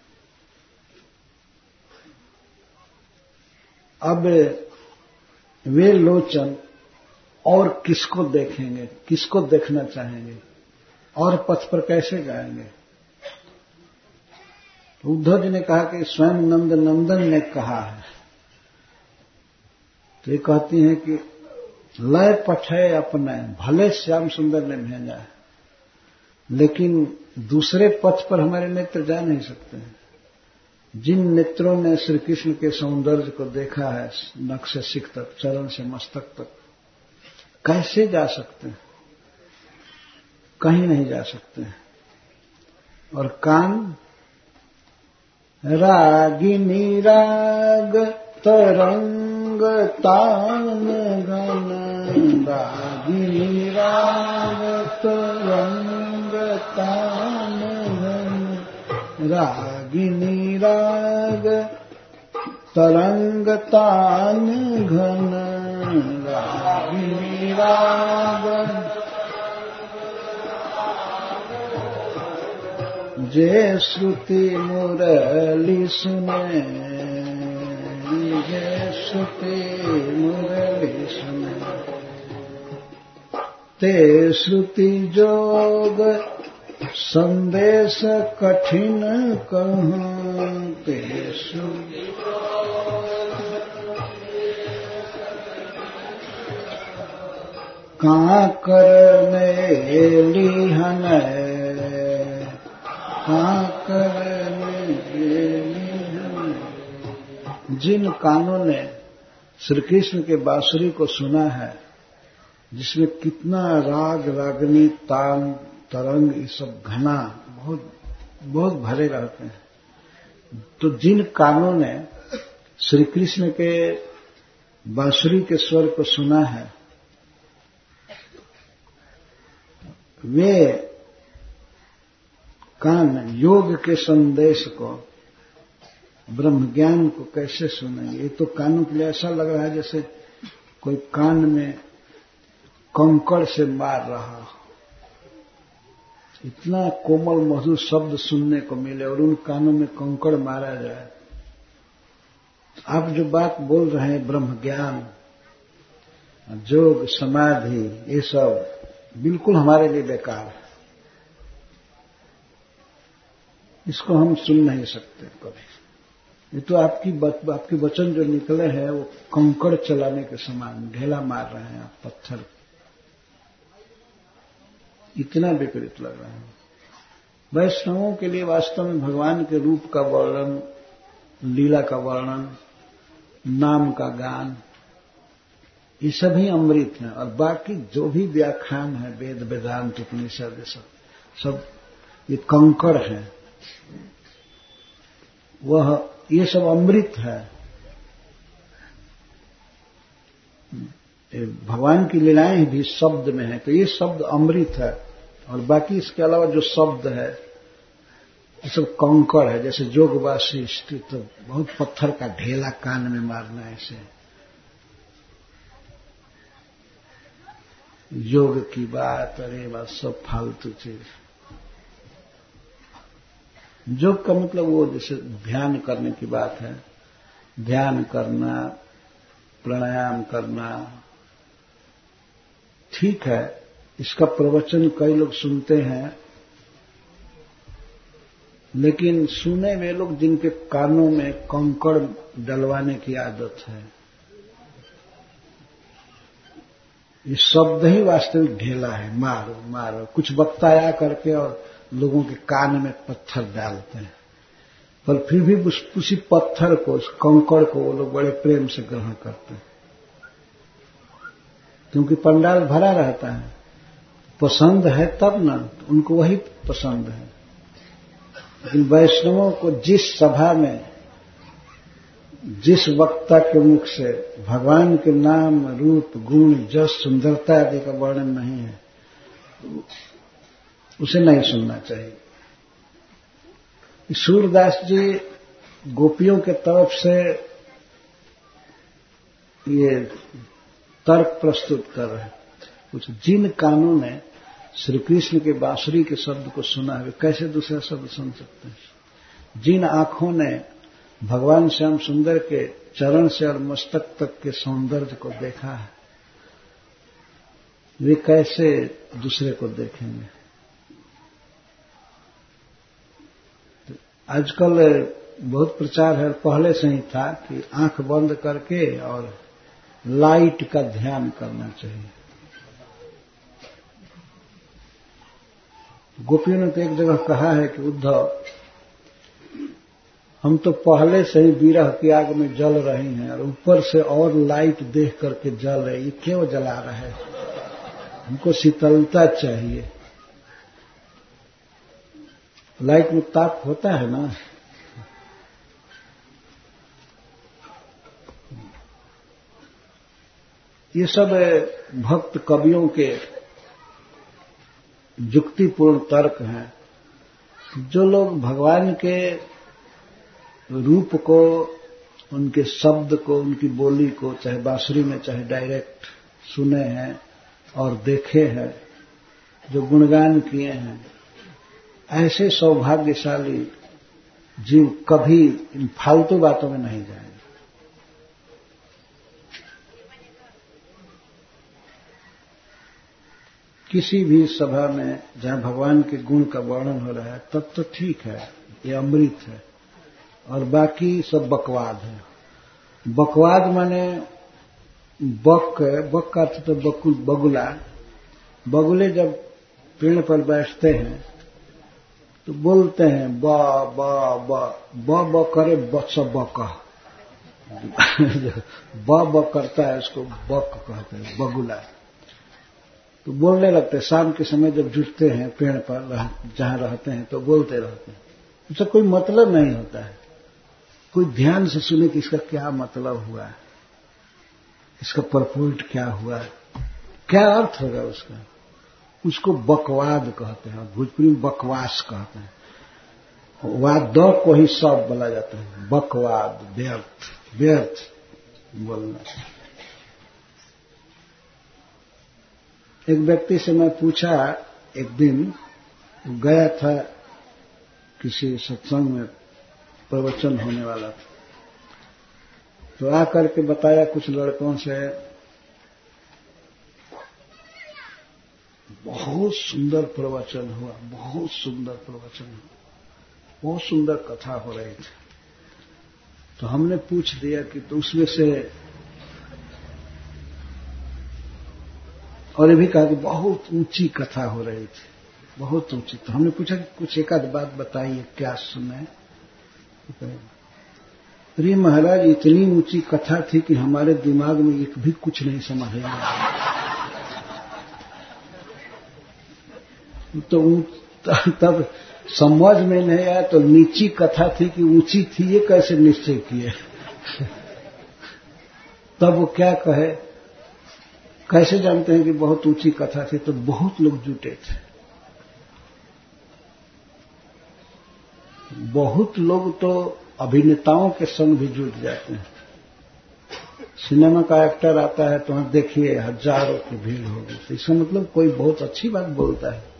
अब वे लोचन और किसको देखेंगे, किसको देखना चाहेंगे, और पथ पर कैसे जाएंगे। तो उद्धव जी ने कहा कि स्वयं नंद नंदन ने कहा है। तो ये कहती हैं कि लय पठय अपने, भले श्याम सुंदर ने भेजा है, लेकिन दूसरे पथ पर हमारे नेत्र जा नहीं सकते हैं। जिन नेत्रों ने श्री कृष्ण के सौंदर्य को देखा है, नख से शिख तक, चरण से मस्तक तक, कैसे जा सकते हैं, कहीं नहीं जा सकते हैं। और कान, रागिनी राग तरंग तान गन, रागिनी राग तरंग तान गन, रागिनी राग तरंग तान घन, रागिनी राग। जे श्रुति मुरली सुने, जे श्रुति मुरली सुने, ते श्रुति जोग संदेश कठिन कहूँ तेसु कहाँ करने लिहन कहाँ करने लिहन। जिन कानों ने श्री कृष्ण के बांसुरी को सुना है, जिसमें कितना राग रागनी तान तरंग ये सब घना बहुत बहुत भरे रहते हैं, तो जिन कानों ने श्री कृष्ण के बांसुरी के स्वर को सुना है, वे कान योग के संदेश को, ब्रह्म ज्ञान को कैसे सुनेंगे। ये तो कानों के लिए ऐसा लग रहा है जैसे कोई कान में कंकड़ से मार रहा हो। इतना कोमल मधुर शब्द सुनने को मिले और उन कानों में कंकड़ मारा जाए। आप जो बात बोल रहे हैं ब्रह्म ज्ञान, योग, समाधि, ये सब बिल्कुल हमारे लिए बेकार है। इसको हम सुन नहीं सकते कभी। ये तो आपकी वचन जो निकले हैं वो कंकड़ चलाने के समान ढेला मार रहे हैं आप पत्थर। इतना विपरीत लग रहा है। वैष्णवों के लिए वास्तव में भगवान के रूप का वर्णन, लीला का वर्णन, नाम का गान, ये सभी अमृत हैं। और बाकी जो भी व्याख्यान है, वेद वेदांत उपनिषद, सब ये कंकड़ हैं। ये सब अमृत है। भगवान की लीलाएं भी शब्द में है, तो ये शब्द अमृत है। और बाकी इसके अलावा जो शब्द है ये सब कंकड़ है। जैसे जोग वासिष्ठ, तो बहुत पत्थर का ढेला कान में मारना है। ऐसे योग की बात, अरे बात सब फालतू चीज। योग का मतलब वो जैसे ध्यान करने की बात है, ध्यान करना, प्राणायाम करना, ठीक है। इसका प्रवचन कई लोग सुनते हैं, लेकिन सुने वे लोग जिनके कानों में कंकड़ डलवाने की आदत है। ये शब्द ही वास्तविक ढेला है, मारो मारो। कुछ वक्ता आया करके और लोगों के कान में पत्थर डालते हैं, पर फिर भी उसी पत्थर को, उस कंकड़ को वो लोग बड़े प्रेम से ग्रहण करते हैं, क्योंकि पंडाल भरा रहता है। पसंद है तब ना, तो उनको वही पसंद है। लेकिन वैष्णवों को जिस सभा में, जिस वक्ता के मुख से भगवान के नाम, रूप, गुण, जस, सुंदरता आदि का वर्णन नहीं है, उसे नहीं सुनना चाहिए। सूरदास जी गोपियों के तरफ से ये तर्क प्रस्तुत कर रहे हैं। कुछ जिन कानों ने श्री कृष्ण के बांसुरी के शब्द को सुना है, वे कैसे दूसरा शब्द सुन सकते हैं। जिन आंखों ने भगवान श्याम सुंदर के चरण से और मस्तक तक के सौंदर्य को देखा है, वे कैसे दूसरे को देखेंगे। आजकल बहुत प्रचार है, पहले से ही था, कि आंख बंद करके और लाइट का ध्यान करना चाहिए। गोपियों ने तो एक जगह कहा है कि उद्धव, हम तो पहले से ही विरह की आग में जल रही हैं और ऊपर से और लाइट देख करके जल रहे, ये क्यों जला रहा है? हमको शीतलता चाहिए। लाइट में ताप होता है ना। ये सब भक्त कवियों के युक्तिपूर्ण तर्क हैं। जो लोग भगवान के रूप को, उनके शब्द को, उनकी बोली को, चाहे बांसुरी में चाहे डायरेक्ट सुने हैं और देखे हैं, जो गुणगान किए हैं, ऐसे सौभाग्यशाली जीव कभी इन फालतू बातों में नहीं जाएंगे। किसी भी सभा में जहां भगवान के गुण का वर्णन हो रहा है तब तो ठीक है, ये अमृत है, और बाकी सब बकवाद है। बकवाद माने बक का अर्थ तो बगुला। बगुले जब पेड़ पर बैठते हैं तो बोलते हैं ब ब ब ब करे सब बक। ब करता है उसको बक कहते हैं, बगुला। तो बोलने लगते हैं, शाम के समय जब जुटते हैं पेड़ पर जहां रहते हैं तो बोलते रहते हैं। उसका कोई मतलब नहीं होता है, कोई ध्यान से सुने कि इसका क्या मतलब हुआ है, इसका परपोर्ट क्या हुआ है, क्या अर्थ होगा उसका। उसको बकवाद कहते हैं, भोजपुरी में बकवास कहते हैं। वाद द को ही सब बोला जाता है, बकवाद, व्यर्थ व्यर्थ बोलना। एक व्यक्ति से मैं पूछा, एक दिन गया था किसी सत्संग में, प्रवचन होने वाला था, तो आकर के बताया कुछ लड़कों से, बहुत सुंदर प्रवचन हुआ, बहुत सुंदर प्रवचन हुआ, बहुत सुंदर कथा हो रही थी। तो हमने पूछ दिया कि तो उसमें से, और ये भी कहा कि बहुत ऊंची कथा हो रही थी, बहुत ऊंची। तो हमने पूछा कि कुछ एक आध बात बताइए, क्या सुने। अरे महाराज, इतनी ऊंची कथा थी कि हमारे दिमाग में एक भी कुछ नहीं समझ आया। तो तब समझ में नहीं आया, तो नीची कथा थी कि ऊंची थी, ये कैसे निश्चय किए। तब वो क्या कहे, कैसे जानते हैं कि बहुत ऊंची कथा थी? तो बहुत लोग जुटे थे, बहुत लोग तो अभिनेताओं के संग भी जुट जाते हैं। सिनेमा का एक्टर आता है तो वहां देखिए हजारों की भीड़ होगी, तो इसका मतलब कोई बहुत अच्छी बात बोलता है।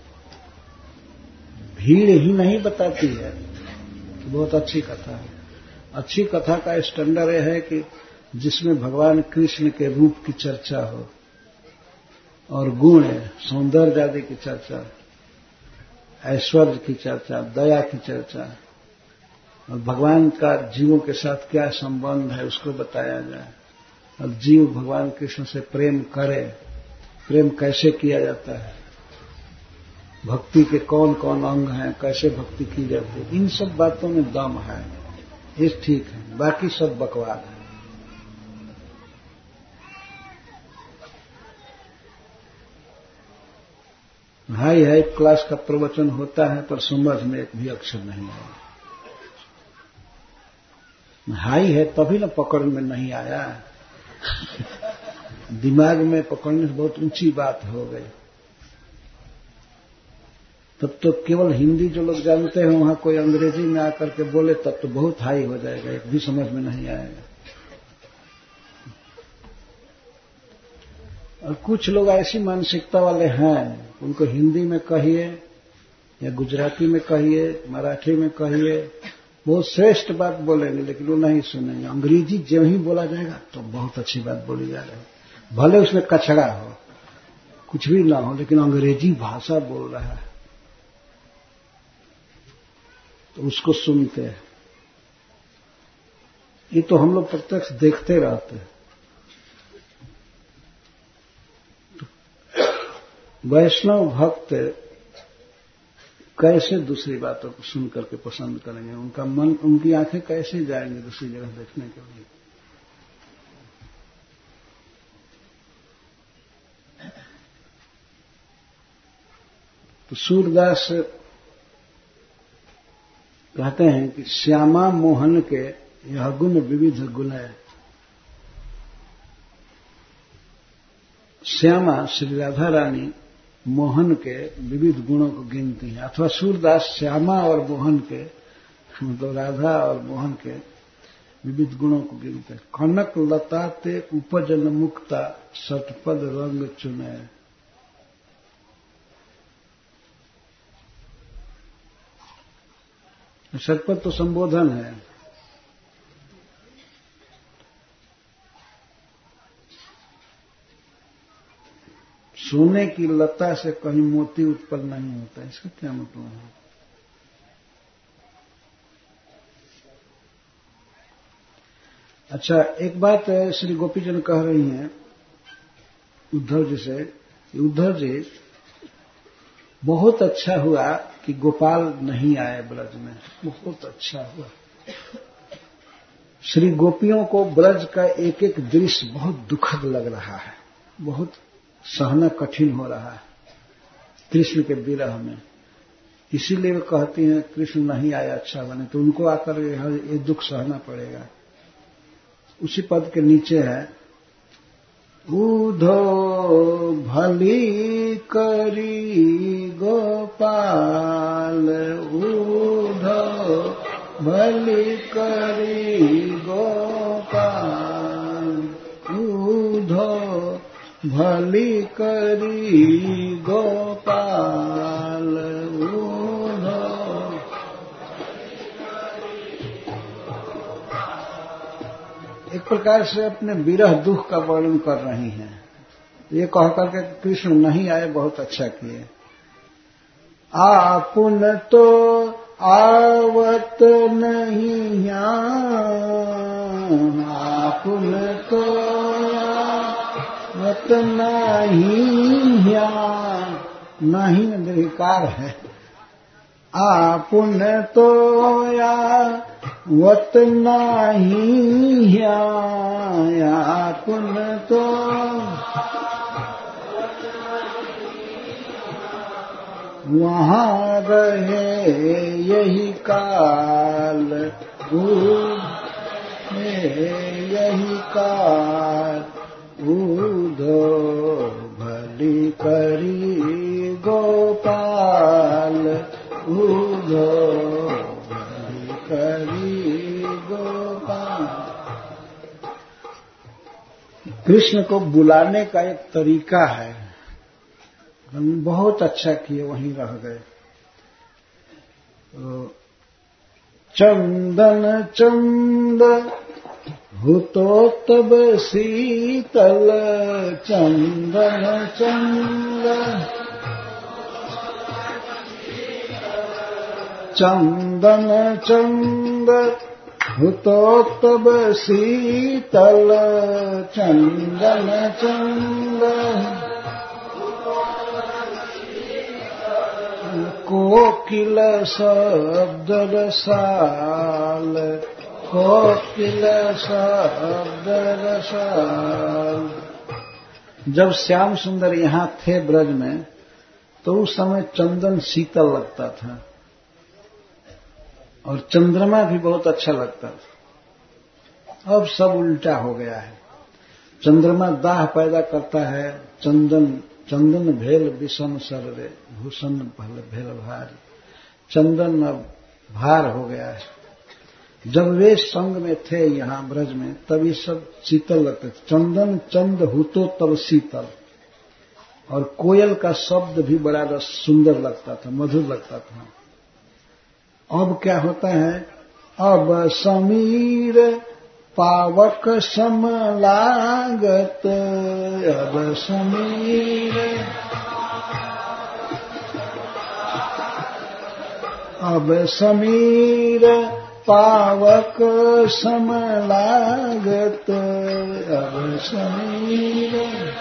भीड़ ही नहीं बताती है कि बहुत अच्छी कथा है। अच्छी कथा का स्टैंडर्ड यह है कि जिसमें भगवान कृष्ण के रूप की चर्चा हो, और गुण, सौंदर्य आदि की चर्चा, ऐश्वर्य की चर्चा, दया की चर्चा, और भगवान का जीवों के साथ क्या संबंध है उसको बताया जाए, और जीव भगवान कृष्ण से प्रेम करे, प्रेम कैसे किया जाता है, भक्ति के कौन कौन अंग हैं, कैसे भक्ति की जाती है, इन सब बातों में दम है, ये ठीक है। बाकी सब बकवाद है। हाई हाई क्लास का प्रवचन होता है पर समझ में एक भी अक्षर नहीं आया। हाई है तभी ना पकड़ में नहीं आया। दिमाग में पकड़ने से बहुत ऊंची बात हो गई। तब तो केवल हिंदी जो लोग जानते हैं वहां कोई अंग्रेजी में आकर के बोले तब तो बहुत हाई हो जाएगा, एक भी समझ में नहीं आएगा। और कुछ लोग ऐसी मानसिकता वाले हैं, उनको हिंदी में कहिए या गुजराती में कहिए, मराठी में कहिए, बहुत श्रेष्ठ बात बोलेंगे, लेकिन वो नहीं सुनेंगे। अंग्रेजी जब ही बोला जाएगा तो बहुत अच्छी बात बोली जा रही है, भले उसमें कचड़ा हो, कुछ भी ना हो, लेकिन अंग्रेजी भाषा बोल रहा है तो उसको सुनते हैं। ये तो हम लोग प्रत्यक्ष देखते रहते हैं। वैष्णव भक्त कैसे दूसरी बातों को सुन करके पसंद करेंगे? उनका मन, उनकी आंखें कैसे जाएंगे दूसरी जगह देखने के लिए? तो सूरदास कहते हैं कि श्यामा मोहन के यह गुण विविध गुण है। श्यामा श्री राधा रानी मोहन के विविध गुणों को गिनती है, अथवा सूरदास श्यामा और मोहन के, मतलब राधा और मोहन के विविध गुणों को गिनते हैं। कनक लता ते उपजन मुक्ता सतपद रंग चुने। सतपद तो संबोधन है। सोने की लता से कहीं मोती उत्पन्न नहीं होता, इसका क्या मतलब है? अच्छा, एक बात श्री गोपीजन कह रही हैं उद्धव जी से, उद्धव जी बहुत अच्छा हुआ कि गोपाल नहीं आए ब्रज में, बहुत अच्छा हुआ। श्री गोपियों को ब्रज का एक एक दृश्य बहुत दुखद लग रहा है, बहुत सहना कठिन हो रहा है कृष्ण के विरह में। इसीलिए वे कहती हैं कृष्ण नहीं आया अच्छा बने, तो उनको आकर ये दुख सहना पड़ेगा। उसी पद के नीचे है, उधो भली करी गोपाल, उधो भली करी गोपाल, उधो भली करी गोपाल, उधो। एक प्रकार से अपने विरह दुख का वर्णन कर रही हैं। ये कह करके कृष्ण नहीं आए बहुत अच्छा किए। आपुन तो आवत नहीं, आपुन तो आवत नहीं, नहीं निर्विकार है। आपुन तो आवत नहीं, आपुन तो वहाँ रहे यही काल, यही काल, उधो भली करी गोपाल, उधो भली करी गोपाल। कृष्ण को बुलाने का एक तरीका है, हम बहुत अच्छा किए वहीं रह गए। चंदन चंद हुतो तब शीतल, चंदन चंद, चंदन चंद हुतो तब शीतल, चंदन चंद कोकिल शब्द रसाल, कोकिल शब्द रसाल। जब श्याम सुंदर यहाँ थे ब्रज में तो उस समय चंदन शीतल लगता था और चंद्रमा भी बहुत अच्छा लगता था। अब सब उल्टा हो गया है। चंद्रमा दाह पैदा करता है, चंदन भेल विषम सररे, भूषण भेल भारी। चंदन अब भार हो गया है। जब वे संग में थे यहाँ ब्रज में तब ये सब शीतल लगते थे। चंदन चंद हुतो तब शीतल, और कोयल का शब्द भी बड़ा सुंदर लगता था, मधुर लगता था। अब क्या होता है, अब समीर पावक सम लागत, अब समीर, अब समीर पावक सम लागत, अब समीर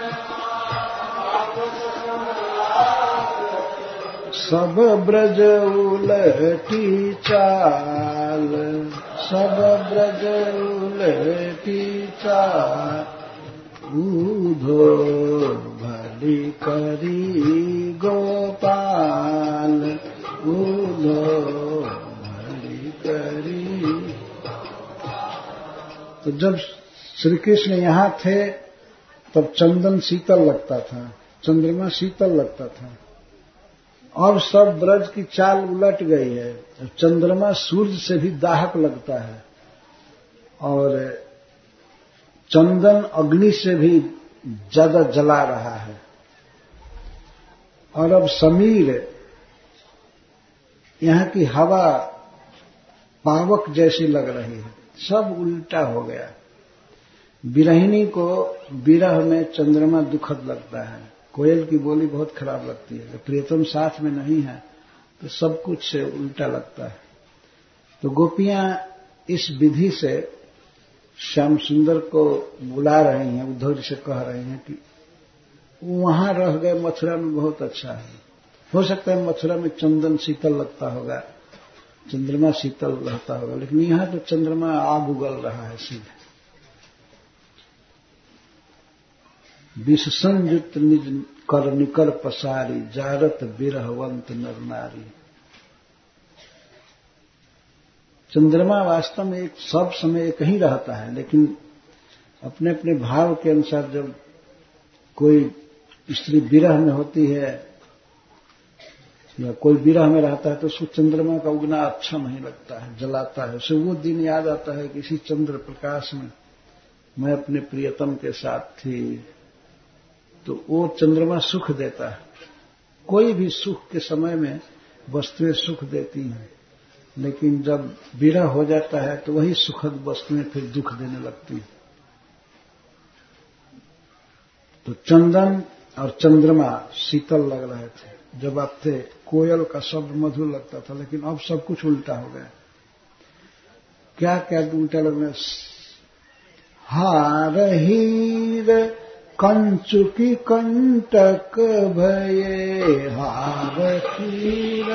सब ब्रज उलटी चाल, सब ब्रज उलटी चाल, उधो भली करी गोपाल, उधो भली करी। तो जब श्री कृष्ण यहाँ थे तब चंदन शीतल लगता था, चंद्रमा शीतल लगता था। अब सब ब्रज की चाल उलट गई है। चंद्रमा सूर्य से भी दाहक लगता है और चंदन अग्नि से भी ज्यादा जला रहा है। और अब समीर, यहाँ की हवा पावक जैसी लग रही है। सब उल्टा हो गया। विरहिणी को विरह में चंद्रमा दुखद लगता है कोयल की बोली बहुत खराब लगती है। जब प्रियतम साथ में नहीं है तो सब कुछ से उल्टा लगता है। तो गोपियां इस विधि से श्याम सुंदर को बुला रही हैं, उद्धव जी से कह रही हैं कि वहां रह गए, मथुरा में बहुत अच्छा है। हो सकता है मथुरा में चंदन शीतल लगता होगा, चंद्रमा शीतल रहता होगा, लेकिन यहां तो चंद्रमा आग उगल रहा है सीधे। विष संयुक्त निज कर निकर पसारी, जारत बिरहवंत नर नारी। चंद्रमा वास्तव में एक सब समय एक ही रहता है, लेकिन अपने अपने भाव के अनुसार जब कोई स्त्री विरह में होती है या कोई विरह में रहता है तो उसको चंद्रमा का उगना अच्छा नहीं लगता है, जलाता है। उसे वो दिन याद आता है कि इसी चंद्र प्रकाश में मैं अपने प्रियतम के साथ थी। तो वो चंद्रमा सुख देता है। कोई भी सुख के समय में वस्तुएं सुख देती हैं, लेकिन जब विरह हो जाता है तो वही सुखद वस्तुएं फिर दुख देने लगती हैं। तो चंदन और चंद्रमा शीतल लग रहे थे जब आप थे, कोयल का शब्द मधुर लगता था, लेकिन अब सब कुछ उल्टा हो गया। क्या क्या उल्टा लगना। हार हीर कंचुकी कंटक भये, हार हीर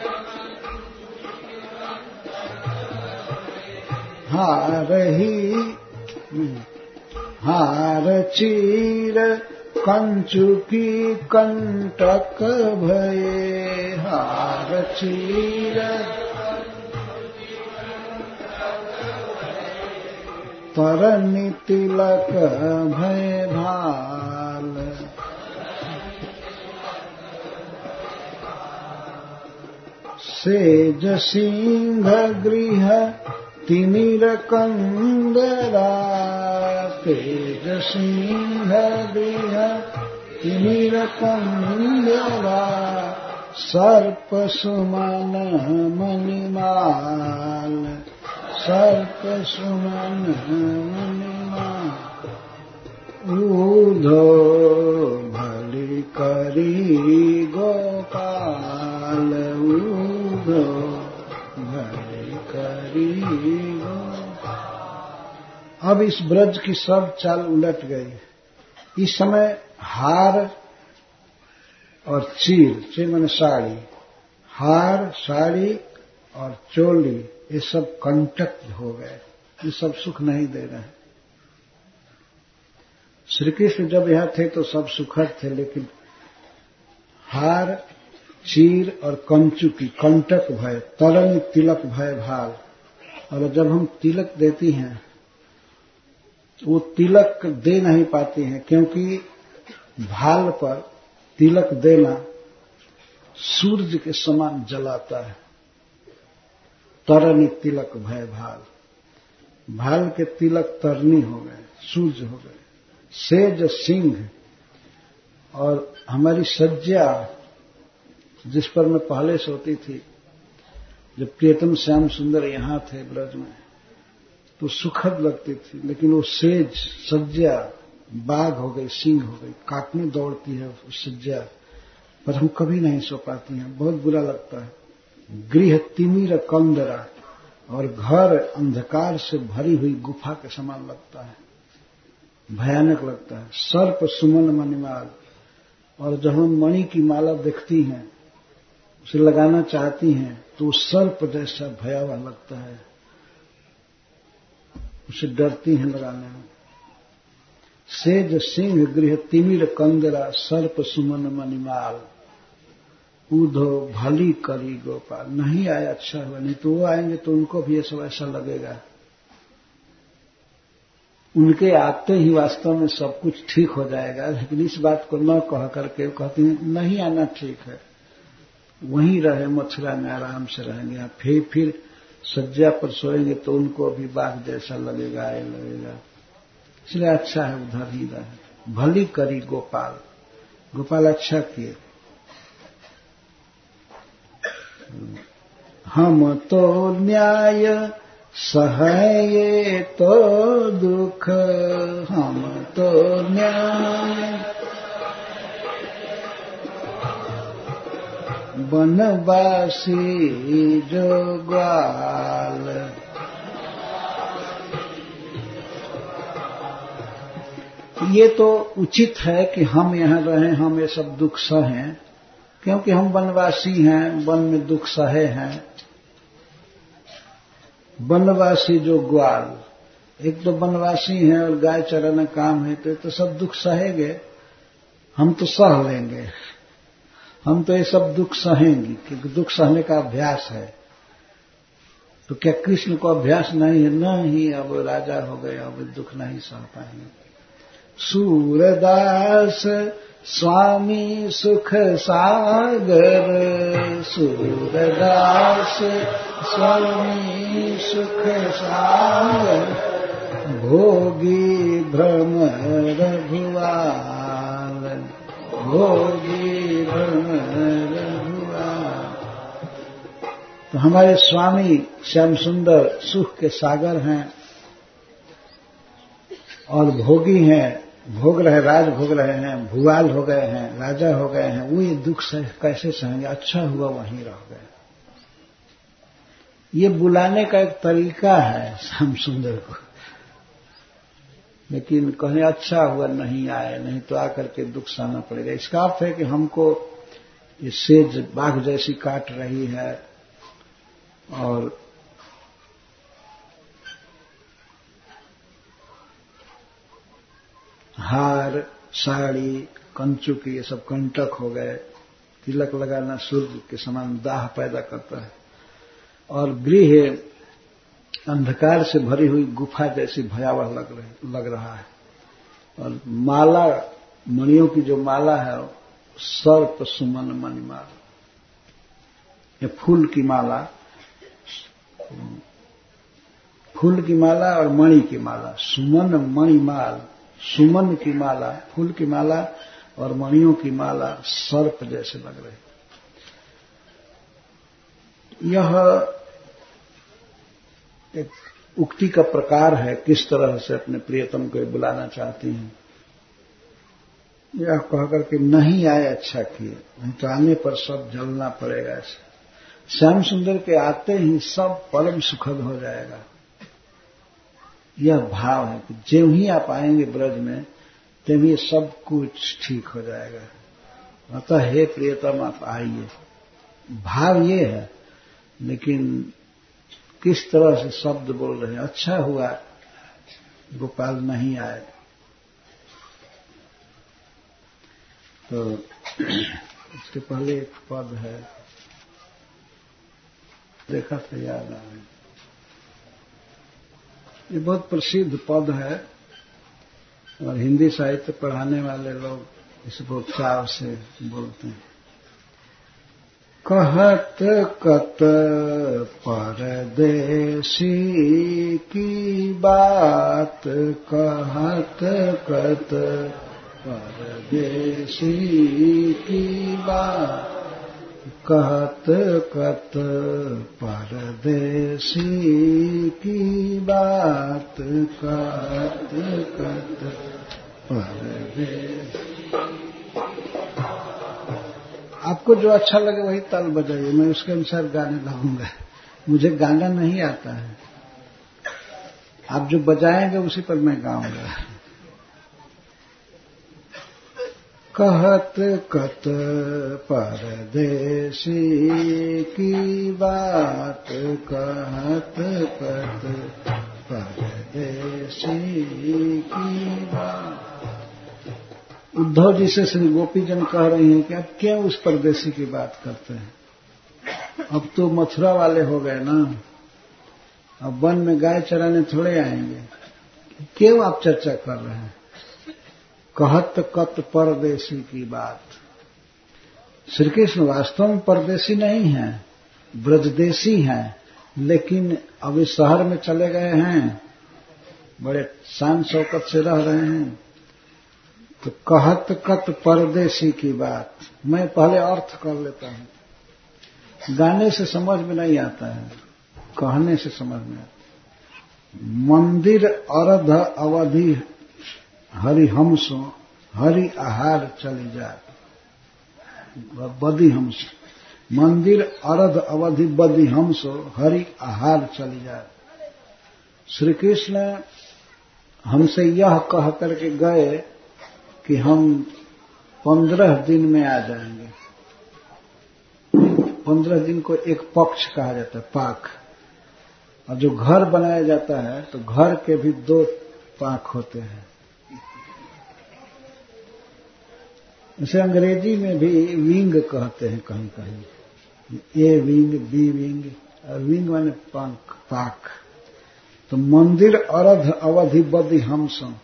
हार चीर कंचुकी कंटक भये, हार चीर तरनि तिलक भय भाल। सेज सिंह गृह तिमिर कंदरा, तेज सिंह गृह तिमिर कंदरा, सर्प सुमन मणिमाल, सर्प सुमन मणिमाल। ऊधो भली करी गोपाल, ऊधो भली करी गोपाल। अब इस ब्रज की सब चाल उलट गई। इस समय हार और चीर माने साड़ी, हार साड़ी और चोली ये सब कंटक हो गए, ये सब सुख नहीं दे रहे। श्री कृष्ण जब यहां थे तो सब सुखद थे, लेकिन हार चीर और कंचुकी कंटक भय, तरंग तिलक भय भाल। और जब हम तिलक देती हैं वो तिलक दे नहीं पाती हैं, क्योंकि भाल पर तिलक देना सूर्य के समान जलाता है। तरनी तिलक भय भाल, भाल के तिलक तरनी हो गए, सूर्य हो गए। सेज सिंह, और हमारी सज्जा जिस पर मैं पहले सोती थी, जब प्रियतम श्याम सुंदर यहां थे ब्रज में, तो सुखद लगती थी, लेकिन वो सेज सज्जा बाघ हो गई, सिंह हो गई, काटने दौड़ती है उस सज्जा पर। हम कभी नहीं सो पाती हैं, बहुत बुरा लगता है। गृह तिमिर कंदरा, और घर अंधकार से भरी हुई गुफा के समान लगता है, भयानक लगता है। सर्प सुमन मणिमाल, और जब हम मणि की माला देखती हैं, उसे लगाना चाहती हैं, तो सर्प जैसा भयावह लगता है, उसे डरती हैं लगाने में। सेज सिंह गृह तिमिर कंदरा, सर्प सुमन मणिमाल, ऊधो भली करी गोपाल। नहीं आया अच्छा हुआ, नहीं तो वो आएंगे तो उनको भी ये सब ऐसा लगेगा। उनके आते ही वास्तव में सब कुछ ठीक हो जाएगा, लेकिन इस बात को न कह करके कहती हैं नहीं आना ठीक है, वहीं रहे मथुरा में आराम से रहेंगे। फिर सज्जा पर सोएंगे तो उनको भी बाघ जैसा लगेगा, ये लगेगा, इसलिए अच्छा है उधर ही रहे। भली करी गोपाल, गोपाल अच्छा किए। हम तो न्याय सहे तो दुख, हम तो न्याय बनवासी जो ग्वाल। ये तो उचित है कि हम यहाँ रहें, हम ये सब दुख सहें, क्योंकि हम वनवासी हैं, वन में दुख सहे हैं। वनवासी जो ग्वाल, एक तो वनवासी हैं और गाय चराना काम है, तो सब दुख सहेंगे, हम तो सह लेंगे, हम तो ये सब दुख सहेंगे, क्योंकि दुख सहने का अभ्यास है। तो क्या कृष्ण को अभ्यास नहीं है? नहीं, अब राजा हो गए, अब दुख नहीं सह पाएंगे। सूरदास स्वामी सुख सागर, सूरदास स्वामी सुख सागर, भोगी भ्रमर भुआल, भोगी भ्रमर भुआल। तो हमारे स्वामी श्याम सुंदर सुख के सागर हैं और भोगी हैं, भोग रहे, राज भोग रहे हैं, भुआल हो गए हैं, राजा हो गए हैं। वो ये दुख कैसे सहेंगे? अच्छा हुआ वहीं रह गए। ये बुलाने का एक तरीका है श्याम सुंदर को, लेकिन कहें अच्छा हुआ नहीं आए, नहीं तो आकर के दुख सहना पड़ेगा। इसका अर्थ है कि हमको ये सेज बाघ जैसी काट रही है और हार, साड़ी, कंचुक ये सब कंटक हो गए। तिलक लगाना सूर्य के समान दाह पैदा करता है और गृह अंधकार से भरी हुई गुफा जैसी भयावह लग रहा है। और माला, मणियों की जो माला है, सर्प सुमन मणिमाला, ये फूल की माला, फूल की माला और मणि की माला, सुमन मणिमाल, सुमन की माला, फूल की माला और मणियों की माला सर्प जैसे लग रहे। यह एक उक्ति का प्रकार है, किस तरह से अपने प्रियतम को बुलाना चाहती हैं। यह कहकर के नहीं आए अच्छा किए, नहीं तो आने पर सब जलना पड़ेगा। ऐसे श्याम सुंदर के आते ही सब परम सुखद हो जाएगा। यह भाव है कि ज्यों ही आप आएंगे ब्रज में, त्यों ही सब कुछ ठीक हो जाएगा। अतः हे प्रियतम आप आइए, भाव ये है। लेकिन किस तरह से शब्द बोल रहे हैं, अच्छा हुआ गोपाल नहीं आए। तो इसके पहले एक पद है, देखा था, याद आ रहा है। ये बहुत प्रसिद्ध पद है और हिंदी साहित्य पढ़ाने वाले लोग इसे बहुत चाव से बोलते हैं। कहत कत परदेसी की बात, कहत कत परदेसी की बात, कहत कत परदेसी की बात, कहत कत परदेसी। आपको जो अच्छा लगे वही ताल बजाइए, मैं उसके अनुसार गाने लगूंगा। मुझे गाना नहीं आता है, आप जो बजाएंगे उसी पर मैं गाऊंगा। कहत कत परदेसी की बात, कहत कत परदेसी की बात। उद्धव जी से श्री गोपीजन कह रही हैं कि अब क्यों उस परदेसी की बात करते हैं, अब तो मथुरा वाले हो गए ना, अब वन में गाय चराने थोड़े आएंगे, क्यों आप चर्चा कर रहे हैं। कहत कत परदेसी की बात। श्री कृष्ण वास्तव में परदेसी नहीं हैं, ब्रजदेसी हैं, लेकिन अभी शहर में चले गए हैं, बड़े शान शौकत से रह रहे हैं। तो कहत कत परदेसी की बात, मैं पहले अर्थ कर लेता हूं। गाने से समझ में नहीं आता है, कहने से समझ में आता। मंदिर अर्ध अवधि हरिहंसो, हरि आहार चली जात, बदी हंस। मंदिर अर्ध अवधि बदि हमसो हरि आहार चली जाए। श्री कृष्ण हमसे यह कह करके गए कि हम 15 दिन में आ जाएंगे। 15 दिन को एक पक्ष कहा जाता है, पाक। और जो घर बनाया जाता है तो घर के भी 2 पाक होते हैं। इसे अंग्रेजी में भी विंग कहते हैं कहीं कहीं, ए विंग, बी विंग, और विंग माने पाक। तो मंदिर अर्ध अवधि बदि हमसो,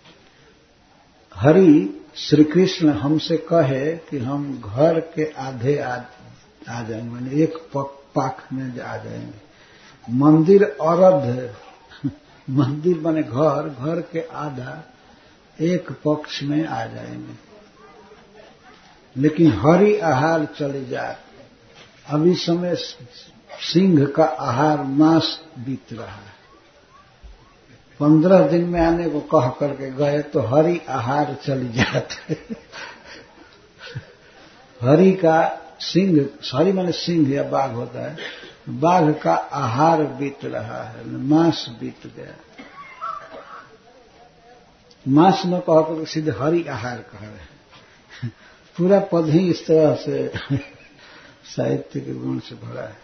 हरि श्री कृष्ण हमसे कहे कि हम घर के आधे आ जाएंगे, माने एक पाक में आ जाएंगे। मंदिर अर्ध, मंदिर माने घर, घर के आधा एक पक्ष में आ जाएंगे। लेकिन हरि आहार चले जाए। अभी समय सिंह का आहार मांस बीत रहा है। 15 दिन में आने को कह करके गए तो हरि आहार चली जाते। हरि का सिंह, हरि माने सिंह या बाघ होता है, बाघ का आहार बीत रहा है, मांस बीत गया। मांस न कह करके सीधे हरि आहार कह रहे हैं। पूरा पद ही इस तरह से साहित्य के गुण से भरा है।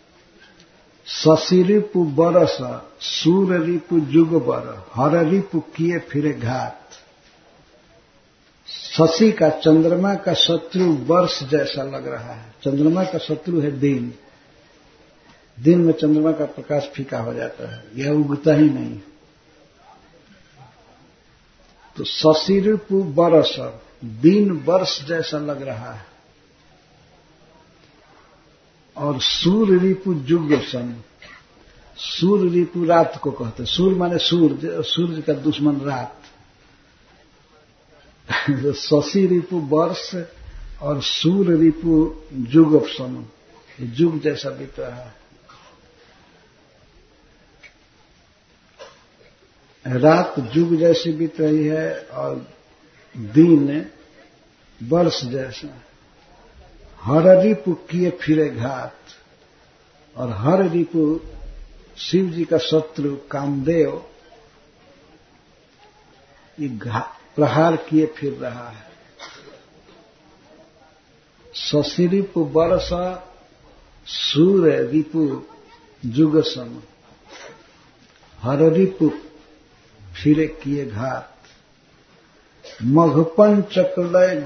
शशि रिपु बरस, सूर रिपु जुग बर, हर रिपु किए फिरे घात। शशि का, चंद्रमा का शत्रु वर्ष जैसा लग रहा है। चंद्रमा का शत्रु है दिन। दिन में चंद्रमा का प्रकाश फीका हो जाता है, यह उगता ही नहीं। तो शशि रिपु बरस, दिन वर्ष जैसा लग रहा है। और सूर रिपु जुग सन, सूर रिपु रात को कहते हैं। सूर माने सूर्य, सूर्य का दुश्मन रात। शशि रिपु वर्ष और सूर रिपु जुग सन, जुग जैसा बीत रहा है। रात जुग जैसी बीत रही है और दिन वर्ष जैसा। हर रिपु किए फिरे घात, और हर रिपु शिव जी का शत्रु कामदेव ये प्रहार किए फिर रहा है। शशि रिपु वर्ष, सूर्य रिपु जुग सम, हर रिपु फिरे किए घात। मघपंचक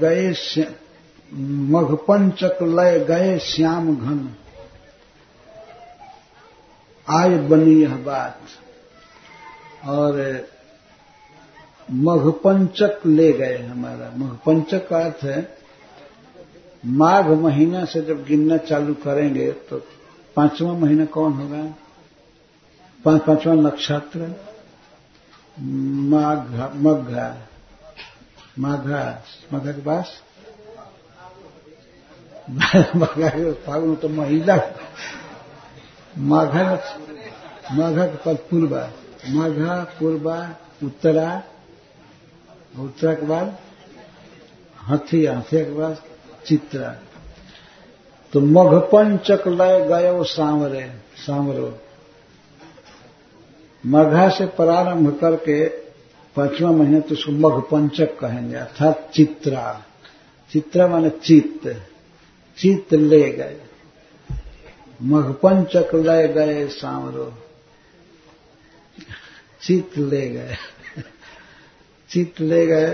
लय गए श्याम घन, आय बनी यह बात। और मघपंचक ले गए हमारा। मघपंचक का अर्थ है माघ महीना से जब गिनना चालू करेंगे तो 5वां महीना कौन होगा? 5वां नक्षत्र माघा। माघा के पास माघा के फागुन तो महिला। माघा के पास पूर्वा, माघा, पूर्वा, उत्तरा, उत्तरा के बाद हथिया, हथिया के बाद चित्रा। तो मघपंचक लय गयो सांवरे, सांवरो। मघा से प्रारंभ करके 5वां महीना तो उसको मघपंचक कहेंगे, अर्थात चित्रा। चित्रा माने चित्त, चित्त ले गए। मघपंचक लय गए सांवरो, चित्त ले गए, चित्त ले गए।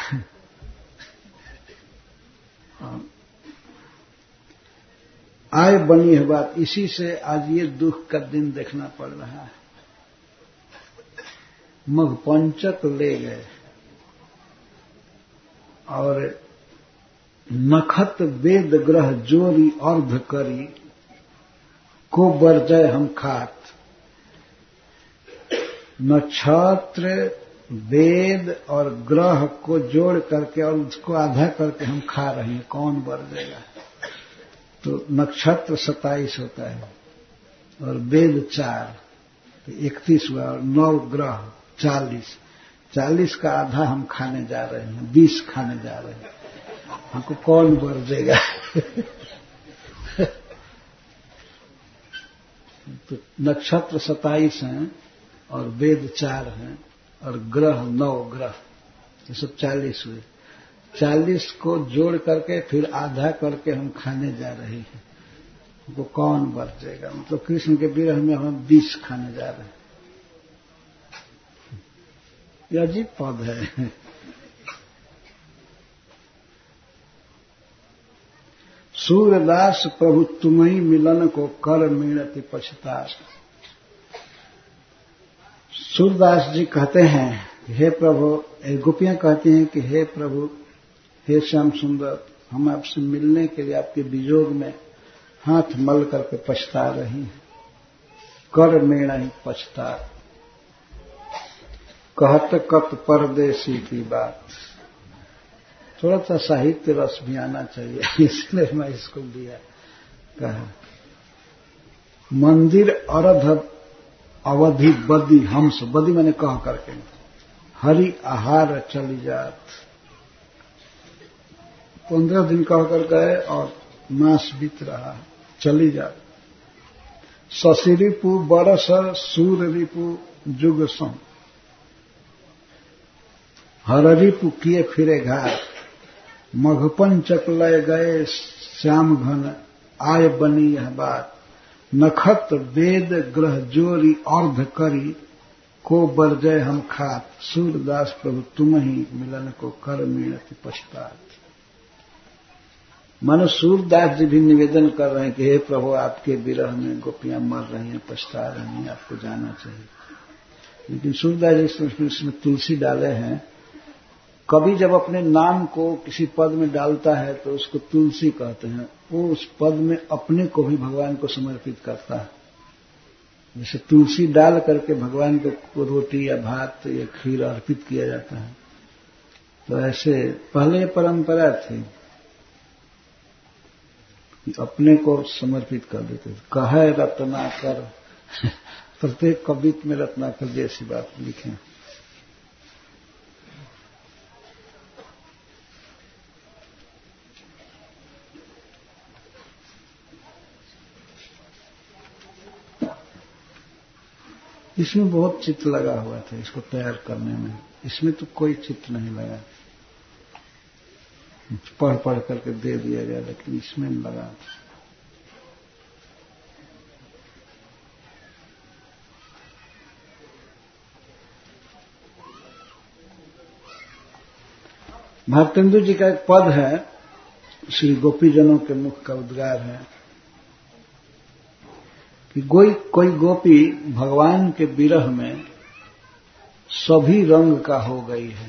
आय बनी है बात। इसी से आज ये दुख का दिन देखना पड़ रहा है। मघपंचक ले गए और नखत वेद ग्रह जोरी अर्ध करी, को बरजय हम खात। नक्षत्र, वेद और ग्रह को जोड़ करके और उसको आधा करके हम खा रहे हैं, कौन बरजेगा? तो नक्षत्र 27 होता है और वेद 4, तो 31 हुआ, और 9 ग्रह 40। 40 का आधा हम खाने जा रहे हैं, 20 खाने जा रहे हैं। हमको कौन बरजेगा? तो नक्षत्र 27 हैं और वेद 4 हैं और ग्रह 9 ग्रह, ये सब 40 हुए। 40 को जोड़ करके फिर आधा करके हम खाने जा रहे हैं। हमको कौन बचेगा? मतलब कृष्ण के विरह में हम 20 खाने जा रहे हैं। यह अजीब पद है। सूरदास प्रभु तुम्हीं मिलन को कर मीणति पछतास। सूरदास जी कहते हैं, हे प्रभु, गोपियां कहती हैं कि हे प्रभु, हे श्याम सुंदर, हम आपसे मिलने के लिए आपके वियोग में हाथ मल करके पछता रही हैं। कर मेणा ही पछता, कहत कत परदेसी की बात। थोड़ा सा साहित्य रस भी आना चाहिए, इसलिए मैं इसको दिया। कहा मंदिर अर्ध अवधि बदी हंस, बदी मैंने कह करके, हरि आहार चली जात। 15 दिन कह कर गए और मास बीत रहा, चली जात। शशि रिपु बरस सूर रिपु जुग सम, हर रिपु किए फिरे घाट। मघपंचक लय गए श्याम घन, आय बनी यह बात। नखत वेद ग्रह जोरी अर्ध करी, को बरजय हम खात। सूरदास प्रभु तुम ही मिलन को कर मीणति पछतात। मानो सूरदास जी भी निवेदन कर रहे हैं कि हे प्रभु, आपके विरह में गोपियां मर रही हैं, पछता रही हैं, आपको जाना चाहिए। लेकिन सूरदास जी इसमें तुलसी डाले हैं। कभी जब अपने नाम को किसी पद में डालता है तो उसको तुलसी कहते हैं। वो उस पद में अपने को भी भगवान को समर्पित करता है। जैसे तुलसी डाल करके भगवान को रोटी या भात या खीर अर्पित किया जाता है, तो ऐसे पहले परंपरा थी कि अपने को समर्पित कर देते थे। कहे रत्नाकर, प्रत्येक कवित्व में रत्नाकर जैसी बात लिखें। इसमें बहुत चित्त लगा हुआ था इसको तैयार करने में। इसमें तो कोई चित्त नहीं लगा, पढ़ पढ़ करके दे दिया गया, लेकिन इसमें लगा। भारतेंदु जी का एक पद है, श्री गोपीजनों के मुख का उद्गार है कि कोई गोपी भगवान के विरह में सभी रंग का हो गई है,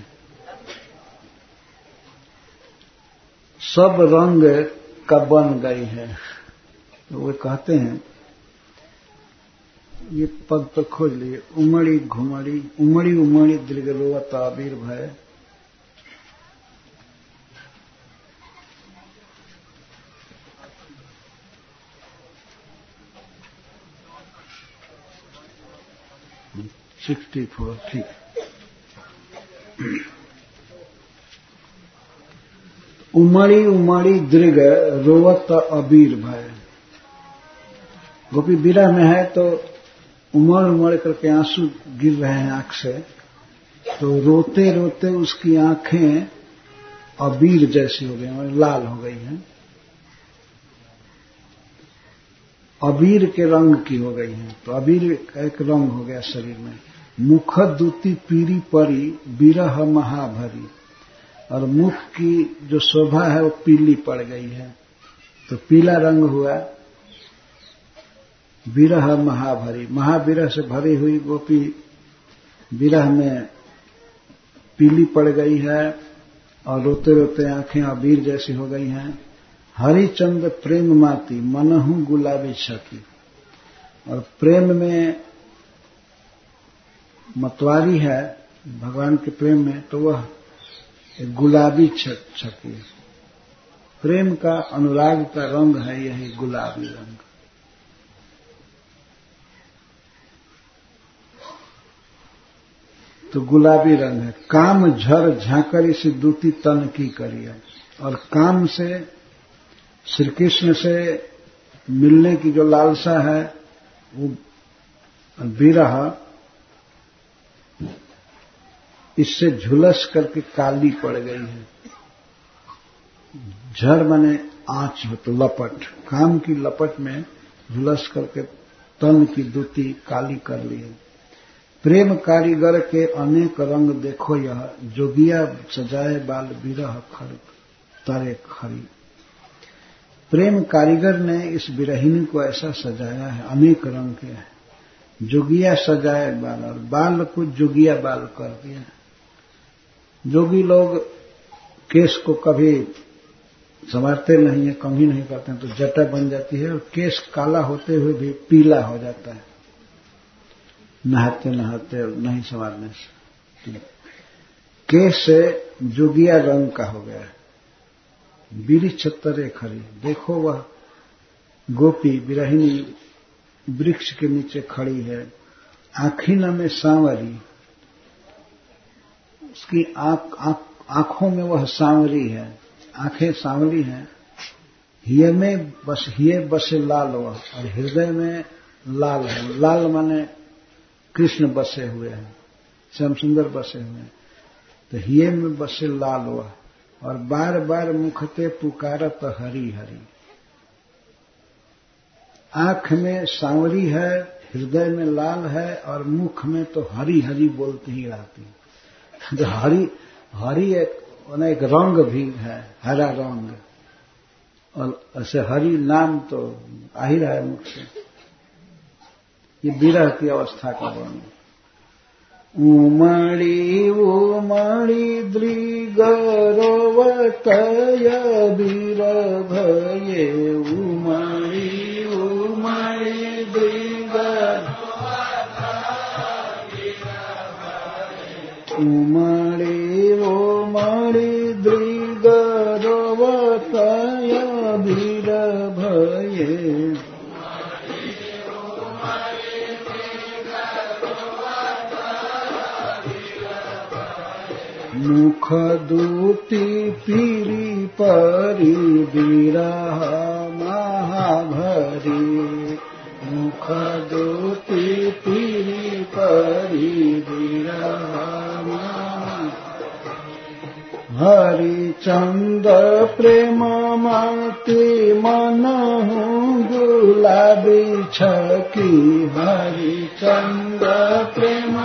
सब रंग का बन गई है। तो वे कहते हैं, ये पद तो खोज लिए, उमड़ी घुमड़ी उमड़ी उमड़ी दीर्घलोवत आबिर भय। ठीक। उमड़ी उमड़ी दीर्घ रोवत अबीर भय। गोपी विरह में है तो उमड़ उमड़ करके आंसू गिर रहे हैं आंख से, तो रोते रोते उसकी आंखें अबीर जैसी हो गई, लाल हो गई हैं, अबीर के रंग की हो गई हैं। तो अबीर का एक रंग हो गया शरीर में। मुख दूती पीरी परी विरह महाभरी, और मुख की जो शोभा है वो पीली पड़ गई है, तो पीला रंग हुआ। विरह महाभरी, महाविरह से भरी हुई गोपी विरह में पीली पड़ गई है और रोते रोते आंखें अबीर जैसी हो गई हैं। हरिचंद प्रेम माती मनहु गुलाबी छकी, और प्रेम में मतवारी है भगवान के प्रेम में, तो वह गुलाबी छकी। प्रेम का अनुराग का रंग है यही गुलाबी रंग। तो गुलाबी रंग है। काम झर झांकरी से दूती तन की करिया, और काम से, श्री कृष्ण से मिलने की जो लालसा है वो विरह इससे झुलस करके काली पड़ गई है। झर माने आंच हो तो लपट, काम की लपट में झुलस करके तन की दूती काली कर ली है। प्रेम कारीगर के अनेक रंग देखो यह, जोगिया सजाए बाल विरह खर तारे खरी। प्रेम कारीगर ने इस विरहिनी को ऐसा सजाया है, अनेक रंग के हैं। जोगिया सजाए बाल, और बाल को जोगिया बाल कर दिया। जोगी लोग केश को कभी संवारते नहीं है, कंघी नहीं करते हैं, तो जटा बन जाती है और केश काला होते हुए भी पीला हो जाता है नहाते नहाते और नहीं संवारने से। केश से जोगिया रंग का हो गया है। बीड़ी छत्तरे खरी, देखो वह गोपी विरहिनी वृक्ष के नीचे खड़ी है। आँखिन में सांवरी, उसकी आंखों में वह सांवरी है, आंखें सांवली हैं। हिये में बस, हिये बसे लाल वह, और हृदय में लाल है। लाल माने कृष्ण बसे हुए हैं, श्याम सुंदर बसे हुए हैं। तो हिये में बसे लाल वह, और बार बार मुखते पुकारत हरि हरि। आंख में सांवरी है, हृदय में लाल है, और मुख में तो हरि हरि बोलती ही रहती। तो हरि हरि एक रंग भी है, हरा रंग, और ऐसे हरि नाम तो आ ही रहा है मुख से। ये विरह की अवस्था का वर्णन। उमड़ी उमड़ी दृगरोवतय विरभये, उमड़ी उमड़ी दृगर, उमड़ी उमड़ी दृगरोवतय विरभये। मुख दूती पीरी परी विरह महाभरी, मुख दूती पीरी परी विरह हरिचंद प्रेम माती मनहु गुलाबी छकी, हरिचंद प्रेम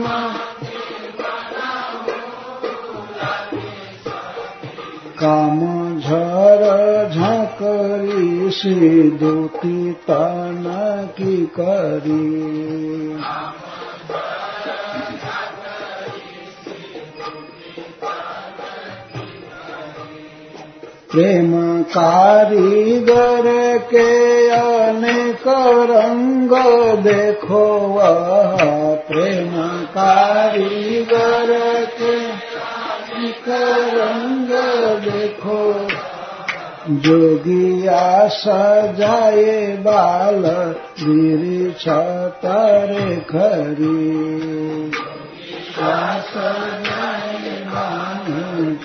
काम झर झकरी सी दूती तना की करी। प्रेम कारीगर के अनेक रंग देखो वह, प्रेम कारीगर के अनेक रंग देखो। जोगिया सजाए बाल वृक्ष तारे खरी, सजाए बाल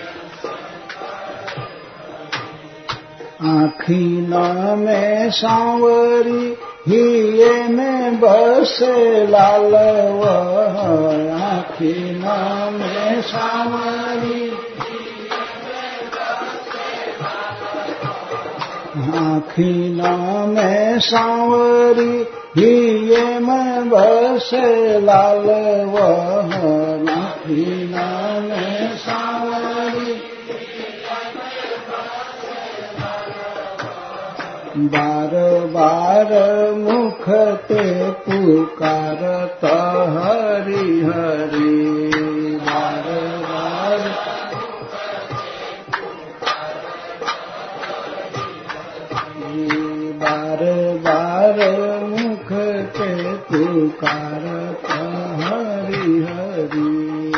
आँखिन में सांवरी, हिये में बसे लाल वह, आँखिन में सांवरी, आँखिन में सांवरी, हिये में बसे लाल वह, आँखिन में सांवरी। बार बार मुख ते पुकारत हरि हरि, बार बार बार बार मुख ते पुकारत हरि हरि।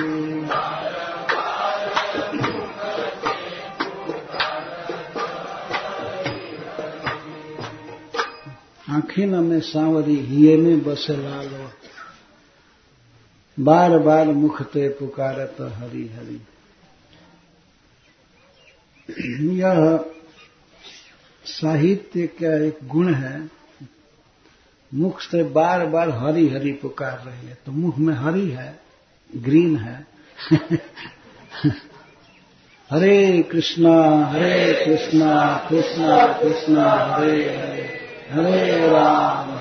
आँखिन में सांवरी, हिये में बसे लाल, बार बार मुख ते पुकारत हरि हरि। यह साहित्य का एक गुण है, मुख से बार बार हरि हरि पुकार रही है, तो मुख में हरि है, ग्रीन है। हरे कृष्णा कृष्णा कृष्णा हरे हरे, हरे राम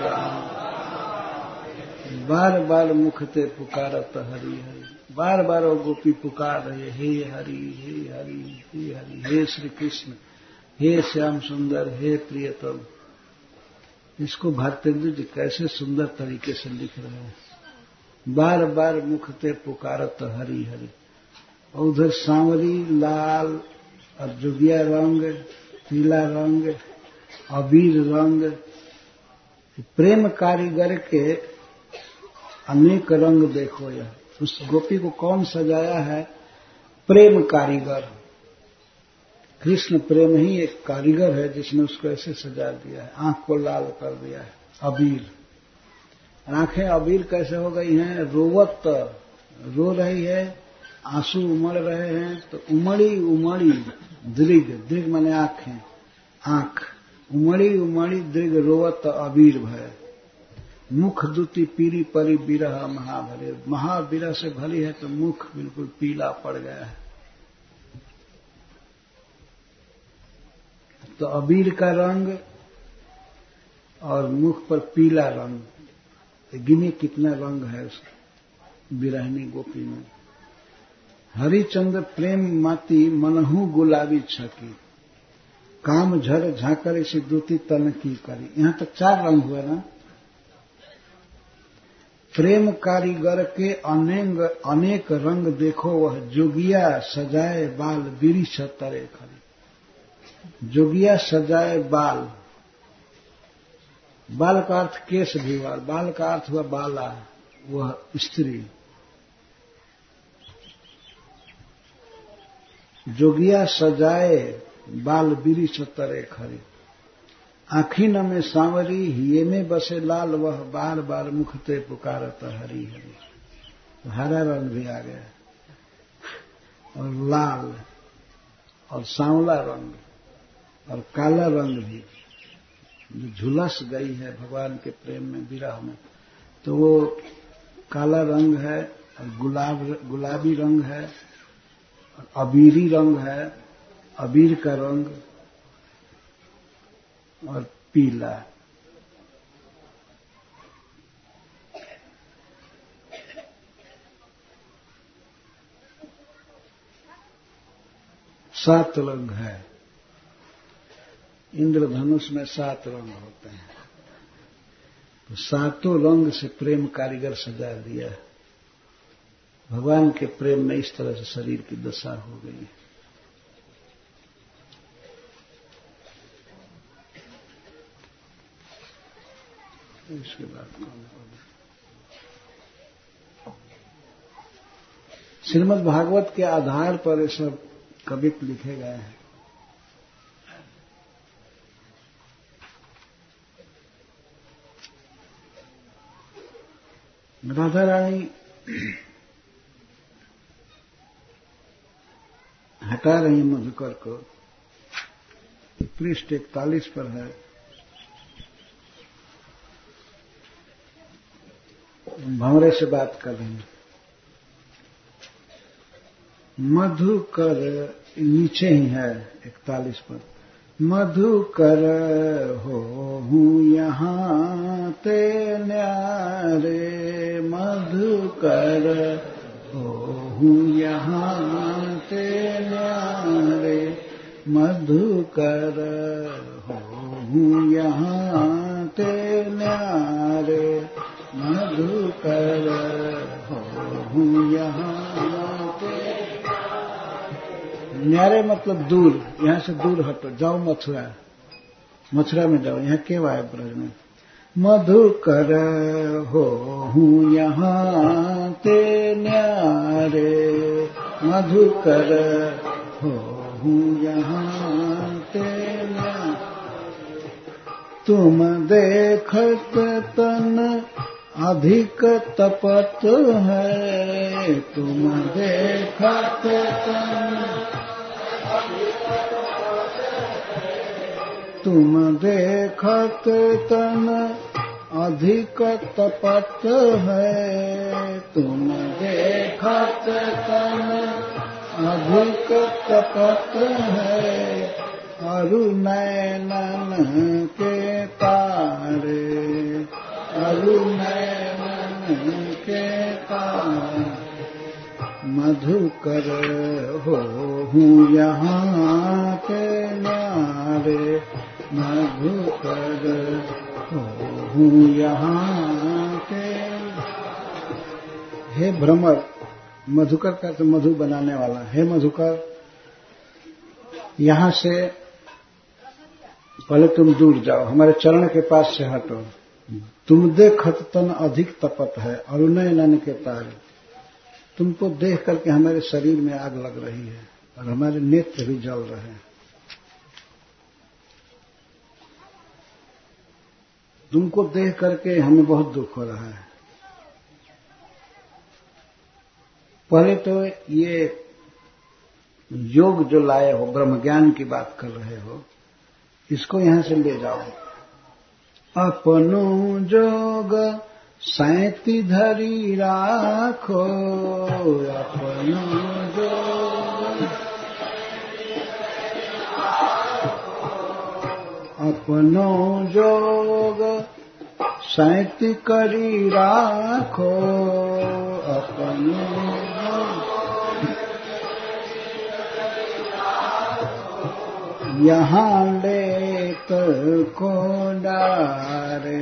बार बार मुख से पुकारत हरि हरि। बार बार वो गोपी पुकार रही है, हे हरि हे हरि हे हरि, हे श्री कृष्ण, हे श्याम सुंदर, हे प्रियतम। इसको भारतेंदु जी कैसे सुंदर तरीके से लिख रहे हैं, बार बार मुख से पुकारत हरि हरि। और उधर सांवरी, लाल और जुगिया रंग, पीला रंग, अबीर रंग, प्रेम कारीगर के अनेक रंग देखो। यह उस गोपी को कौन सजाया है? प्रेम कारीगर। कृष्ण प्रेम ही एक कारीगर है जिसने उसको ऐसे सजा दिया है, आंख को लाल कर दिया है। अबीर, आंखें अबीर कैसे हो गई हैं? रोवत, रो रही है, आंसू उमड़ रहे हैं, तो उमड़ी उमड़ी दृग, दृग माने आंखें, आंख उमड़ी उमड़ी दृग रोवत अबीर भय। मुख दुति पीरी परी बिरह महाभरे, महाविरह से भरी है तो मुख बिल्कुल पीला पड़ गया है। तो अबीर का रंग और मुख पर पीला रंग, गिने कितना रंग है उस बिरहनी गोपी में। हरिचंद्र प्रेम माती मनहु गुलाबी छकी, काम झर झाकर इसी दूती तन की करी। यहां तक 4 रंग हुए ना। प्रेम कारीगर के अनेक रंग देखो, वह जोगिया सजाए बाल बीरी छतरे खरी। जोगिया सजाए बाल, बाल का अर्थ केश भी, बाल का अर्थ हुआ बाला, वह स्त्री। जोगिया सजाए बाल बीरी छतरे खरी, आखिन में सांवरी हिये में बसे लाल, वह बार बार मुख ते पुकारत हरि हरि। तो हरा रंग भी आ गया, और लाल और सांवला रंग और काला रंग भी, जो झुलस गई है भगवान के प्रेम में, विरह में, तो वो काला रंग है, और गुलाबी रंग है, और अबीरी रंग है, अबीर का रंग, और पीला। सात रंग है। इंद्रधनुष में 7 रंग होते हैं, तो 7 रंग से प्रेम कारीगर सजा दिया है। भगवान के प्रेम में इस तरह से शरीर की दशा हो गई है। इसके बाद कौन? श्रीमद् भागवत के आधार पर ये सब कवित्व लिखे गए हैं। राधा रानी हटा रही मधुकर को, पृष्ठ 41 पर है। भंवरे से बात कर रहे हैं। मधुकर, नीचे ही है 41 पर। मधुकर हो हूँ यहाँ ते न्यारे, मधुकर हो हूँ यहाँ ते न्यारे, मधुकर हो हूँ यहाँ ते न्यारे, मधुकर हो हूँ यहाँ पे। न्यारे मतलब दूर, यहां से दूर हटो, जाओ मथुरा, मथुरा में जाओ, यहाँ क्यों आए ब्रज में। मधुकर हो हूँ यहाँ ते न्यारे, मधुकर हो हूँ यहाँ ते न्यारे, तुम देखत तन अधिक तपत है, तुम देखत तन तुम देखत तन अधिक तपत है, तुम देखत तन अधिक तपत है, अरु नैनन के तारे, अरु नैनन के तारे, मधुकर हूँ यहाँ के न्यारे, मधुकर हूँ यहाँ के। हे भ्रमर, मधुकर का तो मधु बनाने वाला, हे मधुकर यहाँ से पहले तुम दूर जाओ, हमारे चरण के पास से हटो। तुम देखत तन अधिक तपत है, अरुणय नयन के तारे, तुमको देख करके हमारे शरीर में आग लग रही है और हमारे नेत्र भी जल रहे हैं। तुमको देख करके हमें बहुत दुख हो रहा है। पहले तो ये योग जो लाए हो, ब्रह्म ज्ञान की बात कर रहे हो, इसको यहां से ले जाओ। अपनो जोग सैती धरी राखो, अपनो जोग, अपनो जोग सैती करी राखो, अपनो यहाँ लेत को डारे,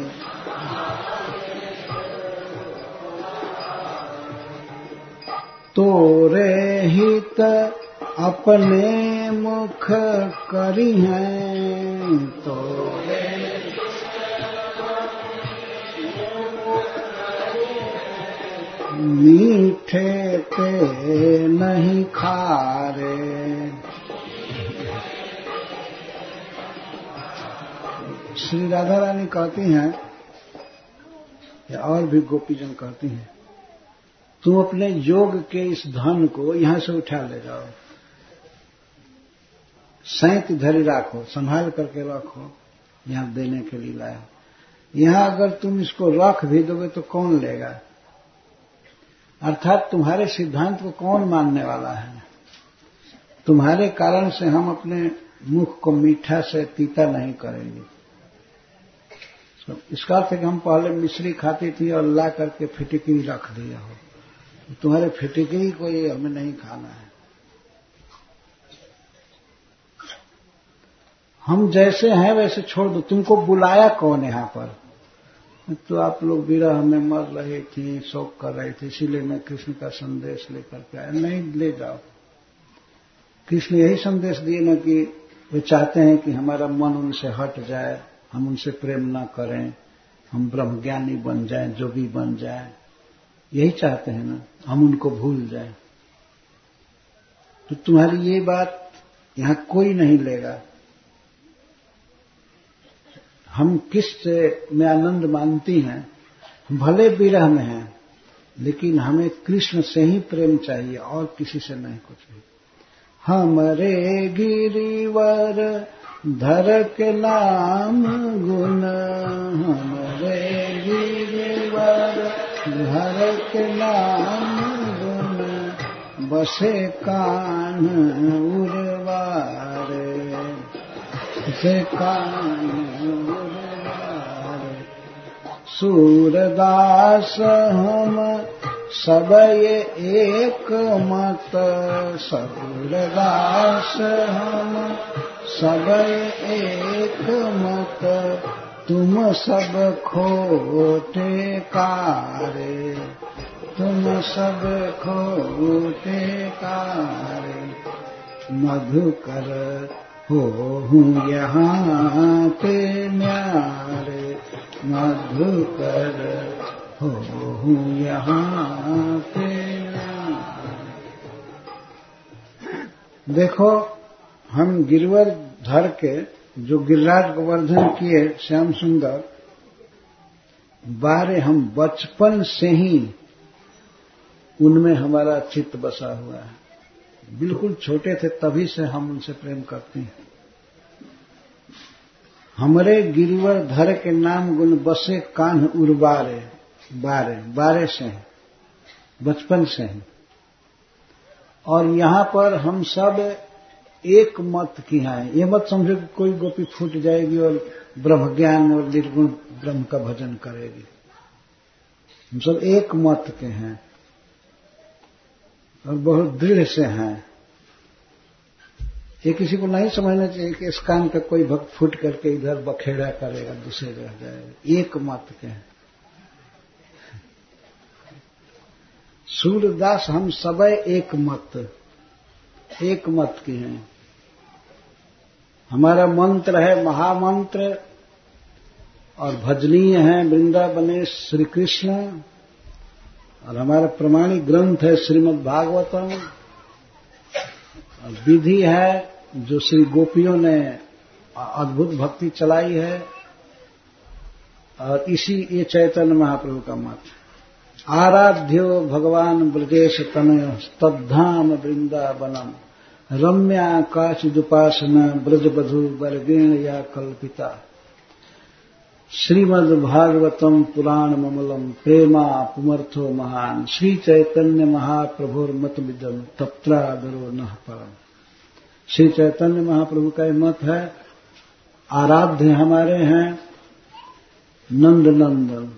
तोरे हित अपने मुख करी हैं, तोरे मीठे ते नहीं खारे। श्री राधा रानी कहती हैं, या और भी गोपीजन कहती हैं, तुम अपने योग के इस धन को यहां से उठा ले जाओ, सैंत धरी रखो, संभाल करके रखो, यहां देने के लिए लाया। यहां अगर तुम इसको रख भी दोगे तो कौन लेगा, अर्थात तुम्हारे सिद्धांत को कौन मानने वाला है। तुम्हारे कारण से हम अपने मुख को मीठा से तीता नहीं करेंगे। इसका अर्थ है कि हम पहले मिश्री खाती थी और ला करके फिटिकरी रख दिया हो, तुम्हारे फिटिकरी को ये हमें नहीं खाना है। हम जैसे हैं वैसे छोड़ दो। तुमको बुलाया कौन यहाँ पर, तो आप लोग विरह में मर रही थी, शोक कर रही थी, इसीलिए मैं कृष्ण का संदेश लेकर के आया। नहीं ले जाओ। कृष्ण यही संदेश दिए ना कि वे चाहते हैं कि हमारा मन उनसे हट जाए, हम उनसे प्रेम न करें, हम ब्रह्मज्ञानी बन जाएं, जोगी बन जाएं, यही चाहते हैं ना, हम उनको भूल जाएं। तो तुम्हारी ये बात यहां कोई नहीं लेगा। हम किस में आनंद मानती हैं, भले विरह में हैं, लेकिन हमें कृष्ण से ही प्रेम चाहिए और किसी से नहीं कुछ भी। हमरे गिरिवर धर के नाम गुण, हमरे गिरिवर धर के नाम गुण, बसे कान उर्वारे, बसे कान उर्वारे। सूरदास हम सब ये एक मत, सूरदास हम सब एक मत, तुम सब खोटे कारे, तुम सब खोटे कारे। मधुकर हूँ यहाँ के न्यारे, मधुकर हूँ यहाँ के न्यारे। देखो, हम गिरवर धर के जो गिरिराज गोवर्धन किए श्याम सुंदर, बारे हम बचपन से ही उनमें हमारा चित्त बसा हुआ है। बिल्कुल छोटे थे तभी से हम उनसे प्रेम करते हैं। हमरे गिरिवर धर के नाम गुण बसे कान्ह उर्बारे, बारे से हैं, बचपन से हैं। और यहां पर हम सब एक मत की हैं। ये मत समझो कि कोई गोपी फूट जाएगी और ब्रह्म ज्ञान और निर्गुण ब्रह्म का भजन करेगी। हम सब एक मत के हैं और बहुत दृढ़ से हैं। ये किसी को नहीं समझना चाहिए कि इस कान का कोई भक्त फूट करके इधर बखेड़ा करेगा, दूसरे रह जाएगा। एक मत के हैं। सूरदास हम सब एक मत के हैं। हमारा मंत्र है महामंत्र और भजनीय है वृंदावनेश श्री कृष्ण। और हमारा प्रमाणिक ग्रंथ है श्रीमद् भागवतम। और विधि है जो श्री गोपियों ने अद्भुत भक्ति चलाई है। और इसी ये चैतन्य महाप्रभु का मत। आराध्यो भगवान ब्रजेश तनय स्तब्धाम वृंदावनम रम्या काचिदुपासना ब्रजबधु वर्गेण या कल्पिता। श्रीमद् भागवतम पुराण ममलम प्रेमा पुमर्थो महान श्री चैतन्य महाप्रभुर्मतमिदं तत्रादरो नः परम। श्री चैतन्य महाप्रभु का मत है। आराध्य हमारे हैं नंद नंदन।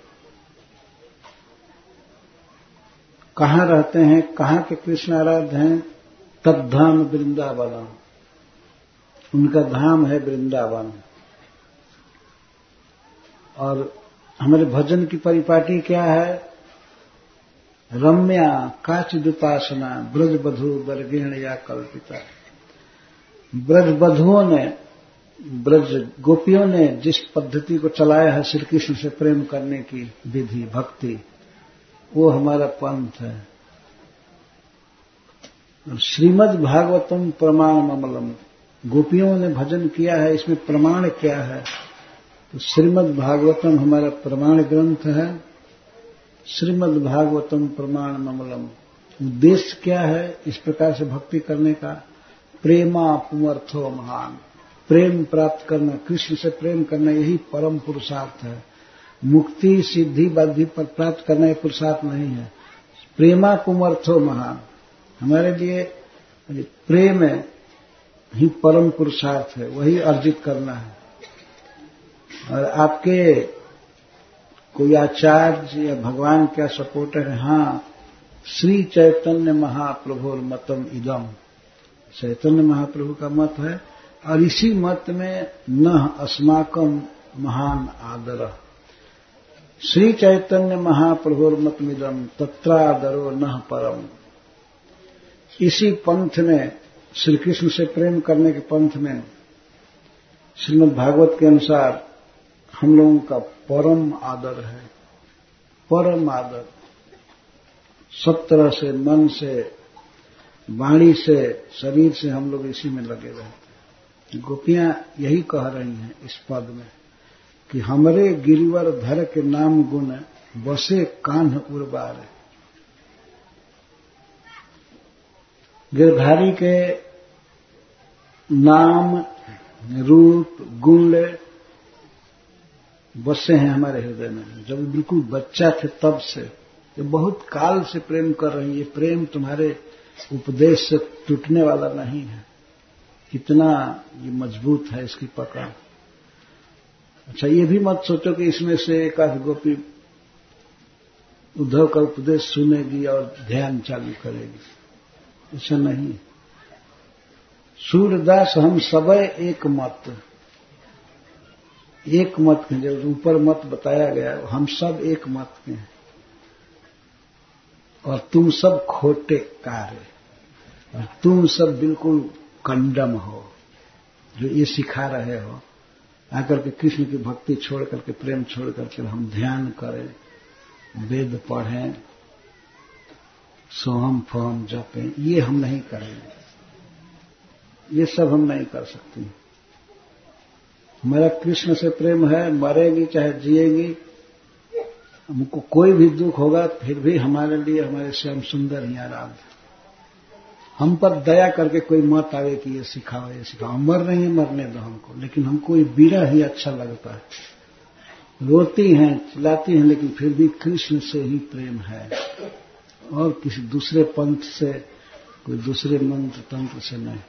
कहाँ रहते हैं, कहाँ के कृष्ण आराध्य हैं? तद्धाम वृंदावन। उनका धाम है वृंदावन। और हमारे भजन की परिपाटी क्या है? रम्या काचिदुपासना ब्रजबधु वर्गेण या कल्पिता। ब्रजबधुओं ने, ब्रज गोपियों ने जिस पद्धति को चलाया है श्री कृष्ण से प्रेम करने की विधि भक्ति, वो हमारा पंथ है। श्रीमद् भागवतम प्रमाण ममलम। गोपियों ने भजन किया है, इसमें प्रमाण क्या है? तो श्रीमद् भागवतम हमारा प्रमाण ग्रंथ है। श्रीमद् भागवतम प्रमाण ममलम। उद्देश्य क्या है इस प्रकार से भक्ति करने का? प्रेमा पुमर्थो महान। प्रेम प्राप्त करना, कृष्ण से प्रेम करना, यही परम पुरुषार्थ है। मुक्ति सिद्धि बाद्धि पर प्राप्त करना ये पुरुषार्थ नहीं है। प्रेमा पुमर्थो महान। हमारे लिए प्रेम ही परम पुरुषार्थ है, वही अर्जित करना है। और आपके कोई आचार्य या भगवान क्या सपोर्टर है? हाँ, श्री चैतन्य महाप्रभुर मतम इदम। चैतन्य महाप्रभु का मत है। और इसी मत में न अस्माकम महान आदर। श्री चैतन्य महाप्रभुर मतमिदम तत्रादरो न परम। इसी पंथ में, श्री कृष्ण से प्रेम करने के पंथ में, श्रीमद् भागवत के अनुसार हम लोगों का परम आदर है। परम आदर सब तरह से, मन से, वाणी से, शरीर से हम लोग इसी में लगे रहते हैं। गोपियां यही कह रही हैं इस पद में कि हमरे गिरिवर धर के नाम गुण बसे कान्ह उर्बार। गिरधारी के नाम, रूप, गुण बसे हैं हमारे हृदय में। जब बिल्कुल बच्चा थे तब से, ये बहुत काल से प्रेम कर रही है। ये प्रेम तुम्हारे उपदेश से टूटने वाला नहीं है। कितना ये मजबूत है इसकी पकड़। अच्छा, ये भी मत सोचो कि इसमें से एक आध गोपी उद्धव का उपदेश सुनेगी और ध्यान चालू करेगी, ऐसा नहीं। सूरदास हम सब एक मत के, जब ऊपर मत बताया गया, हम सब एक मत के हैं। और तुम सब खोटे कार्य, और तुम सब बिल्कुल कंडम हो जो ये सिखा रहे हो। आकर के कृष्ण की भक्ति छोड़ करके, प्रेम छोड़ करके हम ध्यान करें, वेद पढ़ें, सोहम फोहम जपें, ये हम नहीं करेंगे। ये सब हम नहीं कर सकते। हमारा कृष्ण से प्रेम है, मरेगी चाहे जिएगी, हमको कोई भी दुख होगा फिर भी हमारे लिए हमारे श्याम सुंदर ही आराध्य। हम पर दया करके कोई मत आवे कि ये सिखाओ, ये सिखाओ। हम मर रही है, मरने दो हमको। हमको, लेकिन हमको ये विरह ही अच्छा लगता है। रोती हैं, चिल्लाती हैं, लेकिन फिर भी कृष्ण से ही प्रेम है और किसी दूसरे पंथ से, कोई दूसरे मंत्र तंत्र से नहीं।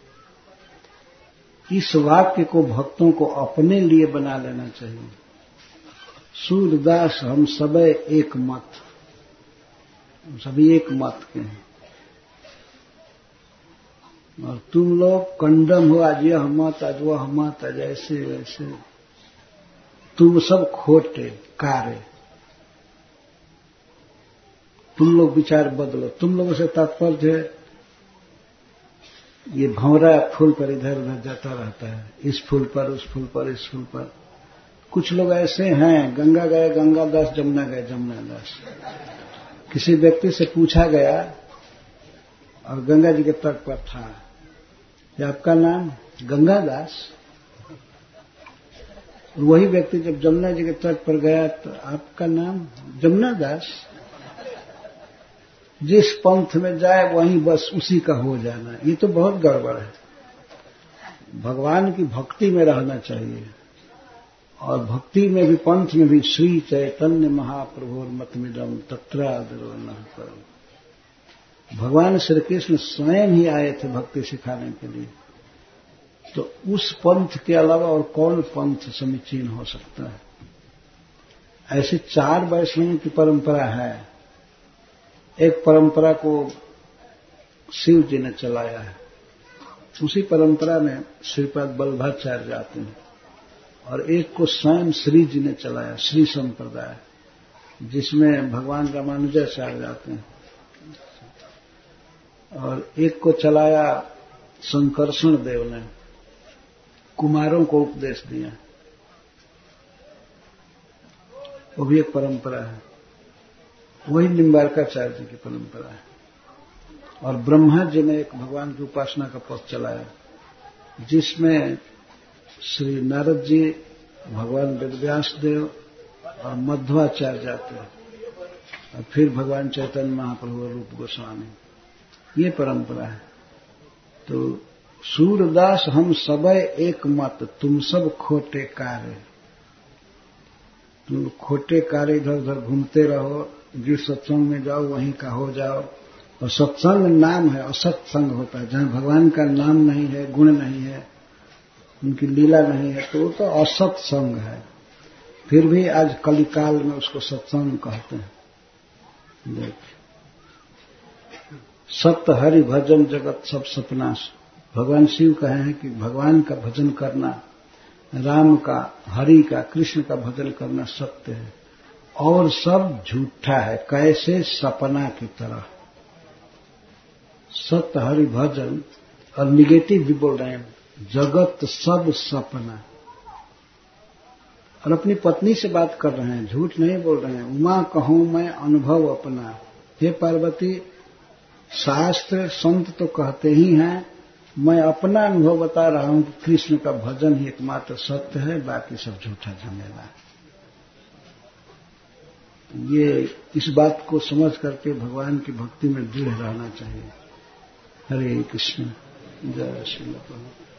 इस वाक्य को भक्तों को अपने लिए बना लेना चाहिए। सूरदास हम सबे एक मत, हम सभी एक मत के हैं, और तुम लोग कंडम हो, आज यह मत, आज वह मत, आज ऐसे वैसे, तुम सब खोटे कार्य, तुम लोग विचार बदलो। तुम लोगों से तात्पर्य है ये भंवरा फूल पर इधर उधर जाता रहता है, इस फूल पर, उस फूल पर, इस फूल पर। कुछ लोग ऐसे हैं, गंगा गए गंगा दास, जमुना गए जमुना दास। किसी व्यक्ति से पूछा गया और गंगा जी के तट पर था, ये आपका नाम गंगा दास? वही व्यक्ति जब जमुना जी के तट पर गया तो आपका नाम जमुना दास? जिस पंथ में जाए वहीं बस उसी का हो जाना, ये तो बहुत गड़बड़ है। भगवान की भक्ति में रहना चाहिए, और भक्ति में भी, पंथ में भी श्री चैतन्य महाप्रभु मतमिदम तत्रादरो न करो। भगवान श्री कृष्ण स्वयं ही आए थे भक्ति सिखाने के लिए, तो उस पंथ के अलावा और कौन पंथ समीचीन हो सकता है। ऐसे 4 वैष्णवों की परंपरा है। एक परंपरा को शिव जी ने चलाया है, उसी परंपरा में श्रीपाद वल्लभाचार्य आते हैं, और एक को स्वयं श्री जी ने चलाया, श्री संप्रदाय, जिसमें भगवान रामानुजाचार्य आते हैं, और एक को चलाया संकर्षण देव ने, कुमारों को उपदेश दिया। वो भी एक परंपरा है, वही निम्बार्काचार्य जी की परंपरा है। और ब्रह्मा जी ने एक भगवान की उपासना का पथ चलाया, जिसमें श्री नारद जी, भगवान वेदव्यास देव और मध्वाचार्य जाते हैं, और फिर भगवान चैतन्य महाप्रभु रूप गोस्वामी, ये परंपरा है। तो सूरदास हम सबे एक मत, तुम सब खोटे कार्य। तुम खोटे कार्य इधर उधर घूमते रहो, जिस सत्संग में जाओ वहीं का हो जाओ। और सत्संग नाम है, असत्संग होता है। जहां भगवान का नाम नहीं है, गुण नहीं है, उनकी लीला नहीं है, तो वो तो असत्संग है। फिर भी आज कलिकाल में उसको सत्संग कहते हैं। देखिए, सत्य हरि भजन जगत सब सपनाश। भगवान शिव कहे हैं कि भगवान का भजन करना, राम का, हरि का, कृष्ण का भजन करना सत्य है, और सब झूठा है, कैसे सपना की तरह। सत्य हरि भजन, और निगेटिव भी बोल रहे हैं, जगत सब सपना। और अपनी पत्नी से बात कर रहे हैं, झूठ नहीं बोल रहे हैं। उमा कहूं मैं अनुभव अपना, हे पार्वती, शास्त्र संत तो कहते ही हैं, मैं अपना अनुभव बता रहा हूं कि कृष्ण का भजन ही एकमात्र सत्य है, बाकी सब झूठा झमेला है। ये इस बात को समझ करके भगवान की भक्ति में दृढ़ रहना चाहिए। हरे कृष्ण, जय श्री प्रभु।